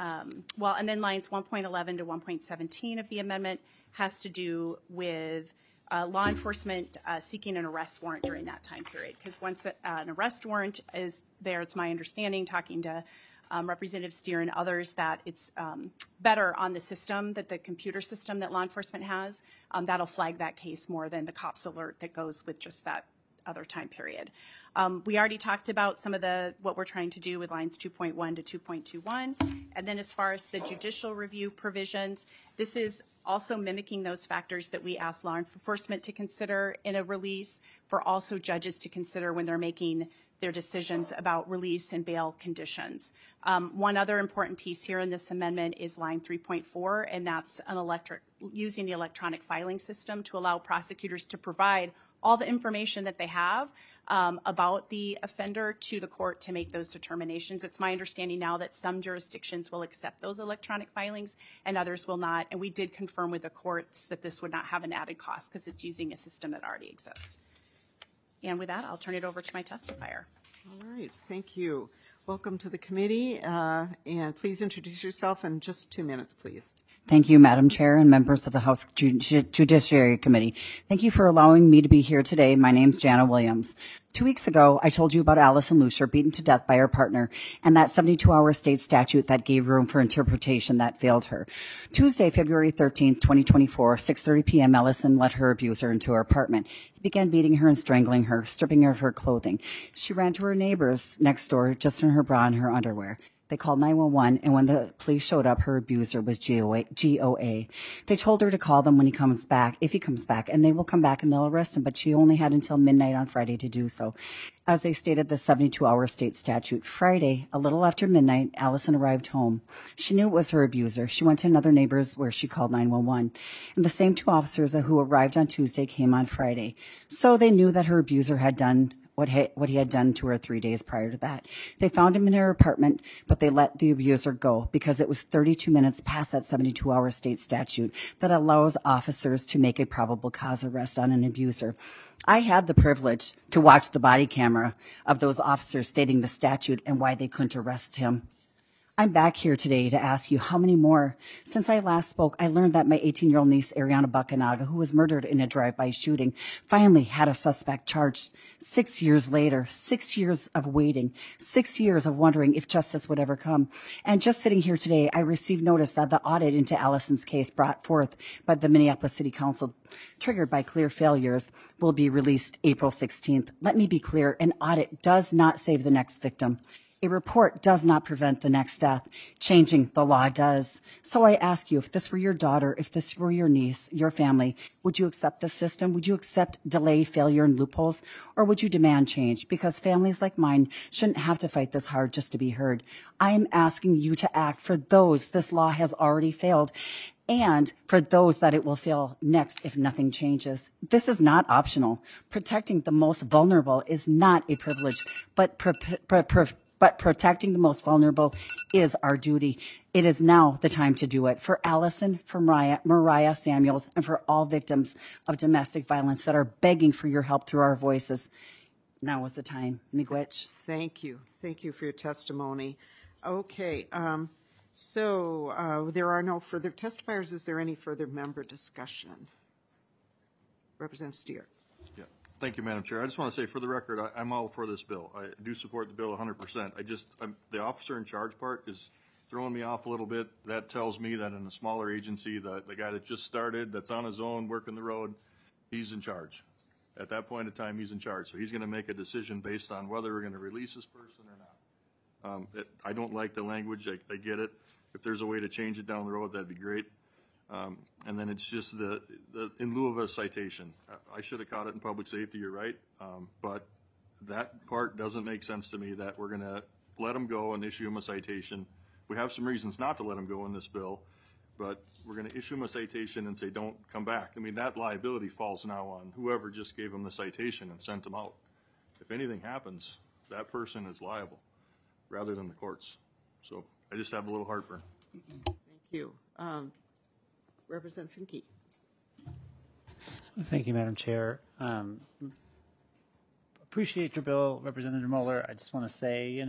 and then lines 1.11 to 1.17 of the amendment has to do with law enforcement seeking an arrest warrant during that time period. Because once an arrest warrant is there, it's my understanding, talking to Representative Steer and others, that it's better on the system, that the computer system that law enforcement has, that'll flag that case more than the COPS alert that goes with just that other time period. We already talked about some of what we're trying to do with lines 2.1 to 2.21. And then as far as the judicial review provisions, this is also mimicking those factors that we ask law enforcement to consider in a release, for also judges to consider when they're making their decisions about release and bail conditions. One other important piece here in this amendment is line 3.4, and that's using the electronic filing system to allow prosecutors to provide all the information that they have about the offender to the court to make those determinations. It's my understanding now that some jurisdictions will accept those electronic filings and others will not. And we did confirm with the courts that this would not have an added cost because it's using a system that already exists. And with that, I'll turn it over to my testifier. All right, thank you. Welcome to the committee, and please introduce yourself in just 2 minutes, please. Thank you, Madam Chair and members of the House Judiciary Committee. Thank you for allowing me to be here today. My name's Jana Williams. 2 weeks ago, I told you about Allison Lucier beaten to death by her partner and that 72-hour state statute that gave room for interpretation that failed her. Tuesday, February 13th, 2024, 6:30 p.m., Allison let her abuser into her apartment. He began beating her and strangling her, stripping her of her clothing. She ran to her neighbors next door just in her bra and her underwear. They called 911, and when the police showed up, her abuser was GOA. They told her to call them when he comes back, if he comes back, and they will come back and they'll arrest him, but she only had until midnight on Friday to do so. As they stated the 72-hour state statute, Friday, a little after midnight, Allison arrived home. She knew it was her abuser. She went to another neighbor's where she called 911. And the same 2 officers who arrived on Tuesday came on Friday. So they knew that her abuser had done what he had done to her 3 days prior to that. They found him in her apartment, but they let the abuser go because it was 32 minutes past that 72-hour state statute that allows officers to make a probable cause arrest on an abuser. I had the privilege to watch the body camera of those officers stating the statute and why they couldn't arrest him. I'm back here today to ask you how many more. Since I last spoke, I learned that my 18-year-old niece, Ariana Buckanaga, who was murdered in a drive-by shooting, finally had a suspect charged 6 years later. 6 years of waiting, 6 years of wondering if justice would ever come. And just sitting here today, I received notice that the audit into Allison's case brought forth by the Minneapolis City Council, triggered by clear failures, will be released April 16th. Let me be clear, an audit does not save the next victim. A report does not prevent the next death. Changing the law does. So I ask you, if this were your daughter, if this were your niece, your family, would you accept the system? Would you accept delay, failure, and loopholes? Or would you demand change? Because families like mine shouldn't have to fight this hard just to be heard. I'm asking you to act for those this law has already failed, and for those that it will fail next if nothing changes. This is not optional. Protecting the most vulnerable is not a privilege, but protecting the most vulnerable is our duty. It is now the time to do it. For Allison, for Mariah Samuels, and for all victims of domestic violence that are begging for your help through our voices. Now is the time. Miigwech. Thank you. Thank you for your testimony. Okay. So there are no further testifiers. Is there any further member discussion? Representative Steer. Yeah. Thank you, Madam Chair. I just want to say, for the record, I'm all for this bill. I do support the bill 100%. The officer in charge part is throwing me off a little bit. That tells me that in a smaller agency, the guy that just started, that's on his own, working the road, he's in charge. At that point in time, he's in charge. So he's going to make a decision based on whether we're going to release this person or not. I don't like the language. I get it. If there's a way to change it down the road, that'd be great. And then it's just in lieu of a citation. I should have caught it in public safety, you're right. But that part doesn't make sense to me, that we're going to let him go and issue him a citation. We have some reasons not to let him go in this bill, but we're going to issue him a citation and say, don't come back. I mean, that liability falls now on whoever just gave him the citation and sent him out. If anything happens, that person is liable rather than the courts. So I just have a little heartburn. Thank you. Representative Finke. Thank you, Madam Chair. Appreciate your bill, Representative Mueller. I just want to say,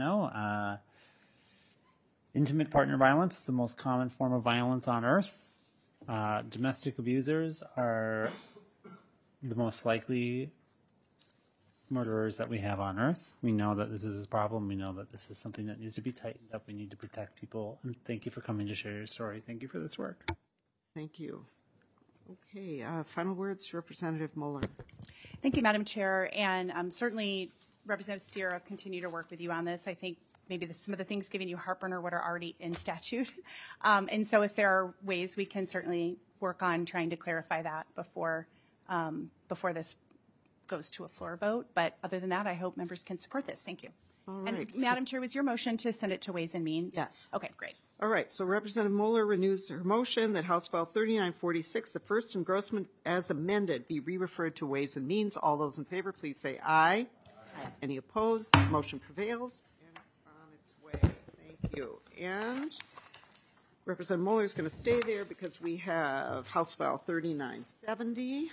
intimate partner violence is the most common form of violence on earth. Domestic abusers are the most likely murderers that we have on earth. We know that this is a problem. We know that this is something that needs to be tightened up. We need to protect people. And thank you for coming to share your story. Thank you for this work. Thank you. Okay, final words, Representative Mueller. Thank you, Madam Chair. And certainly, Representative Steer, I'll continue to work with you on this. I think maybe some of the things giving you heartburn are what are already in statute. And so if there are ways, we can certainly work on trying to clarify that before this goes to a floor vote. But other than that, I hope members can support this. Thank you. All right. And Madam Chair, was your motion to send it to Ways and Means? Yes. Okay, great. All right, so Representative Mueller renews her motion that House File 3946, the first engrossment as amended, be re-referred to Ways and Means. All those in favor, please say aye. Aye. Any opposed? Motion prevails, and it's on its way. Thank you. And Representative Mueller is going to stay there because we have House File 3970.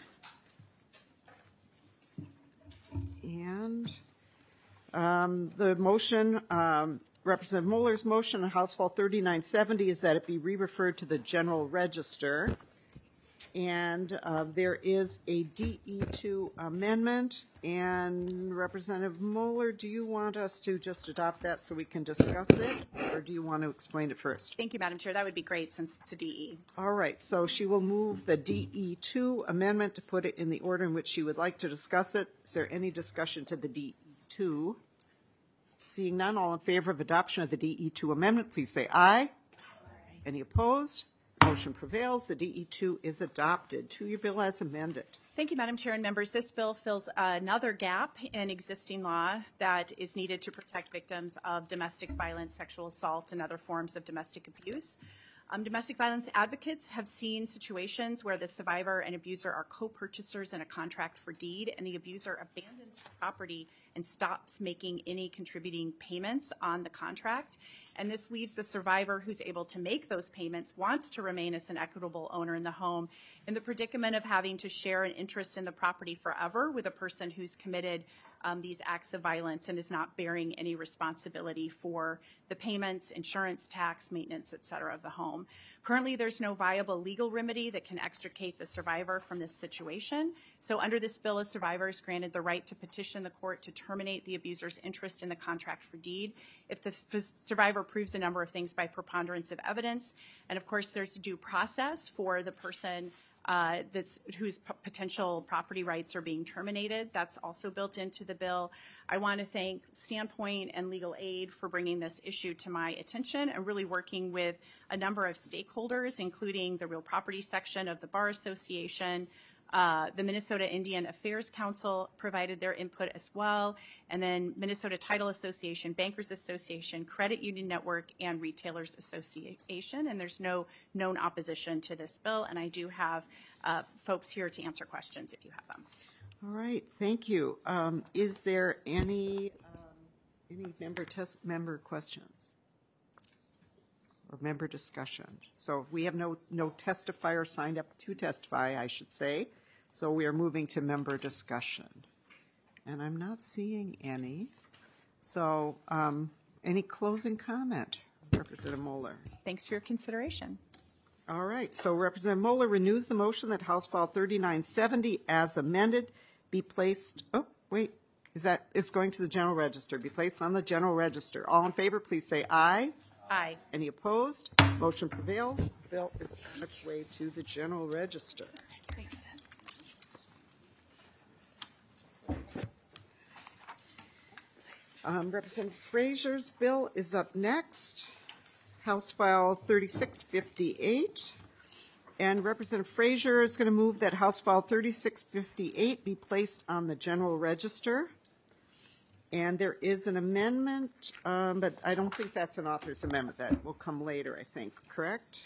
And the motion, Representative Mueller's motion on House File 3970 is that it be re-referred to the General Register. And there is a DE2 amendment. And Representative Mueller, do you want us to just adopt that so we can discuss it? Or do you want to explain it first? Thank you, Madam Chair. That would be great since it's a DE. All right, so she will move the DE2 amendment to put it in the order in which she would like to discuss it. Is there any discussion to the DE2? Seeing none, all in favor of adoption of the DE2 amendment, please say aye. Aye. Any opposed? Motion prevails. The DE2 is adopted. To your bill as amended. Thank you, Madam Chair and members. This bill fills another gap in existing law that is needed to protect victims of domestic violence, sexual assault, and other forms of domestic abuse. Domestic violence advocates have seen situations where the survivor and abuser are co-purchasers in a contract for deed, and the abuser abandons the property and stops making any contributing payments on the contract. And this leaves the survivor who's able to make those payments, wants to remain as an equitable owner in the home, in the predicament of having to share an interest in the property forever with a person who's committed these acts of violence and is not bearing any responsibility for the payments, insurance, tax, maintenance, et cetera, of the home. Currently, there's no viable legal remedy that can extricate the survivor from this situation. So under this bill, a survivor is granted the right to petition the court to terminate the abuser's interest in the contract for deed if the survivor proves a number of things by preponderance of evidence. And of course, there's due process for the person whose potential property rights are being terminated. That's also built into the bill. I want to thank Standpoint and Legal Aid for bringing this issue to my attention and really working with a number of stakeholders, including the Real Property section of the Bar Association. The Minnesota Indian Affairs Council provided their input as well, and then Minnesota Title Association, Bankers Association, Credit Union Network, and Retailers Association. And there's no known opposition to this bill, and I do have folks here to answer questions if you have them. All right, thank you. Is there any member questions or member discussion? So we have no testifier signed up to testify, I should say. So we are moving to member discussion. And I'm not seeing any. So any closing comment, Representative Moeller? Thanks for your consideration. All right, so Representative Moeller renews the motion that House File 3970 as amended be placed, it's going to the General Register, be placed on the General Register. All in favor, please say aye. Aye. Any opposed? Motion prevails. Bill is on its way to the General Register. Thanks. Representative Frazier's bill is up next, House File 3658. And Representative Frazier is going to move that House File 3658 be placed on the General Register. And there is an amendment, but I don't think that's an author's amendment. That will come later, I think, correct?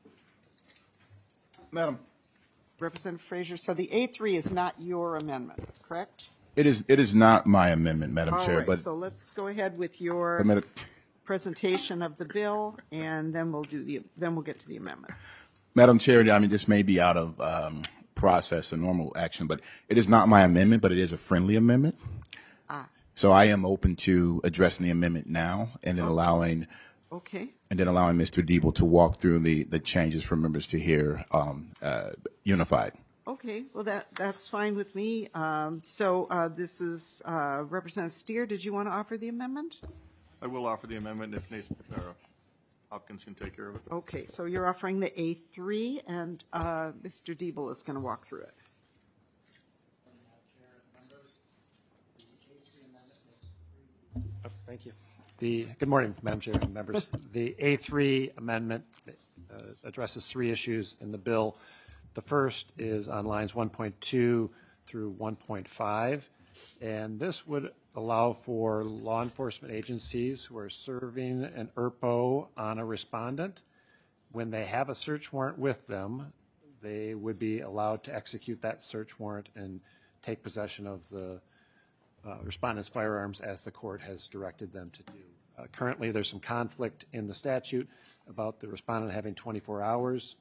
Madam. Representative Frazier, so the A3 is not your amendment, correct? It is not my amendment, Madam Chair. All right, but so let's go ahead with your presentation of the bill, and then we'll get to the amendment. Madam Chair, I mean, this may be out of process and normal action, but it is not my amendment, but it is a friendly amendment. So I am open to addressing the amendment now and then allowing Mr. Diebel to walk through the changes for members to hear unified. Okay, well, that's fine with me. This is Representative Steer. Did you want to offer the amendment? I will offer the amendment if Nathan Hopkins can take care of it. Okay, so you're offering the A3, and Mr. Diebel is going to walk through it. Thank you. Good morning, Madam Chair and members. The A3 amendment addresses three issues in the bill. The first is on lines 1.2 through 1.5, and this would allow for law enforcement agencies who are serving an ERPO on a respondent. When they have a search warrant with them, they would be allowed to execute that search warrant and take possession of the respondent's firearms as the court has directed them to do. Currently, there's some conflict in the statute about the respondent having 24 hours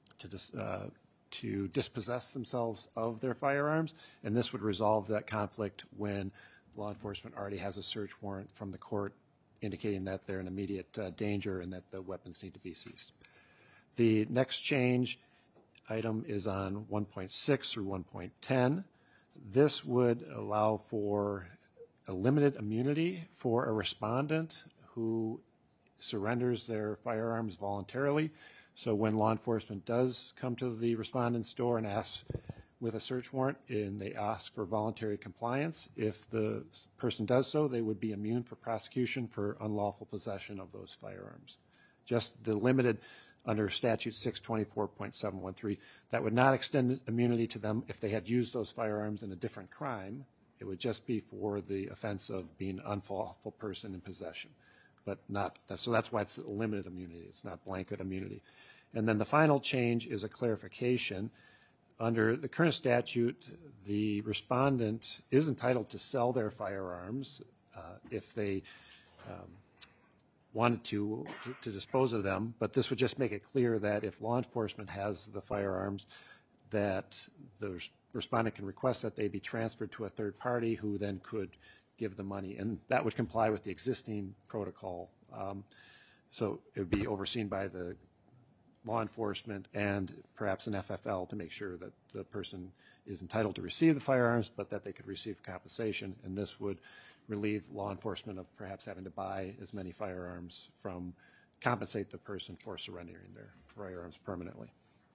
to dispossess themselves of their firearms, and this would resolve that conflict when law enforcement already has a search warrant from the court indicating that they're in immediate danger and that the weapons need to be seized. The next change item is on 1.6 through 1.10. This would allow for a limited immunity for a respondent who surrenders their firearms voluntarily. So when law enforcement does come to the respondent's door and asks with a search warrant and they ask for voluntary compliance, if the person does so, they would be immune for prosecution for unlawful possession of those firearms. Just the limited under statute 624.713, that would not extend immunity to them if they had used those firearms in a different crime. It would just be for the offense of being an unlawful person in possession, but not, so that's why it's limited immunity. It's not blanket immunity. And then the final change is a clarification. Under the current statute, the respondent is entitled to sell their firearms if they wanted to dispose of them, but this would just make it clear that if law enforcement has the firearms, that the respondent can request that they be transferred to a third party who then could give the money, and that would comply with the existing protocol. So it would be overseen by the law enforcement and perhaps an FFL to make sure that the person is entitled to receive the firearms, but that they could receive compensation, and this would relieve law enforcement of perhaps having to buy as many firearms compensate the person for surrendering their firearms permanently.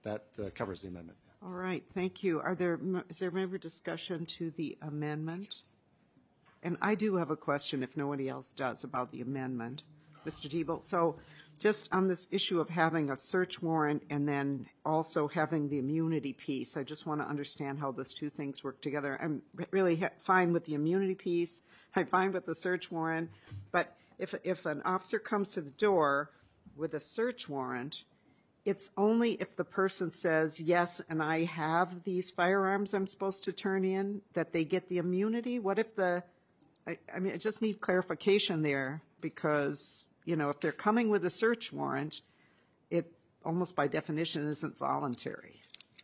that covers the amendment. All right, thank you. Is there member discussion to the amendment? And I do have a question, if nobody else does, about the amendment. Mr. Diebel, so just on this issue of having a search warrant and then also having the immunity piece, I just want to understand how those two things work together. I'm really fine with the immunity piece. I'm fine with the search warrant. But if an officer comes to the door with a search warrant, it's only if the person says, yes, and I have these firearms I'm supposed to turn in, that they get the immunity? What if I just need clarification there, because, if they're coming with a search warrant, it almost by definition isn't voluntary.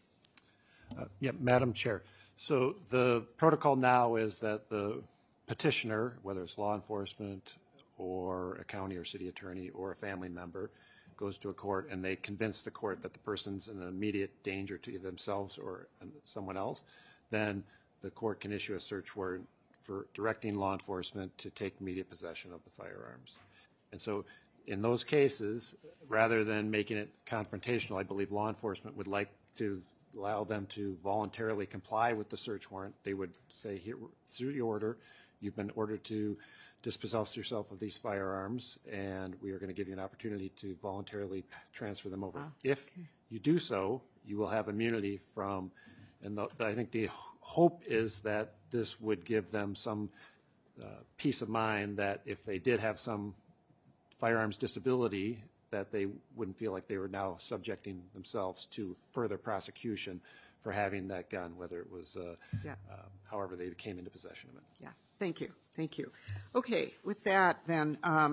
Madam Chair. So the protocol now is that the petitioner, whether it's law enforcement or a county or city attorney or a family member, goes to a court and they convince the court that the person's in immediate danger to themselves or someone else, then the court can issue a search warrant for directing law enforcement to take immediate possession of the firearms. And so in those cases, rather than making it confrontational, I believe law enforcement would like to allow them to voluntarily comply with the search warrant. They would say, here, through your order, you've been ordered to dispossess yourself of these firearms, and we are going to give you an opportunity to voluntarily transfer them over. If you do so, you will have immunity from, and I think the hope is that this would give them some peace of mind that if they did have some firearms disability, that they wouldn't feel like they were now subjecting themselves to further prosecution for having that gun, whether it was however they came into possession of it. Yeah, thank you. Thank you. Okay, with that then,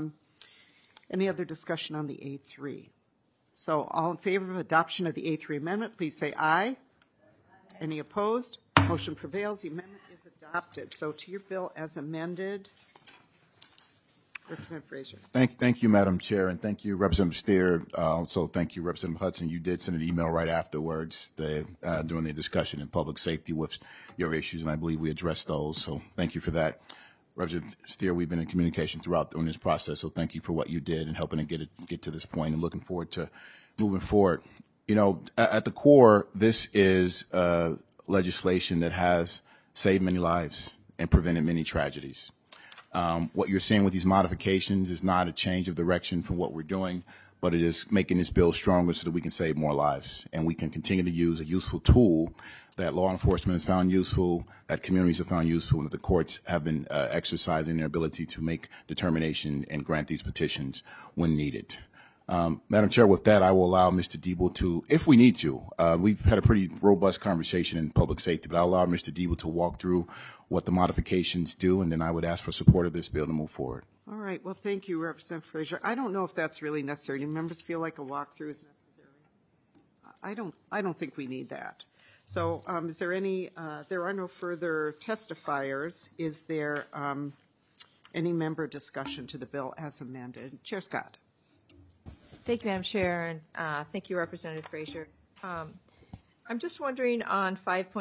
any other discussion on the A3? So all in favor of adoption of the A3 amendment, please say aye. Any opposed? Motion prevails. The amendment is adopted. So to your bill as amended, Representative Frazier. Thank you, Madam Chair, and thank you, Representative Steer. Also, thank you, Representative Hudson. You did send an email right afterwards during the discussion in public safety with your issues, and I believe we addressed those. So thank you for that. Representative Steer, we've been in communication throughout during this process, so thank you for what you did and helping to get to this point, and looking forward to moving forward. At the core, this is legislation that has saved many lives and prevented many tragedies. What you're seeing with these modifications is not a change of direction from what we're doing, but it is making this bill stronger so that we can save more lives. And we can continue to use a useful tool that law enforcement has found useful, that communities have found useful, and that the courts have been exercising their ability to make determination and grant these petitions when needed. Madam Chair, with that, I will allow Mr. Diebel to, if we need to, we've had a pretty robust conversation in public safety, but I'll allow Mr. Diebel to walk through what the modifications do, and then I would ask for support of this bill to move forward. All right. Well, thank you, Representative Frazier. I don't know if that's really necessary. Do members feel like a walkthrough is necessary? I don't think we need that. So is there any, there are no further testifiers. Is there any member discussion to the bill as amended? Chair Scott. Thank you, Madam Chair, and thank you, Representative Frazier. I'm just wondering on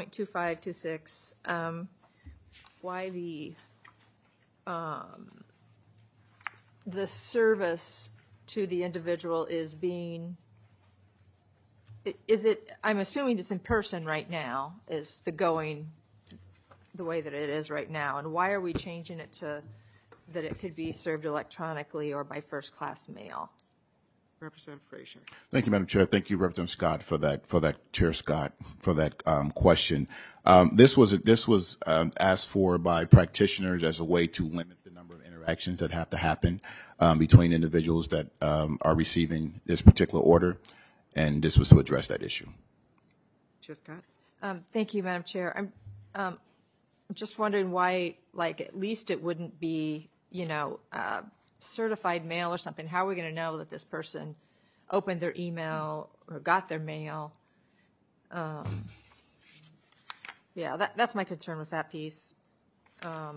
5.2526 why the service to the individual is being, I'm assuming it's in person right now, is the way that it is right now, and why are we changing it to that it could be served electronically or by first-class mail? Representative Frazier. Thank you, Madam Chair. Thank you, Representative Scott, for that, Chair Scott, for that question. This was asked for by practitioners as a way to limit the number of interactions that have to happen between individuals that are receiving this particular order, and this was to address that issue. Chair Scott. Thank you, Madam Chair. I'm just wondering why, at least it wouldn't be, certified mail or something. How are we going to know that this person opened their email or got their mail? That's my concern with that piece. I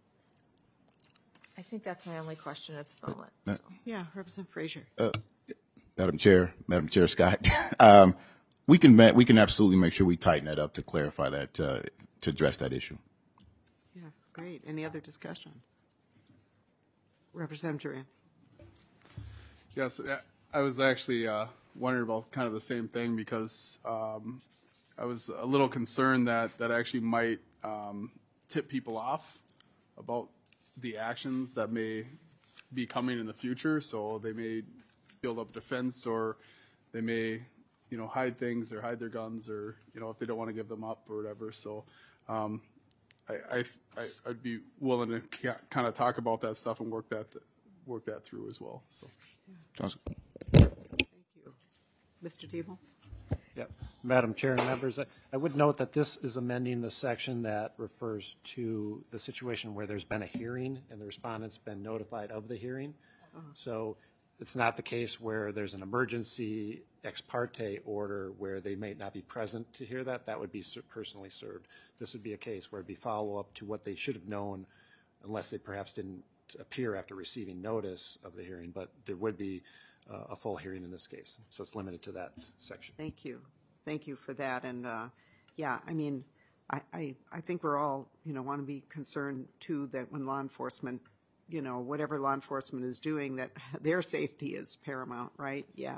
think that's my only question at this moment. Yeah, Representative Frazier. Madam Chair Scott, we can absolutely make sure we tighten that up to clarify that, to address that issue. Yeah, great. Any other discussion? Representative Duran. Yes, I was actually wondering about kind of the same thing because I was a little concerned that actually might tip people off about the actions that may be coming in the future. So they may build up defense, or they may, hide things or hide their guns, or if they don't want to give them up or whatever. So I'd be willing to kind of talk about that stuff and work that through as well. So. Sounds good. Thank you. Mr. Diebel? Yeah. Madam Chair and members, I would note that this is amending the section that refers to the situation where there's been a hearing and the respondent's been notified of the hearing. So it's not the case where there's an emergency ex parte order where they may not be present to hear that. That would be personally served. This would be a case where it'd be follow-up to what they should have known, unless they perhaps didn't appear after receiving notice of the hearing, but there would be a full hearing in this case. So it's limited to that section. Thank you. Thank you for that. And yeah, I mean, I think we're all, want to be concerned too that when law enforcement, whatever law enforcement is doing, that their safety is paramount, right? Yeah.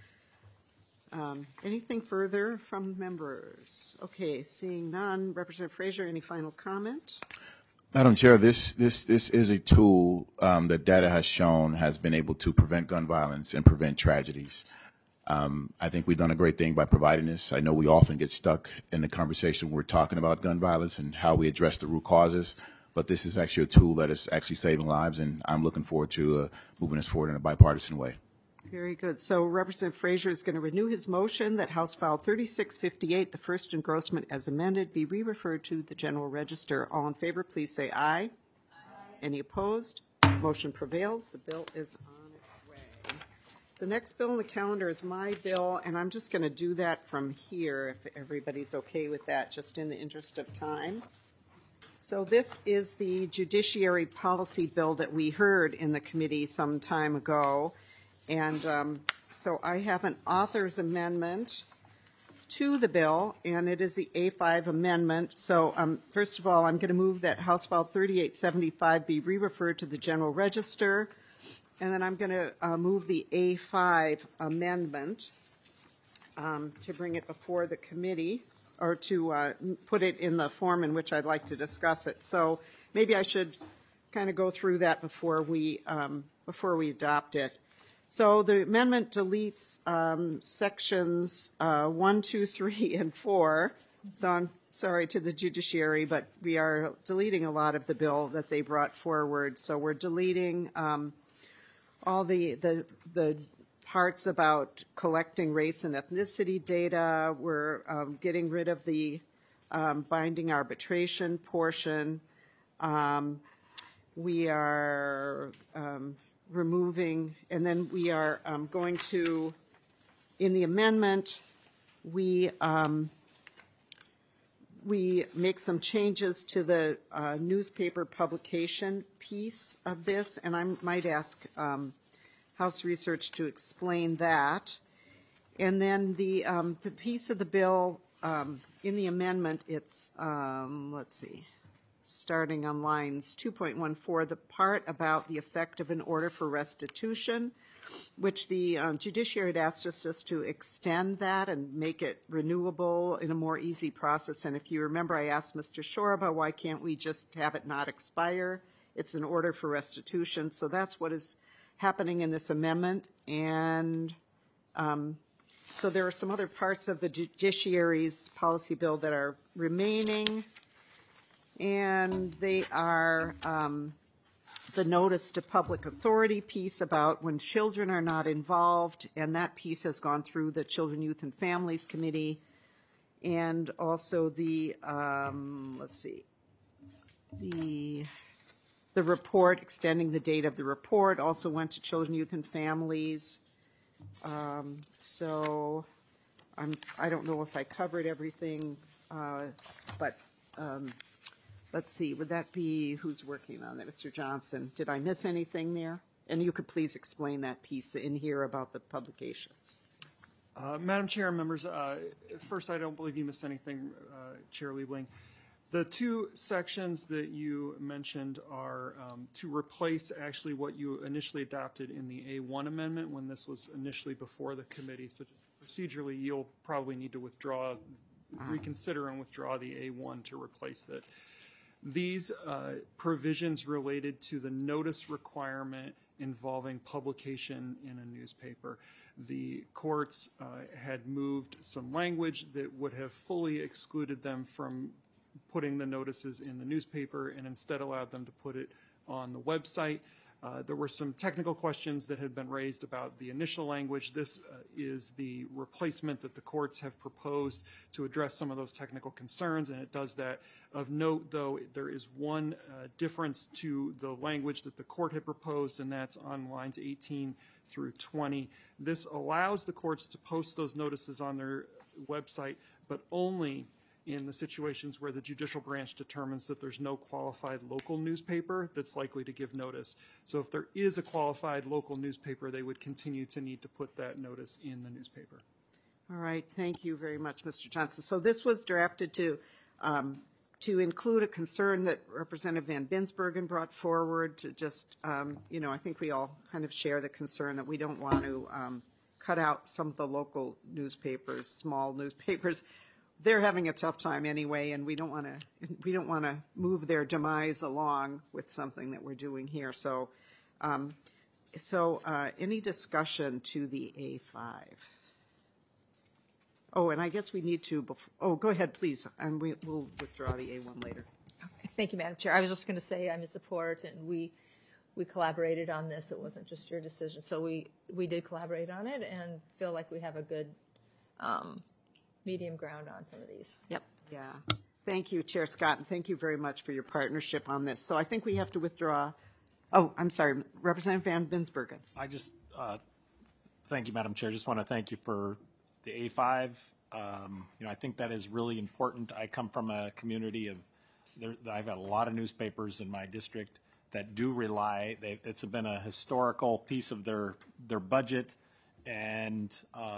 Anything further from members? Okay, seeing none. Representative Frazier, any final comment? Madam Chair, this is a tool that data has shown has been able to prevent gun violence and prevent tragedies. I think we've done a great thing by providing this. I know we often get stuck in the conversation when we're talking about gun violence and how we address the root causes, but this is actually a tool that is actually saving lives, and I'm looking forward to moving this forward in a bipartisan way. Very good. So Representative Frazier is going to renew his motion that House File 3658, the first engrossment as amended, be re-referred to the General Register. All in favor, please say aye. Aye. Any opposed? Motion prevails. The bill is on its way. The next bill on the calendar is my bill, and I'm just going to do that from here if everybody's okay with that, just in the interest of time. So this is the judiciary policy bill that we heard in the committee some time ago. And so I have an author's amendment to the bill, and it is the A5 amendment. So first of all, I'm going to move that House File 3875 be re-referred to the General Register. And then I'm going to move the A5 amendment to bring it before the committee, or to put it in the form in which I'd like to discuss it. So maybe I should kind of go through that before we adopt it. So the amendment deletes sections 1, 2, 3, and 4. So I'm sorry to the judiciary, but we are deleting a lot of the bill that they brought forward. So we're deleting all the parts about collecting race and ethnicity data. We're getting rid of the binding arbitration portion. We are removing, and then we are going to, in the amendment, we make some changes to the newspaper publication piece of this, and I might ask House Research to explain that. And then the piece of the bill in the amendment, it's, let's see, starting on lines 2.14, the part about the effect of an order for restitution, which the judiciary had asked us just to extend that and make it renewable in a more easy process. And if you remember, I asked Mr. Shorba, why can't we just have it not expire? It's an order for restitution. So that's what is happening in this amendment. And so there are some other parts of the judiciary's policy bill that are remaining. And they are the notice to public authority piece about when children are not involved, and that piece has gone through the Children, Youth, and Families Committee, and also the, let's see, the report, extending the date of the report, also went to Children, Youth, and Families. So I don't know if I covered everything, but let's see, would that be, who's working on that? Mr. Johnson, did I miss anything there? And you could please explain that piece in here about the publication. Madam Chair and members, first, I don't believe you missed anything, Chair Liebling. The two sections that you mentioned are to replace actually what you initially adopted in the A1 amendment when this was initially before the committee. So just procedurally, you'll probably need to reconsider and withdraw the A1 to replace it. These provisions related to the notice requirement involving publication in a newspaper. The courts had moved some language that would have fully excluded them from putting the notices in the newspaper and instead allowed them to put it on the website. There were some technical questions that had been raised about the initial language. This is the replacement that the courts have proposed to address some of those technical concerns, and it does that. Of note, though, there is one difference to the language that the court had proposed, and that's on lines 18 through 20. This allows the courts to post those notices on their website, but only in the situations where the judicial branch determines that there's no qualified local newspaper that's likely to give notice. So if there is a qualified local newspaper, they would continue to need to put that notice in the newspaper. All right, thank you very much, Mr. Johnson. So this was drafted to include a concern that Representative Van Binsbergen brought forward to just, I think we all kind of share the concern that we don't want to cut out some of the local newspapers, small newspapers. They're having a tough time anyway, and we don't want to move their demise along with something that we're doing here. So, any discussion to the A5? Oh, and I guess we need to. Go ahead, please, and we'll withdraw the A1 later. Thank you, Madam Chair. I was just going to say I'm in support, and we collaborated on this. It wasn't just your decision, so we did collaborate on it, and feel like we have a good medium ground on some of these. Yep. Yeah. Thank you, Chair Scott, and thank you very much for your partnership on this. So I think we have to withdraw. Oh, I'm sorry, Representative Van Binsbergen. I just, thank you, Madam Chair. Just want to thank you for the A5. I think that is really important. I come from a community of, I've had a lot of newspapers in my district that do rely, it's been a historical piece of their budget, and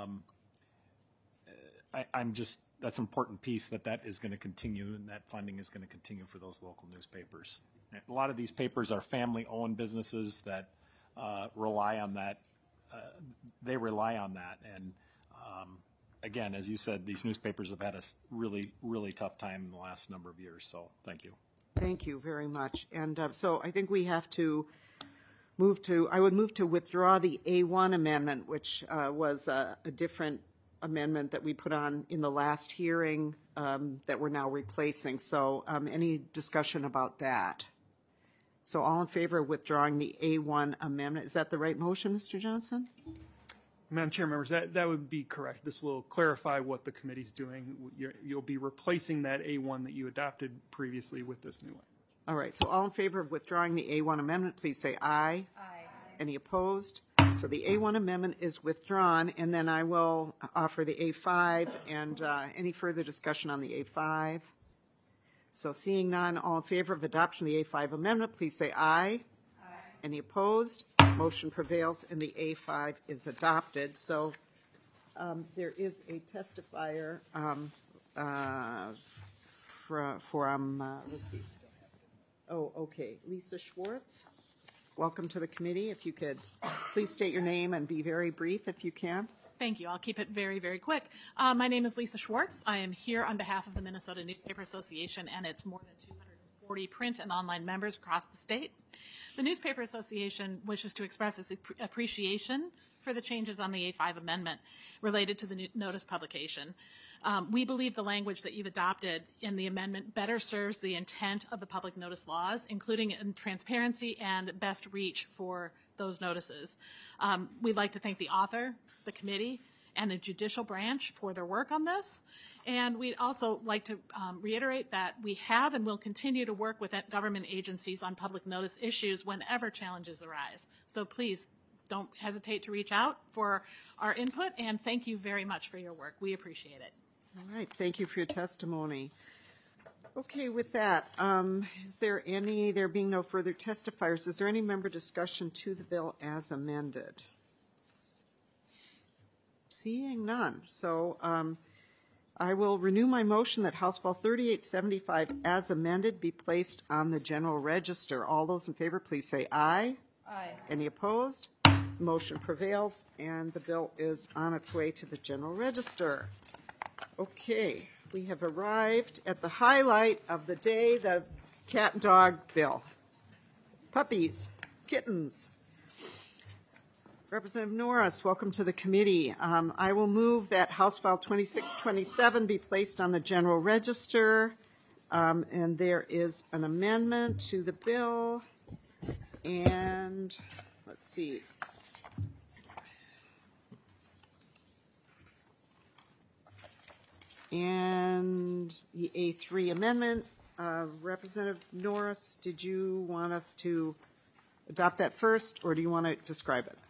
that's an important piece that is going to continue, and that funding is going to continue for those local newspapers. A lot of these papers are family-owned businesses that rely on that. They rely on that, and again, as you said, these newspapers have had a really, really tough time in the last number of years. So, thank you. Thank you very much. And so I think we have to I would move to withdraw the A1 amendment, which was a different amendment that we put on in the last hearing that we're now replacing. So any discussion about that? So all in favor of withdrawing the A1 amendment? Is that the right motion, Mr. Johnson? Madam Chair, members, that would be correct. This will clarify what the committee's doing. You'll be replacing that A1 that you adopted previously with this new one. All right. So all in favor of withdrawing the A1 amendment, please say aye. Aye. Any opposed? So the A1 amendment is withdrawn, and then I will offer the A5, and any further discussion on the A5? So seeing none, all in favor of adoption of the A5 amendment, please say aye. Aye. Any opposed? Motion prevails, and the A5 is adopted. So there is a testifier from let's see. Oh, okay. Lisa Schwartz, welcome to the committee. If you could please state your name and be very brief if you can. Thank you. I'll keep it very, very quick. My name is Lisa Schwartz. I am here on behalf of the Minnesota Newspaper Association and its more than 240 print and online members across the state. The Newspaper Association wishes to express its appreciation for the changes on the A5 amendment related to the notice publication. We believe the language that you've adopted in the amendment better serves the intent of the public notice laws, including in transparency and best reach for those notices. We'd like to thank the author, the committee, and the judicial branch for their work on this. And we'd also like to reiterate that we have and will continue to work with government agencies on public notice issues whenever challenges arise. So please don't hesitate to reach out for our input, and thank you very much for your work. We appreciate it. All right, thank you for your testimony. Okay, with that, there being no further testifiers, is there any member discussion to the bill as amended? Seeing none. So I will renew my motion that House File 3875 as amended be placed on the general register. All those in favor, please say aye. Aye. Any opposed? Motion prevails, and the bill is on its way to the general register. Okay, we have arrived at the highlight of the day, the cat and dog bill. Puppies, kittens. Representative Norris, welcome to the committee. I will move that House File 2627 be placed on the general register, and there is an amendment to the bill, and let's see. And the A3 amendment. Representative Norris, did you want us to adopt that first, or do you want to describe it?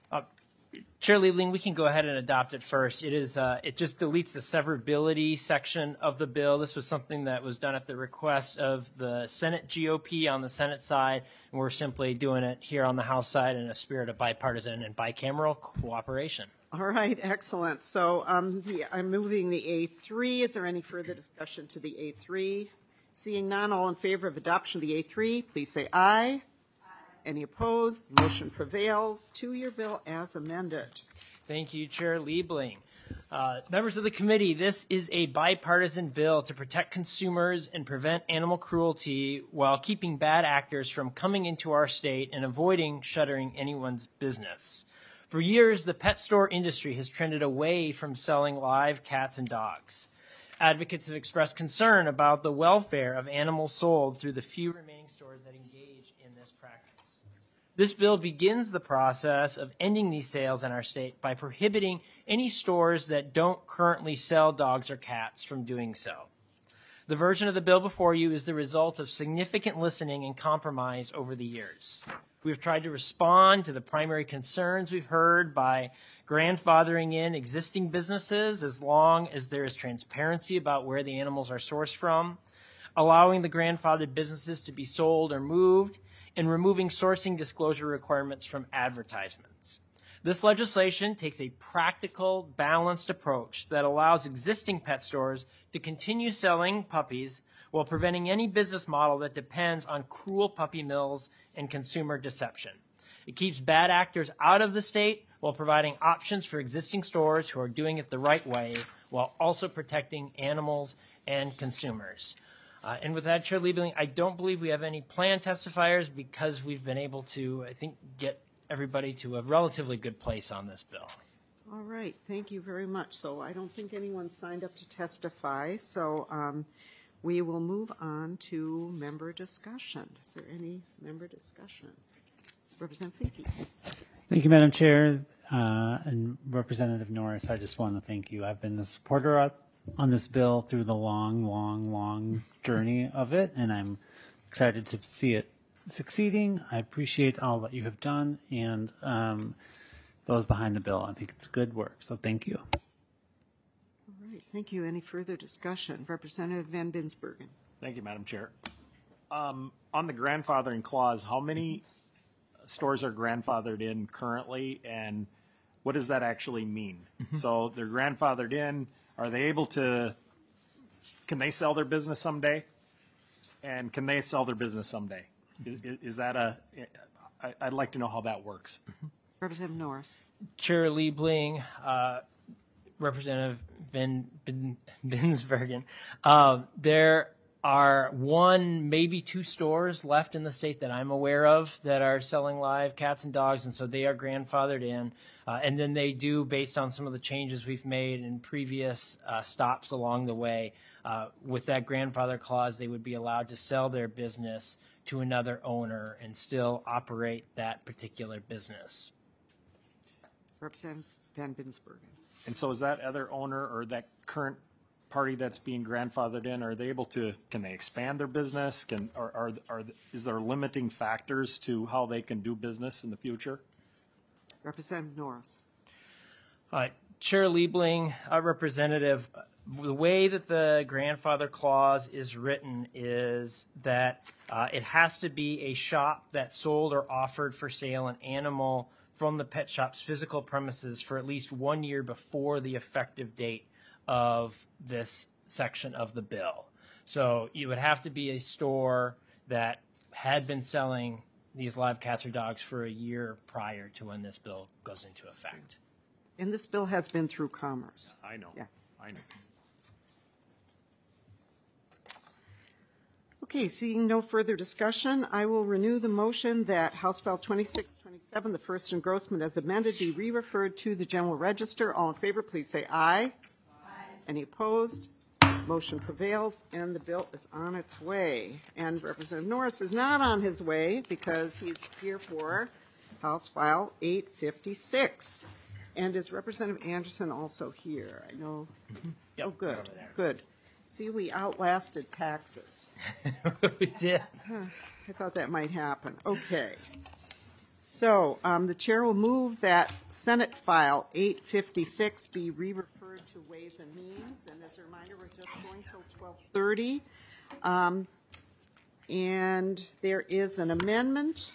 Chair Liebling, we can go ahead and adopt it first. It is it just deletes the severability section of the bill. This was something that was done at the request of the Senate GOP on the Senate side, and we're simply doing it here on the House side in a spirit of bipartisan and bicameral cooperation. All right, excellent. So I'm moving the A3. Is there any further discussion to the A3? Seeing none, all in favor of adoption of the A3, please say aye. Any opposed? Motion prevails. To-year bill as amended. Thank you, Chair Liebling. Members of the committee, this is a bipartisan bill to protect consumers and prevent animal cruelty while keeping bad actors from coming into our state and avoiding shuttering anyone's business. For years, the pet store industry has trended away from selling live cats and dogs. Advocates have expressed concern about the welfare of animals sold through the few remaining stores that engage in this practice. This bill begins the process of ending these sales in our state by prohibiting any stores that don't currently sell dogs or cats from doing so. The version of the bill before you is the result of significant listening and compromise over the years. We've tried to respond to the primary concerns we've heard by grandfathering in existing businesses as long as there is transparency about where the animals are sourced from, allowing the grandfathered businesses to be sold or moved, and removing sourcing disclosure requirements from advertisements. This legislation takes a practical, balanced approach that allows existing pet stores to continue selling puppies while preventing any business model that depends on cruel puppy mills and consumer deception. It keeps bad actors out of the state while providing options for existing stores who are doing it the right way while also protecting animals and consumers. And with that, Chair Liebling, I don't believe we have any planned testifiers because we've been able to, I think, get everybody to a relatively good place on this bill. All right, thank you very much. So I don't think anyone signed up to testify, so we will move on to member discussion. Is there any member discussion? Representative Finke. Thank you, Madam Chair. And Representative Norris, I just want to thank you. I've been a supporter on this bill through the long journey of it, and I'm excited to see it succeeding. I appreciate all that you have done, and those behind the bill. I think it's good work, so thank you. All right, thank you. Any further discussion? Representative Van Binsbergen. Thank you, Madam Chair. On the grandfathering clause, how many stores are grandfathered in currently, and what does that actually mean? So they're grandfathered in. Are they able to, can they sell their business someday? And can they sell their business someday? Is that I'd like to know how that works. Representative Norris. Chair Liebling, Representative Binsbergen, there are one, maybe two stores left in the state that I'm aware of that are selling live cats and dogs, and so they are grandfathered in. And then they do, based on some of the changes we've made in previous stops along the way, with that grandfather clause, they would be allowed to sell their business to another owner and still operate that particular business. Representative Van Binsbergen. And so is that other owner or that current party that's being grandfathered in, are they able to, can they expand their business? Is there limiting factors to how they can do business in the future? Representative Norris. Chair Liebling, Representative, the way that the grandfather clause is written is that it has to be a shop that sold or offered for sale an animal from the pet shop's physical premises for at least 1 year before the effective date of this section of the bill. So you would have to be a store that had been selling these live cats or dogs for a year prior to when this bill goes into effect. And this bill has been through Commerce. I know. Yeah. I know. Okay, seeing no further discussion, I will renew the motion that House File 2627, the first engrossment as amended, be re-referred to the General Register. All in favor, please say aye. Aye. Any opposed? Motion prevails, and the bill is on its way. And Representative Norris is not on his way because he's here for House File 856. And is Representative Anderson also here? I know. Yep, oh, good, good. See, we outlasted taxes. We did. I thought that might happen. Okay. So the chair will move that Senate File 856 be re-referred to Ways and Means. And as a reminder, we're just going till 12:30. And there is an amendment.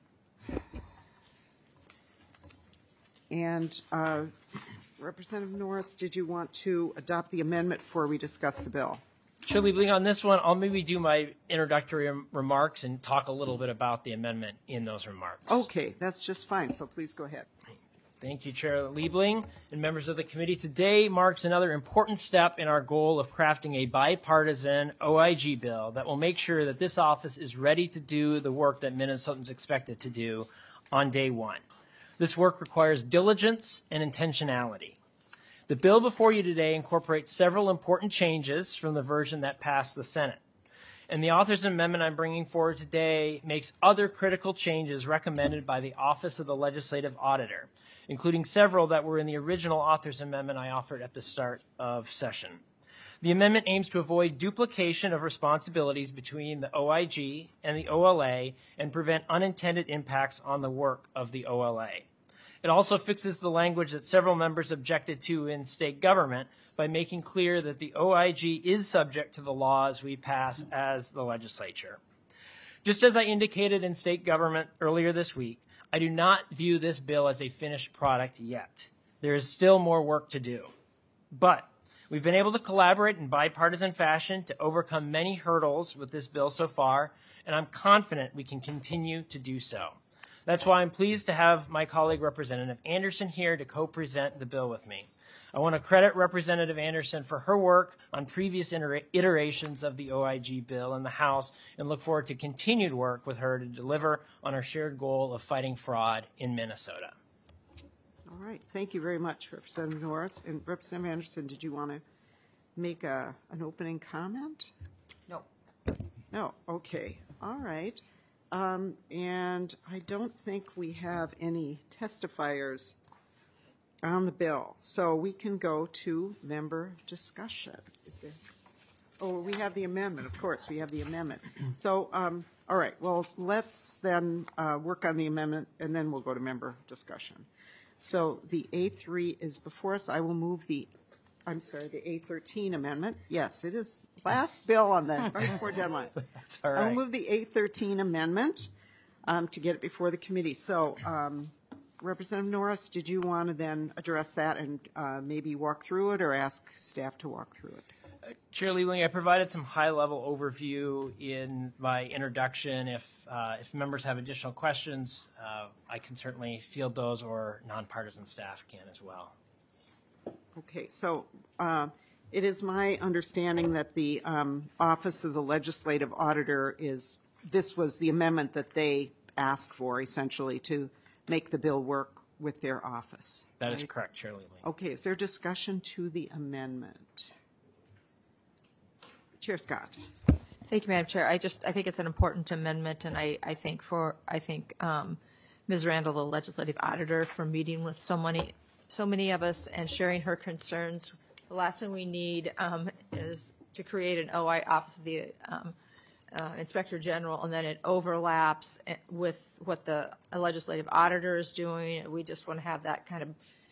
And Representative Norris, did you want to adopt the amendment before we discuss the bill? Chair Liebling, on this one, I'll maybe do my introductory remarks and talk a little bit about the amendment in those remarks. Okay, that's just fine, so please go ahead. Thank you, Chair Liebling and members of the committee. Today marks another important step in our goal of crafting a bipartisan OIG bill that will make sure that this office is ready to do the work that Minnesotans expect it to do on day one. This work requires diligence and intentionality. The bill before you today incorporates several important changes from the version that passed the Senate. And the author's amendment I'm bringing forward today makes other critical changes recommended by the Office of the Legislative Auditor, including several that were in the original author's amendment I offered at the start of session. The amendment aims to avoid duplication of responsibilities between the OIG and the OLA and prevent unintended impacts on the work of the OLA. It also fixes the language that several members objected to in state government by making clear that the OIG is subject to the laws we pass as the legislature. Just as I indicated in state government earlier this week, I do not view this bill as a finished product yet. There is still more work to do. But we've been able to collaborate in bipartisan fashion to overcome many hurdles with this bill so far, and I'm confident we can continue to do so. That's why I'm pleased to have my colleague Representative Anderson here to co-present the bill with me. I want to credit Representative Anderson for her work on previous iterations of the OIG bill in the House and look forward to continued work with her to deliver on our shared goal of fighting fraud in Minnesota. All right. Thank you very much, Representative Norris. And Representative Anderson, did you want to make an opening comment? No. No. Okay. All right. And I don't think we have any testifiers on the bill, so we can go to member discussion. Is there? Oh, we have the amendment. Of course, we have the amendment. So, all right. Well, let's then work on the amendment, and then we'll go to member discussion. So the A3 is before us. I will move the A13 amendment. Yes, it is last bill on the right before deadline. That's all right. I'll move the A13 amendment to get it before the committee. So, Representative Norris, did you want to then address that and maybe walk through it or ask staff to walk through it? Chair Liebling, I provided some high-level overview in my introduction. If members have additional questions, I can certainly field those, or nonpartisan staff can as well. Okay, so it is my understanding that the Office of the Legislative Auditor this was the amendment that they asked for, essentially, to make the bill work with their office. That right? is correct, Chair Liebling. Okay, is there discussion to the amendment? Chair Scott. Thank you, Madam Chair. I think it's an important amendment, and I think Ms. Randall, the legislative auditor, for meeting with so many of us and sharing her concerns. The last thing we need is to create an OI Office of the Inspector General, and then it overlaps with what the legislative auditor is doing. We just want to have that kind of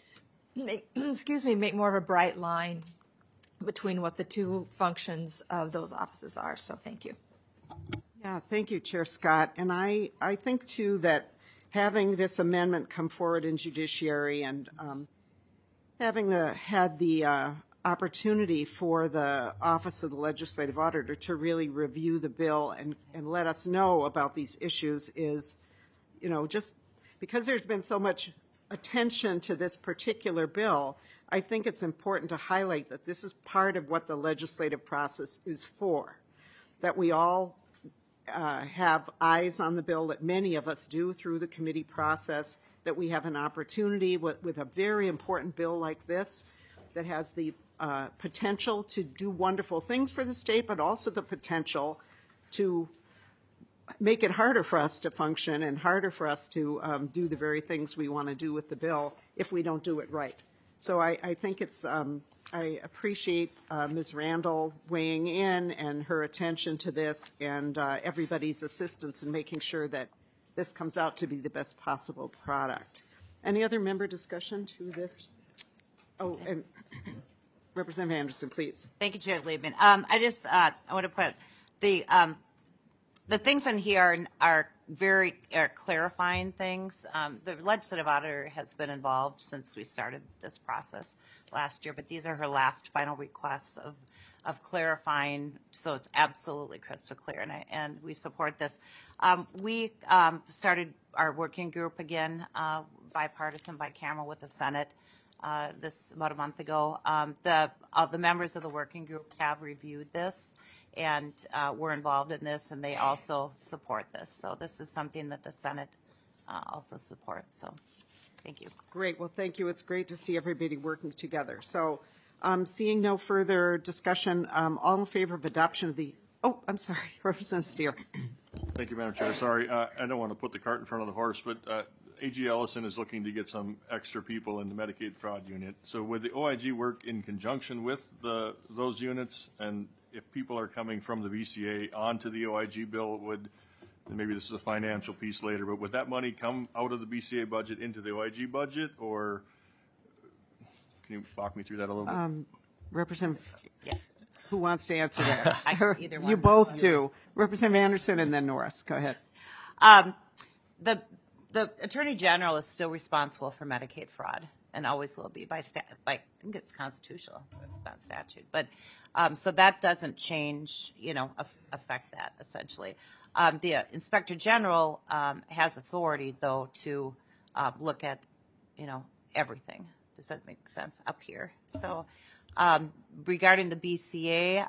make more of a bright line between what the two functions of those offices are. So thank you. Yeah, thank you, Chair Scott. And I think, too, that having this amendment come forward in judiciary and having had the opportunity for the Office of the Legislative Auditor to really review the bill and let us know about these issues is, just because there's been so much attention to this particular bill, I think it's important to highlight that this is part of what the legislative process is for, that we all have eyes on the bill, that many of us do through the committee process, that we have an opportunity with a very important bill like this that has the potential to do wonderful things for the state, but also the potential to make it harder for us to function and harder for us to do the very things we want to do with the bill if we don't do it right. So I think it's, I appreciate Ms. Randall weighing in and her attention to this and everybody's assistance in making sure that this comes out to be the best possible product. Any other member discussion to this? Oh, and Representative Anderson, please. Thank you, Chair Liebman. I want to put the things in here are very clarifying things. The legislative auditor has been involved since we started this process last year, but these are her last final requests of clarifying, so it's absolutely crystal clear, and we support this. We started our working group again, bipartisan, bicameral with the Senate this about a month ago. The members of the working group have reviewed this and were involved in this, and they also support this. So this is something that the Senate also supports. So thank you. Great. Well, thank you. It's great to see everybody working together. So seeing no further discussion, all in favor of adoption of the, I'm sorry, Representative Steer. Thank you, Madam Chair. Sorry, I don't want to put the cart in front of the horse, but AG Ellison is looking to get some extra people in the Medicaid fraud unit. So would the OIG work in conjunction with those units? And if people are coming from the BCA onto the OIG bill, and maybe this is a financial piece later, but would that money come out of the BCA budget into the OIG budget, or can you walk me through that a little bit? Representative, who wants to answer that? Either one. You both do. Representative Anderson and then Norris. Go ahead. The Attorney General is still responsible for Medicaid fraud and always will be by I think it's constitutional, it's not statute. But so that doesn't change, affect that essentially. The Inspector General has authority, though, to look at, everything. Does that make sense up here? So regarding the BCA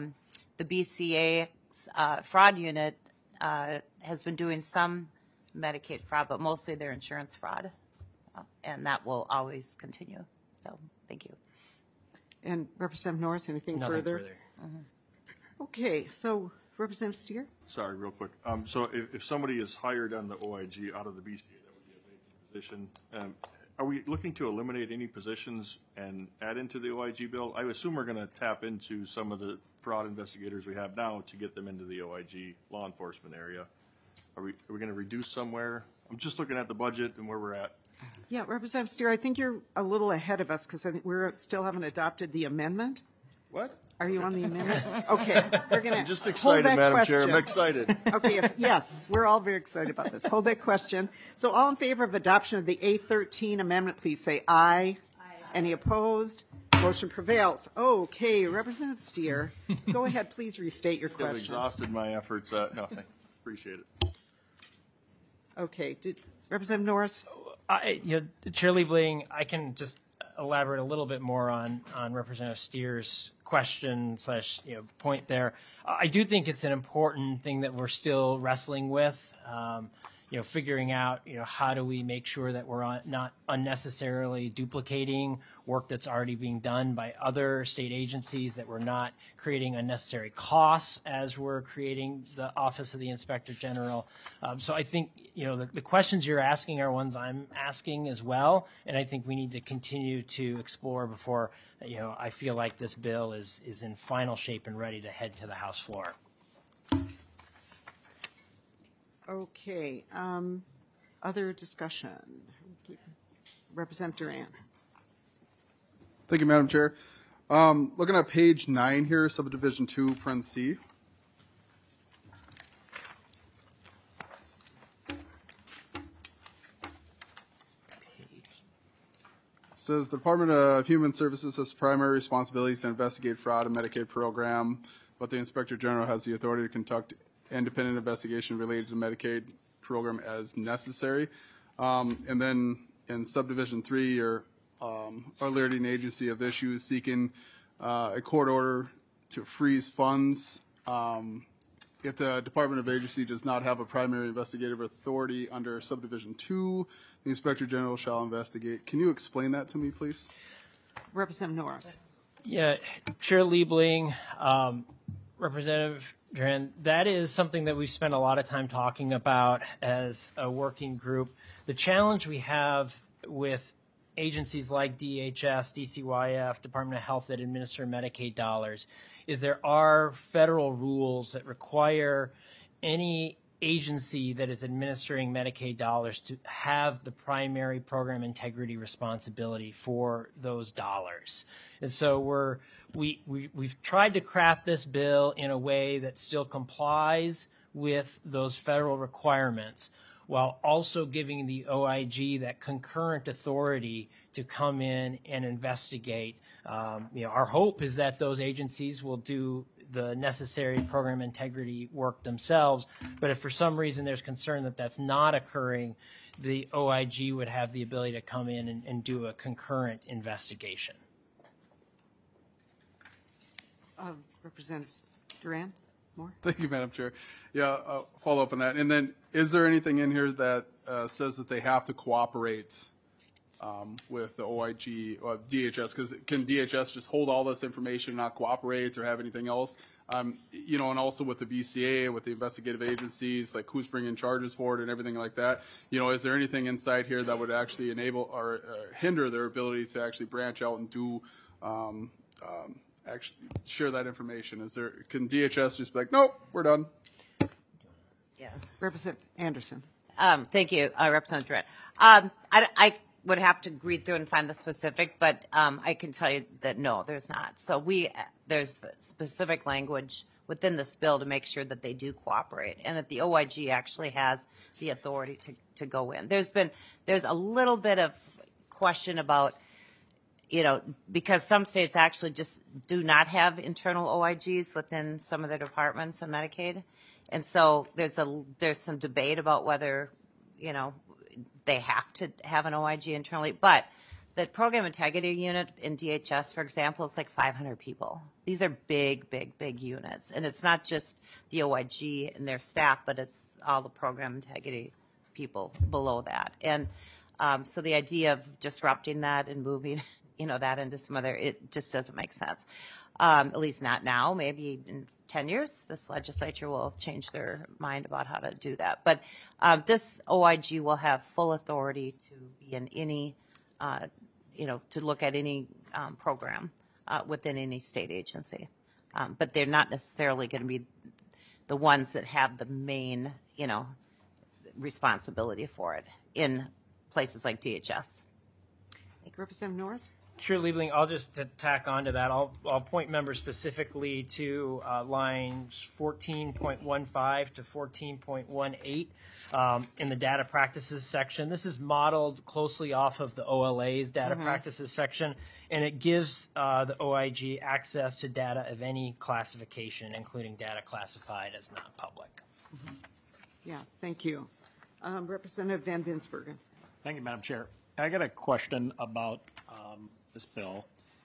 fraud unit has been doing some Medicaid fraud, but mostly their insurance fraud, and that will always continue. So thank you. And Representative Norris, anything further? Okay, so Representative Steer? Sorry, real quick. So if somebody is hired on the OIG out of the BCA, that would be a vacant position. Are we looking to eliminate any positions and add into the OIG bill? I assume we're going to tap into some of the fraud investigators we have now to get them into the OIG law enforcement area. Are we going to reduce somewhere? I'm just looking at the budget and where we're at. Yeah, Representative Steer, I think you're a little ahead of us because I think we still haven't adopted the amendment. What? Are you on the amendment? Okay, we're going to I'm just excited, Madam Chair. I'm excited. Okay, yes, we're all very excited about this. Hold that question. So all in favor of adoption of the A13 amendment, please say aye. Aye. Any opposed? Motion prevails. Okay, Representative Steer, go ahead, please restate your question. I've exhausted my efforts. No, thank you. Appreciate it. Okay, Representative Norris? Chair Liebling, I can just elaborate a little bit more on Representative Steer's question / point there. I do think it's an important thing that we're still wrestling with. Figuring out how do we make sure that we're not unnecessarily duplicating work that's already being done by other state agencies, that we're not creating unnecessary costs as we're creating the Office of the Inspector General. So I think the questions you're asking are ones I'm asking as well, and I think we need to continue to explore before I feel like this bill is in final shape and ready to head to the House floor. Okay, other discussion. Representative Duran. Thank you, Madam Chair. Looking at page 9 here, subdivision 2, Friend C. says the Department of Human Services has primary responsibilities to investigate fraud in Medicaid program, but the Inspector General has the authority to conduct independent investigation related to the Medicaid program as necessary. And then in subdivision 3, you're alerting the agency of issues seeking a court order to freeze funds. If the Department of Agency does not have a primary investigative authority under subdivision 2, the Inspector General shall investigate. Can you explain that to me, please? Representative Norris. Yeah, Chair Liebling, Representative Duran, that is something that we've spent a lot of time talking about as a working group. The challenge we have with agencies like DHS, DCYF, Department of Health that administer Medicaid dollars is there are federal rules that require any agency that is administering Medicaid dollars to have the primary program integrity responsibility for those dollars. And so we've tried to craft this bill in a way that still complies with those federal requirements, while also giving the OIG that concurrent authority to come in and investigate. Our hope is that those agencies will do the necessary program integrity work themselves, but if for some reason there's concern that that's not occurring, the OIG would have the ability to come in and do a concurrent investigation. Representative Duran, more? Thank you, Madam Chair. Yeah, follow up on that. And then is there anything in here that says that they have to cooperate with the OIG or DHS? Because can DHS just hold all this information, not cooperate or have anything else? And also with the VCA, with the investigative agencies, like who's bringing charges forward and everything like that. Is there anything inside here that would actually enable or hinder their ability to actually branch out and do actually share that information? Can DHS just be like, nope, we're done? Yeah. Representative Anderson. Thank you, Representative Durant. I would have to read through and find the specific, but I can tell you that no, there's not. So there's specific language within this bill to make sure that they do cooperate and that the OIG actually has the authority to go in. There's a little bit of question about, because some states actually just do not have internal OIGs within some of their departments in Medicaid. And so there's some debate about whether, they have to have an OIG internally. But the program integrity unit in DHS, for example, is like 500 people. These are big, big, big units. And it's not just the OIG and their staff, but it's all the program integrity people below that. And so the idea of disrupting that and moving that into some other, it just doesn't make sense. At least not now. Maybe in 10 years, this legislature will change their mind about how to do that. But this OIG will have full authority to be in any, to look at any program within any state agency. But they're not necessarily going to be the ones that have the main, responsibility for it in places like DHS. Representative Norris? Chair Liebling, I'll just tack on to that. I'll point members specifically to lines 14.15 to 14.18 in the data practices section. This is modeled closely off of the OLA's data practices section, and it gives the OIG access to data of any classification, including data classified as non-public. Yeah, thank you. Representative Van Binsbergen. Thank you, Madam Chair. I got a question about this bill.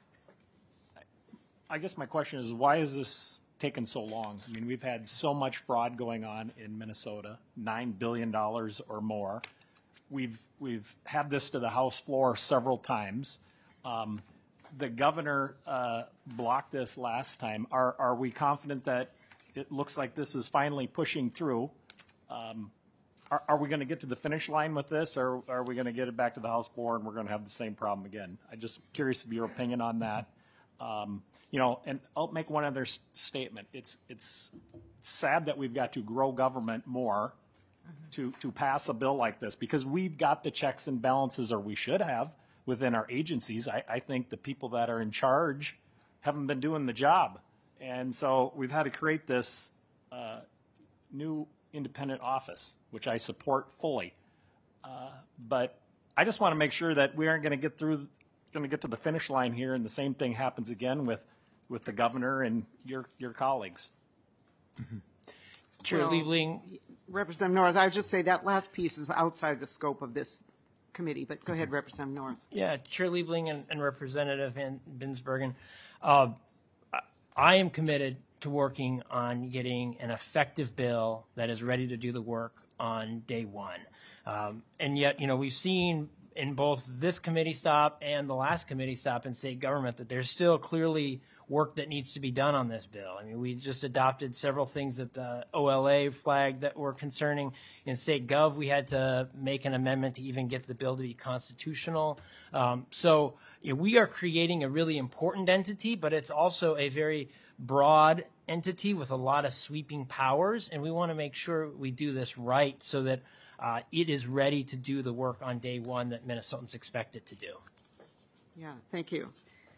I guess my question is, why is this taking so long? I mean, we've had so much fraud going on in Minnesota, $9 billion or more. We've had this to the House floor several times. The governor blocked this last time. Are we confident that it looks like this is finally pushing through? Are we going to get to the finish line with this, or are we going to get it back to the House floor and we're going to have the same problem again? I'm just curious of your opinion on that. And I'll make one other statement. It's sad that we've got to grow government more to pass a bill like this, because we've got the checks and balances, or we should have, within our agencies. I think the people that are in charge haven't been doing the job. And so we've had to create this new independent office, which I support fully. But I just want to make sure that we aren't going to get through going to get to the finish line here, and the same thing happens again with the governor and your colleagues. Chair Liebling. Representative Norris, I would just say that last piece is outside the scope of this committee, but go ahead, Representative Norris. Yeah, Chair Liebling and Representative Van Binsbergen. I am committed to working on getting an effective bill that is ready to do the work on day one. And yet, we've seen in both this committee stop and the last committee stop in state government that there's still clearly work that needs to be done on this bill. I mean, we just adopted several things that the OLA flagged that were concerning. In state gov, we had to make an amendment to even get the bill to be constitutional. So we are creating a really important entity, but it's also a very broad entity with a lot of sweeping powers, and we want to make sure we do this right so that it is ready to do the work on day one that Minnesotans expect it to do. Yeah, thank you.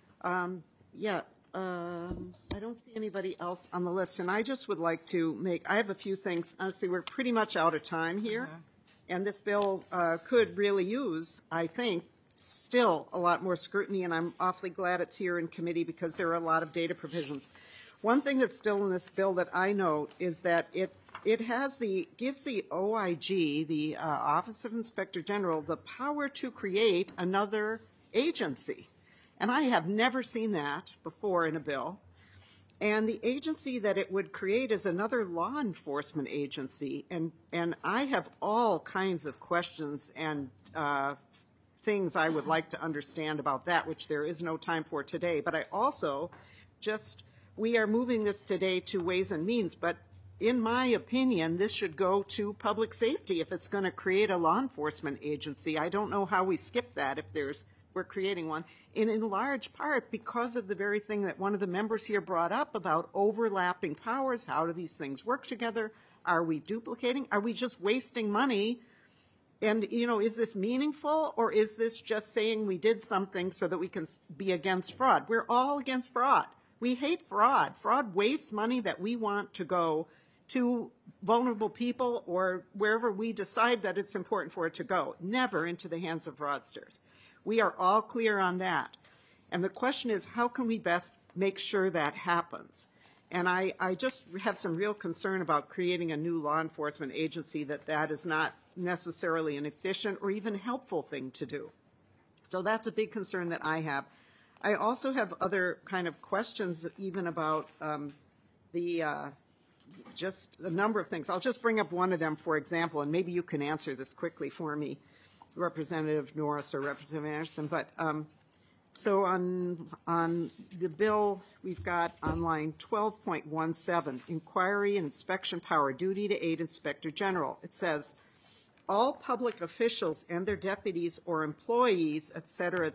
I don't see anybody else on the list, and I just would like to I have a few things. Honestly, we're pretty much out of time here, and this bill could really use, I think, still a lot more scrutiny, and I'm awfully glad it's here in committee because there are a lot of data provisions. One thing that's still in this bill that I note is that it gives the OIG, the Office of Inspector General, the power to create another agency. And I have never seen that before in a bill. And the agency that it would create is another law enforcement agency. And I have all kinds of questions and things I would like to understand about that, which there is no time for today. But I also we are moving this today to Ways and Means, but in my opinion, this should go to public safety if it's going to create a law enforcement agency. I don't know how we skip that if we're creating one. And in large part because of the very thing that one of the members here brought up about overlapping powers. How do these things work together? Are we duplicating? Are we just wasting money? And, is this meaningful, or is this just saying we did something so that we can be against fraud? We're all against fraud. We hate fraud. Fraud wastes money that we want to go to vulnerable people or wherever we decide that it's important for it to go, never into the hands of fraudsters. We are all clear on that. And the question is, how can we best make sure that happens? And I just have some real concern about creating a new law enforcement agency that is not necessarily an efficient or even helpful thing to do. So that's a big concern that I have. I also have other kind of questions even about just a number of things. I'll just bring up one of them, for example, and maybe you can answer this quickly for me, Representative Norris or Representative Anderson. But so on the bill, we've got on line 12.17, inquiry and inspection power, duty to aid Inspector General. It says, all public officials and their deputies or employees, et cetera,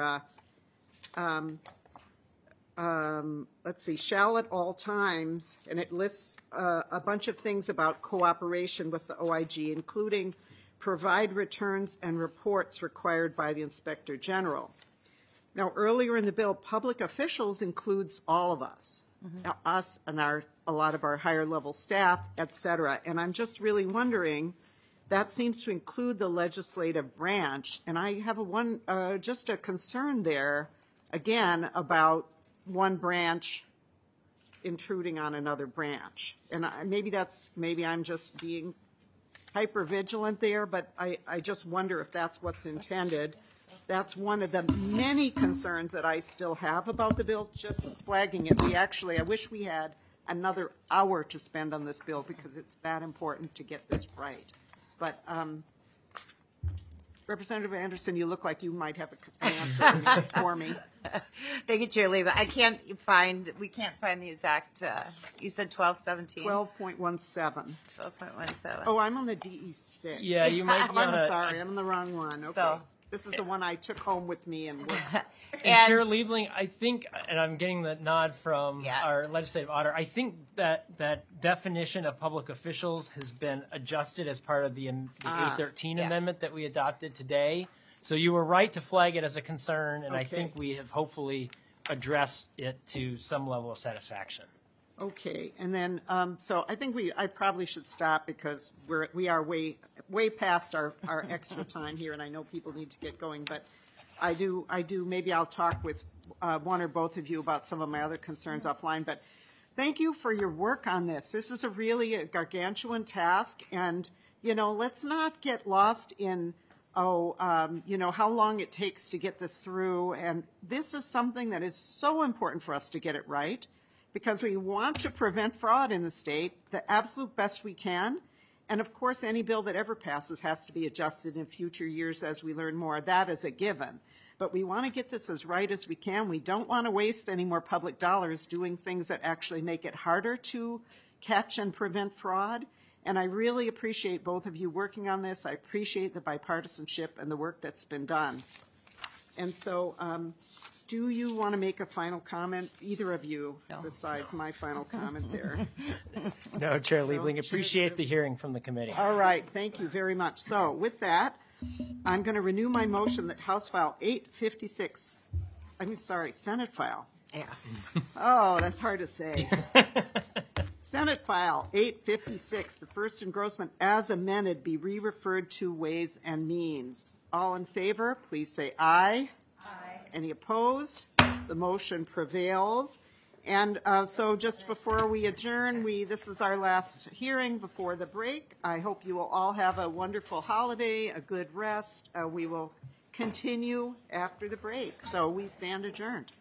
let's see, shall at all times, and it lists a bunch of things about cooperation with the OIG, including provide returns and reports required by the Inspector General. Now, earlier in the bill, public officials includes all of us, us and a lot of our higher level staff, et cetera. And I'm just really wondering, that seems to include the legislative branch, and I have just a concern there, again, about one branch intruding on another branch. And maybe I'm just being hyper vigilant there, but I just wonder if that's what's intended. That's one of the many concerns that I still have about the bill, just flagging it. I wish we had another hour to spend on this bill because it's that important to get this right. But Representative Anderson, you look like you might have an answer for me. Thank you, Chair Leva. We can't find the exact, you said 1217? 12.17. 12.17. Oh, I'm on the DE6. Yeah, you might be on I'm sorry, I'm on the wrong one. Okay. So, this is the one I took home with me and worked. And Chair Liebling, I think, and I'm getting the nod from our legislative auditor, I think that definition of public officials has been adjusted as part of the A13 amendment that we adopted today. So you were right to flag it as a concern, and I think we have hopefully addressed it to some level of satisfaction. Okay, and then so I think I probably should stop because we are way past our extra time here, and I know people need to get going. But I do, maybe I'll talk with one or both of you about some of my other concerns offline, but thank you for your work on this. This is a gargantuan task, and, let's not get lost in, how long it takes to get this through, and this is something that is so important for us to get it right, because we want to prevent fraud in the state the absolute best we can. And of course, any bill that ever passes has to be adjusted in future years as we learn more. That is a given. But we want to get this as right as we can. We don't want to waste any more public dollars doing things that actually make it harder to catch and prevent fraud. And I really appreciate both of you working on this. I appreciate the bipartisanship and the work that's been done. And so, do you want to make a final comment, either of you, besides my final comment there? No, Chair Liebling, appreciate the hearing from the committee. All right, thank you very much. So with that, I'm going to renew my motion that House File 856, Senate File. Yeah. Oh, that's hard to say. Senate File 856, the first engrossment as amended, be re-referred to Ways and Means. All in favor, please say aye. Aye. Any opposed? The motion prevails. And so just before we adjourn, this is our last hearing before the break. I hope you will all have a wonderful holiday, a good rest. We will continue after the break. So we stand adjourned.